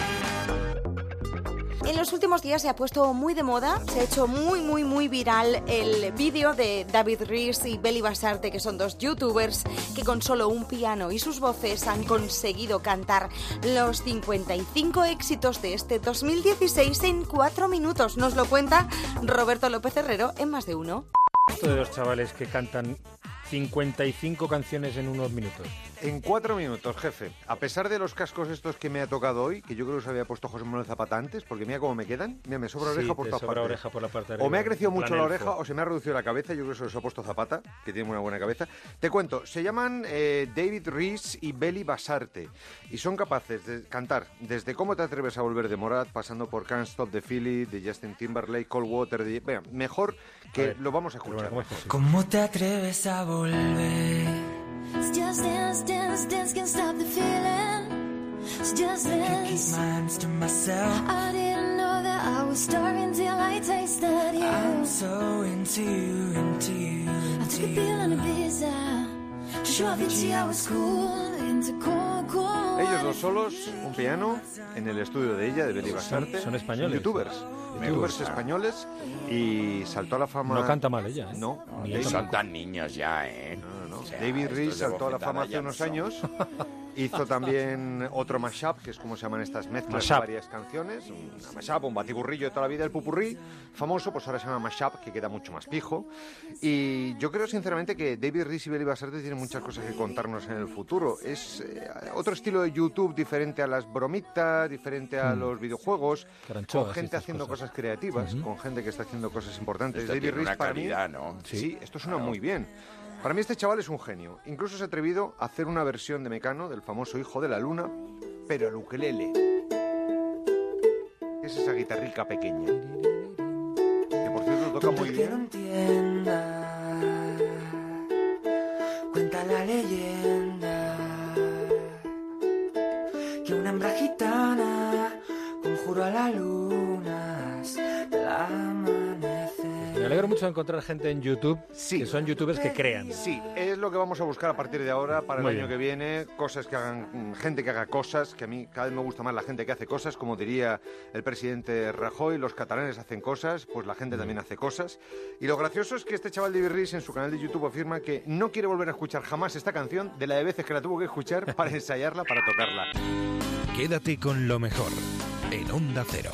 En los últimos días se ha puesto muy de moda, se ha hecho muy, muy, muy viral el vídeo de David Rees y Beli Basarte, que son dos youtubers que con solo un piano y sus voces han conseguido cantar los cincuenta y cinco éxitos de este dos mil dieciséis en cuatro minutos. Nos lo cuenta Roberto López Herrero en Más de Uno. Esto de los chavales que cantan cincuenta y cinco canciones en unos minutos. En cuatro minutos, jefe. A pesar de los cascos estos que me ha tocado hoy, que yo creo que se había puesto José Manuel Zapata antes, porque mira cómo me quedan. Mira, me sobra oreja Sí, por te todas sobra partes. oreja por la parte de O me ha arriba, crecido en mucho plan la elfo. oreja o se me ha reducido la cabeza. Yo creo que se los ha puesto Zapata, que tiene una buena cabeza. Te cuento, se llaman eh, David Rees y Beli Basarte. Y son capaces de cantar desde Cómo te atreves a volver de Morat, pasando por Can't Stop the Feeling, de Justin Timberlake, Cold Water, de... Venga, mejor que ver, lo vamos a escuchar. bueno, ¿cómo es ¿Cómo te atreves a volver? It's just dance, dance, dance, can't stop the feeling. It's just Can't keep dance. my hands to myself. I didn't know that I was starving till I tasted you. I'm so into you, into you, I into took a pill and a you. pizza to show Avicii I was cool, into cold, cold. Ellos dos solos, un piano, en el estudio de ella, de Beli Basarte. son españoles. Youtubers. Me Youtubers gusta. españoles. Y saltó a la fama... No canta mal ella, ¿eh? No. Ni David- ella Son tan niños ya, ¿eh? No, no. O sea, David estos Rees de saltó a la bofetada fama hace ya unos son. años. Hizo también otro mashup, que es como se llaman estas mezclas Mashup. de varias canciones. Un mashup, un batiburrillo de toda la vida, el pupurrí famoso, pues ahora se llama mashup, que queda mucho más pijo. Y yo creo sinceramente que David Rees y Beli Basarte tienen muchas cosas que contarnos en el futuro. Es eh, otro estilo de YouTube diferente a las bromitas, diferente a Mm. los videojuegos, Caranchoas con y gente estas haciendo cosas. cosas, creativas, Ujú. con gente que está haciendo cosas importantes. Esto David tiene Rees una para calidad, mí, ¿no? Sí, Sí, esto suena claro. muy bien. Para mí este chaval es un genio. Incluso se ha atrevido a hacer una versión de Mecano, del famoso Hijo de la Luna, pero al ukelele. Es esa guitarrica pequeña. Que por cierto toca muy Que no bien. entienda, cuenta la leyenda que una hembra gitana conjuró a la luna hasta el amanecer. Me alegro mucho de encontrar gente en YouTube que son youtubers que crean. Sí, es lo que vamos a buscar a partir de ahora para el Muy año bien. que viene. Cosas que hagan, mm, gente que haga cosas, que a mí cada vez me gusta más la gente que hace cosas, como diría el presidente Rajoy, los catalanes hacen cosas, pues la gente también hace cosas. Y lo gracioso es que este chaval David Rees en su canal de YouTube afirma que no quiere volver a escuchar jamás esta canción de la de veces que la tuvo que escuchar para ensayarla, para tocarla. Quédate con lo mejor en Onda Cero.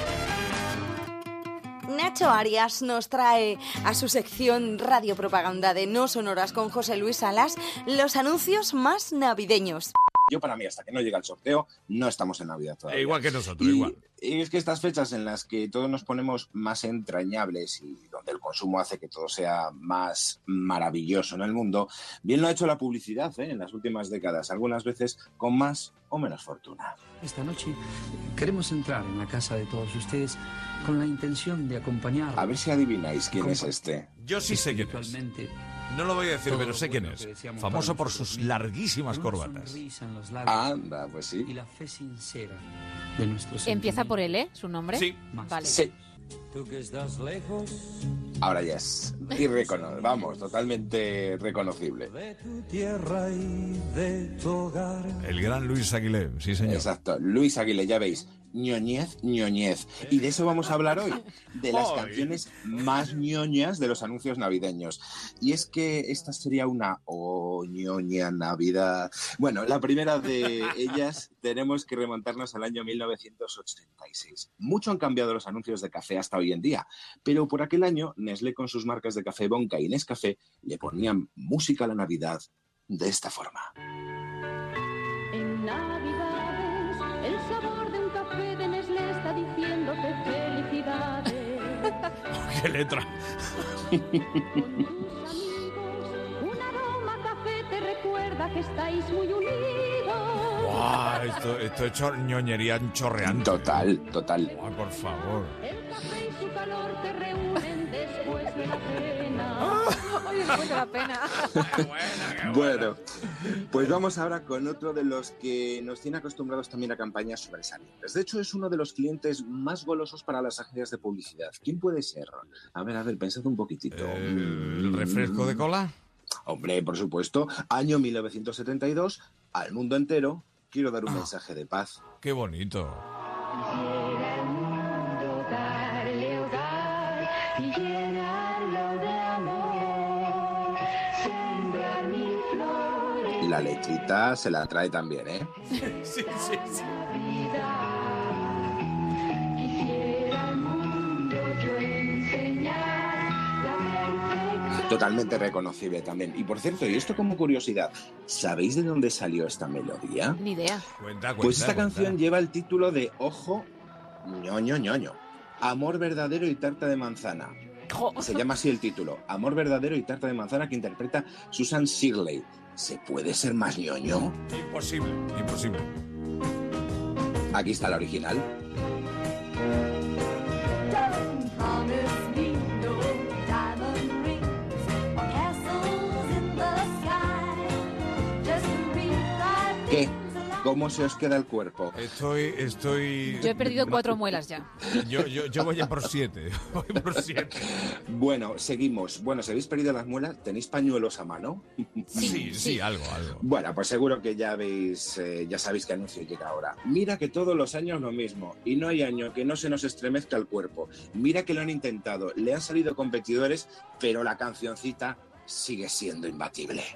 Nacho Arias nos trae a su sección Radio Propaganda de No Sonoras con José Luis Salas los anuncios más navideños. Yo para mí, hasta que no llega el sorteo, no estamos en Navidad todavía. Eh, igual que nosotros, Y- igual. Y es que estas fechas en las que todos nos ponemos más entrañables y donde el consumo hace que todo sea más maravilloso en el mundo, bien lo ha hecho la publicidad, ¿eh? En las últimas décadas, algunas veces con más o menos fortuna. Esta noche queremos entrar en la casa de todos ustedes con la intención de acompañar. A ver si adivináis quién es este. Yo sí sé quién es. espiritualmente No lo voy a decir, pero sé quién es. Famoso por sus larguísimas corbatas. Anda, pues sí. Y la fe sincera de nuestros Empieza por L, ¿eh? ¿Su nombre? Sí. Vale. Sí. Tú que estás lejos. Ahora ya es irreconocible, vamos, totalmente reconocible. Tierra y de tu hogar. El gran Luis Aguilé, sí señor. Exacto, Luis Aguilé, ya veis, ñoñez, ñoñez. Y de eso vamos a hablar hoy, de las Hoy. canciones más ñoñas de los anuncios navideños. Y es que esta sería una oh, ñoña Navidad. Bueno, la primera de ellas tenemos que remontarnos al año mil novecientos ochenta y seis. Mucho han cambiado los anuncios de café hasta hoy en día, pero por aquel año Nestlé con sus marcas de café Bonca y Nescafé le ponían música a la Navidad de esta forma. En Navidades, el sabor de un café de Nestlé está diciéndote felicidades. ¡Qué letra! Un aroma a café te recuerda que estáis muy unidos. ¡Guau! Esto, esto es chor- ñoñería chorreante. Total, total. Guau, por favor. El café y su calor te reúnen después de la cena. Oye, después de la pena. Bueno, pues vamos ahora con otro de los que nos tiene acostumbrados también a campañas sobresalientes. De hecho, es uno de los clientes más golosos para las agencias de publicidad. ¿Quién puede ser? A ver, a ver, pensad un poquitito. ¿El refresco de cola? Hombre, por supuesto. Año mil novecientos setenta y dos, al mundo entero quiero dar un Ah. mensaje de paz. ¡Qué bonito! Quisiera el mundo darle hogar y llenarlo de amor, sembrar mil flores. Y la letrita se la trae también, ¿eh? Sí, sí, sí. Quisiera al mundo yo enseñar la perfección. Totalmente reconocible también. Y por cierto, y esto como curiosidad, ¿sabéis de dónde salió esta melodía? Ni idea. Cuenta, cuenta, Pues esta cuenta. canción lleva el título de Ojo, ñoño, ñoño. Amor verdadero y tarta de manzana. Se llama así el título. Amor verdadero y tarta de manzana, que interpreta Susan Shirley. ¿Se puede ser más ñoño? Imposible, imposible. Aquí está la original. Don't promise me no diamond rings or castles in the sky. Just read that ¿Qué? ¿Cómo se os queda el cuerpo? Estoy, estoy... Yo he perdido cuatro muelas ya. Yo, yo, yo voy a por siete. Voy por siete. Bueno, seguimos. Bueno, si habéis perdido las muelas, ¿tenéis pañuelos a mano? Sí, sí, algo, algo. Bueno, pues seguro que ya veis, eh, ya sabéis qué anuncio llega ahora. Mira que todos los años lo mismo, y no hay año que no se nos estremezca el cuerpo. Mira que lo han intentado, le han salido competidores, pero la cancioncita sigue siendo imbatible.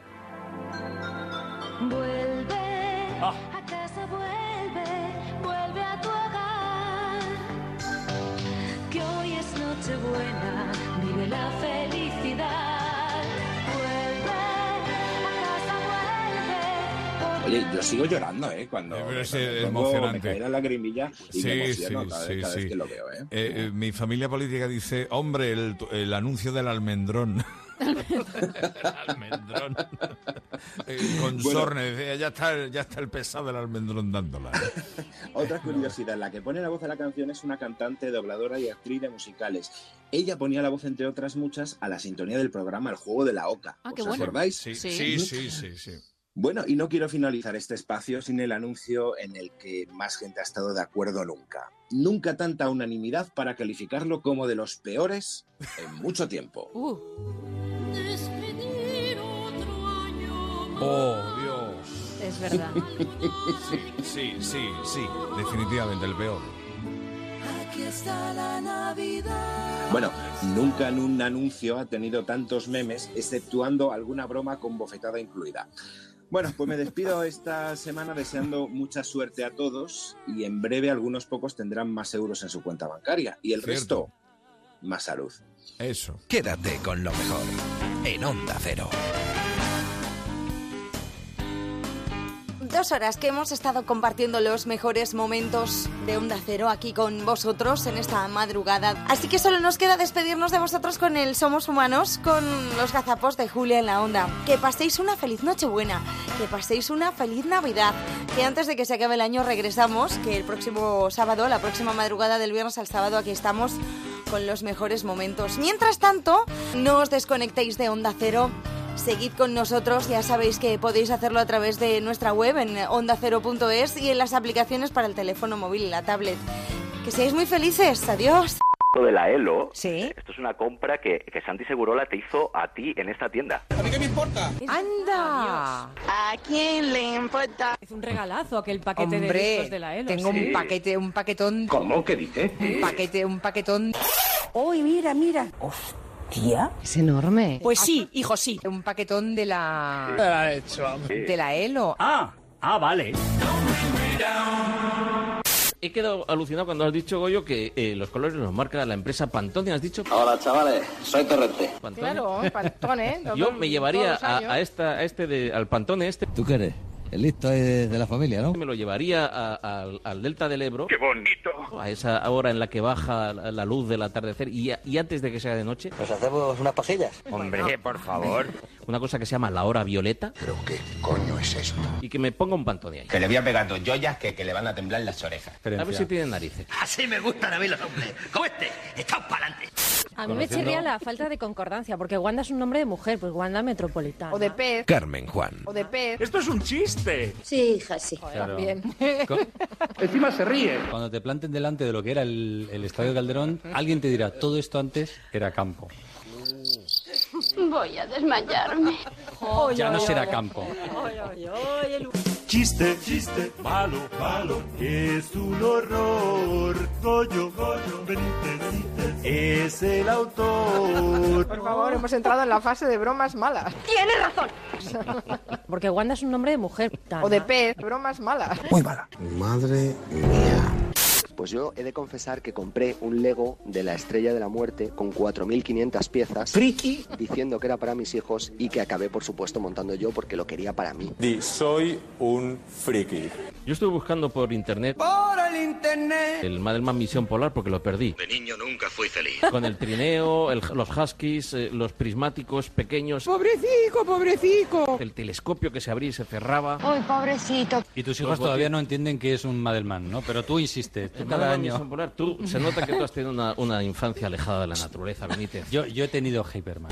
Vuelve Ah. a casa, vuelve, vuelve a tu hogar. Que hoy es Nochebuena, vive la felicidad. Vuelve a casa, vuelve. Oye, yo sigo llorando, ¿eh? Cuando, Eh, pero es cuando me pongo- emocionante. me cae la lagrimilla y Sí, me emociono sí, cada, sí, vez, cada sí. vez que lo veo, ¿eh? Eh, eh, mi familia política dice, hombre, el, el anuncio del almendrón. El almendrón. Eh, con Bueno. sorne, decía, ya está, el- ya está el pesado del almendrón dándola. Otra curiosidad, la que pone la voz a la canción es una cantante, dobladora y actriz de musicales. Ella ponía la voz, entre otras muchas, a la sintonía del programa El Juego de la Oca. Ah, qué ¿Os bueno. acordáis? Sí, Sí. sí, sí, sí, sí. Bueno, y no quiero finalizar este espacio sin el anuncio en el que más gente ha estado de acuerdo nunca. Nunca tanta unanimidad para calificarlo como de los peores en mucho tiempo. Uh, Despedir otro año más. Oh, Dios. es verdad. Sí, sí, sí, sí. Definitivamente el peor. Aquí está la Navidad. Bueno, nunca en un anuncio ha tenido tantos memes, exceptuando alguna broma con bofetada incluida. Bueno, pues me despido esta semana deseando mucha suerte a todos y en breve algunos pocos tendrán más euros en su cuenta bancaria y el Cierto. resto, más salud. Eso. Quédate con lo mejor en Onda Cero. Dos horas que hemos estado compartiendo los mejores momentos de Onda Cero aquí con vosotros en esta madrugada. Así que solo nos queda despedirnos de vosotros con el Somos Humanos, con los gazapos de Julia en la Onda. Que paséis una feliz Nochebuena, que paséis una feliz Navidad, que antes de que se acabe el año regresamos, que el próximo sábado, la próxima madrugada del viernes al sábado, aquí estamos con los mejores momentos. Mientras tanto, no os desconectéis de Onda Cero. Seguid con nosotros, ya sabéis que podéis hacerlo a través de nuestra web en onda cero punto es y en las aplicaciones para el teléfono móvil y la tablet. Que seáis muy felices, adiós. De la Elo, ¿sí? Esto es una compra que, que Santi Segurola te hizo a ti en esta tienda. ¿A mí qué me importa? ¡Anda! ¿A quién le importa? Es un regalazo aquel paquete Hombre, de discos de la Elo. tengo sí. un paquete, un paquetón. ¿Cómo? ¿Qué dice? Un paquete, un paquetón. Uy, mira, mira. Tía, es enorme. Pues sí, hijo, sí. Un paquetón de la... ¿Qué ha hecho? De la Elo. Ah, ah, vale. He quedado alucinado cuando has dicho, Goyo, que eh, los colores los marca la empresa Pantone. ¿Has dicho? Hola, chavales, soy Torrente. Pantone. Claro, Pantone. Yo me llevaría a, a esta, a este de, al Pantone este. ¿Tú qué eres? El listo es de la familia, ¿no? Me lo llevaría a- a- al, al Delta del Ebro. ¡Qué bonito! A esa hora en la que baja la, la luz del atardecer y, a- y antes de que sea de noche. ¿Nos hacemos unas pajillas? Hombre, por favor. Una cosa que se llama la hora violeta. ¿Pero qué coño es esto? Y que me ponga un Pantone ahí. Que le voy a pegar dos joyas que, que le van a temblar las orejas. A ver si tienen narices. Así me gustan a mí los hombres. Como este, ¡estamos para adelante! A mí me chirría la falta de concordancia, porque Wanda es un nombre de mujer, pues Wanda Metropolitana. O de pez. Carmen Juan. O de pez. ¡Esto es un chiste! Sí, hija, sí. Claro. También. Encima se ríe. Cuando te planten delante de lo que era el, el Estadio Calderón, alguien te dirá, todo esto antes era campo. Voy a desmayarme. Ya no será campo. Chiste, chiste, malo, malo, es un horror. Goyo, Goyo, Benítez, es el autor. Por favor, hemos entrado en la fase de bromas malas. ¡Tienes razón! Porque Wanda es un nombre de mujer. O de pez. Bromas malas. Muy mala. Madre mía. Pues yo he de confesar que compré un Lego de la Estrella de la Muerte con cuatro mil quinientas piezas. Friki. Diciendo que era para mis hijos y que acabé, por supuesto, montando yo porque lo quería para mí. Di, soy un friki. Yo estuve buscando por internet Por el internet. el Madelman Misión Polar porque lo perdí. De niño nunca fui feliz. Con el trineo, el- los huskies, eh, los prismáticos pequeños, Pobrecico, pobrecico. el telescopio que se abría y se cerraba. Uy, pobrecito. Y tus Los hijos todavía botes. no entienden qué es un Madelman, ¿no? Pero tú insistes, tú El cada Madelman año... Misión Polar, tú, se nota que tú has tenido una, una infancia alejada de la naturaleza, Benítez. Yo, yo he tenido Hyperman.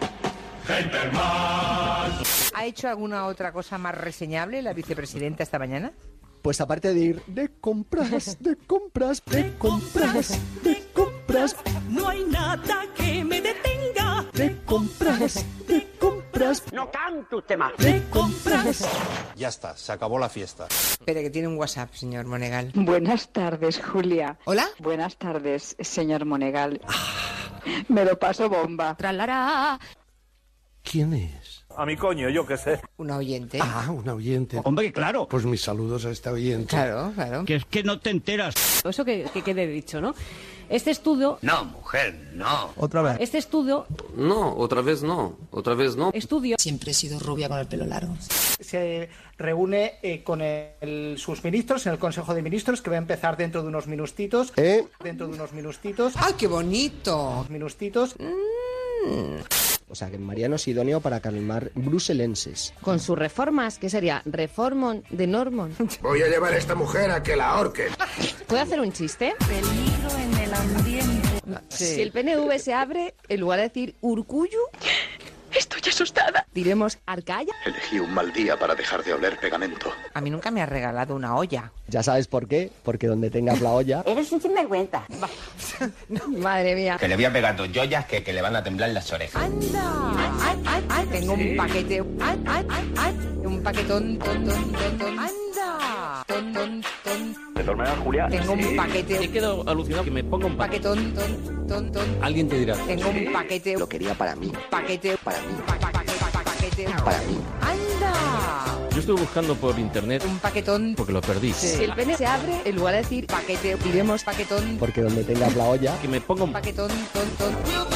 ¿Ha hecho alguna otra cosa más reseñable la vicepresidenta esta mañana? Pues aparte de ir de compras, de compras, de compras, de compras, No hay nada que me detenga. de compras, de compras, No canto usted más. de compras. Ya está, se acabó la fiesta. Espere, que tiene un WhatsApp, señor Monegal. Buenas tardes, Julia. ¿Hola? Buenas tardes, señor Monegal. Me lo paso bomba. Tralará. ¿Quién es? A mi coño, yo qué sé. Un oyente. Ah, un oyente. Hombre, claro. Pues mis saludos a este oyente. Claro, claro. Que es que no te enteras. Eso que, que quede dicho, ¿no? Este estudio... No, mujer, no. Otra vez. Este estudio... No, otra vez no, otra vez no. Estudio... Siempre he sido rubia con el pelo largo. Se reúne eh, con el- sus ministros en el Consejo de Ministros, que va a empezar dentro de unos minutitos. ¿Eh? Dentro de unos minutitos. ¡Ay, qué bonito! Unos minutitos. O sea, que Mariano es idóneo para calmar bruselenses. Con sus reformas, que sería Reformon de Normon. Voy a llevar a esta mujer a que la ahorquen. ¿Puedo hacer un chiste? Peligro en el ambiente. Si el P N V se abre, en lugar de decir Urcuyu, Estoy asustada. diremos Arcaya. Elegí un mal día para dejar de oler pegamento. A mí nunca me ha regalado una olla. Ya sabes por qué, porque donde tengas la olla... Eres un sinvergüenza. Madre mía. Que le voy a pegar dos joyas que, que le van a temblar las orejas. ¡Anda! ¡Ay, ay, ay! Tengo un paquete. ¡Ay, ay, ay, ay! Un paquetón, ton, ton, ton, ton. ¡Anda! Ton, ton, ton. De todas maneras, Julia... Tengo un He paquete. quedado alucinado que me ponga un paquete. Paquetón, ton, ton, ton. Alguien te dirá, Tengo un paquete. Lo quería para mí. Paquete. Para mí. Pa- pa- pa- pa- paquete. Para mí. ¡Anda! Yo estuve buscando por internet Un paquetón. porque lo perdí. Si el P N se abre, en lugar de decir Paquete. Diremos paquetón. Porque donde tengas la olla... Que me ponga un Paquetón, ton, ton.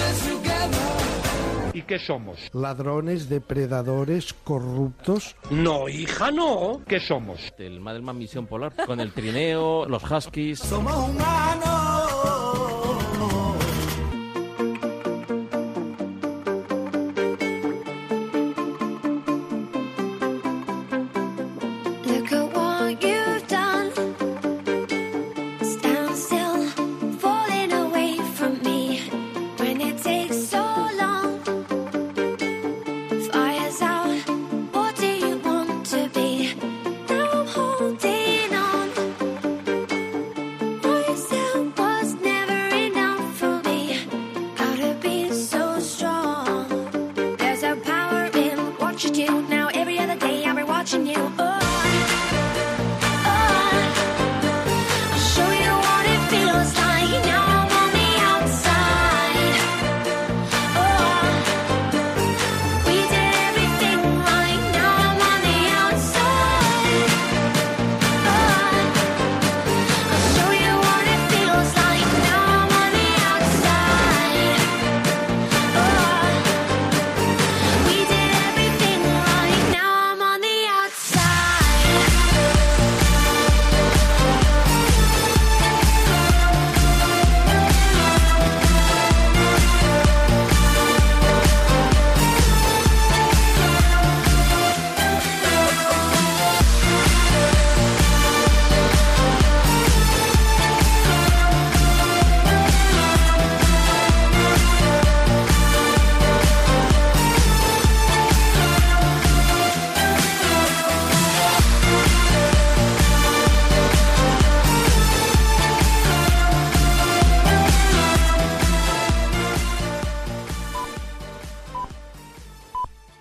¿Y qué somos? Ladrones, depredadores, corruptos. No, hija, no. ¿Qué somos? el Madelman Misión Polar con el trineo, los huskies. Somos humanos. Look at what you've done. Stand still, falling away from me. When it takes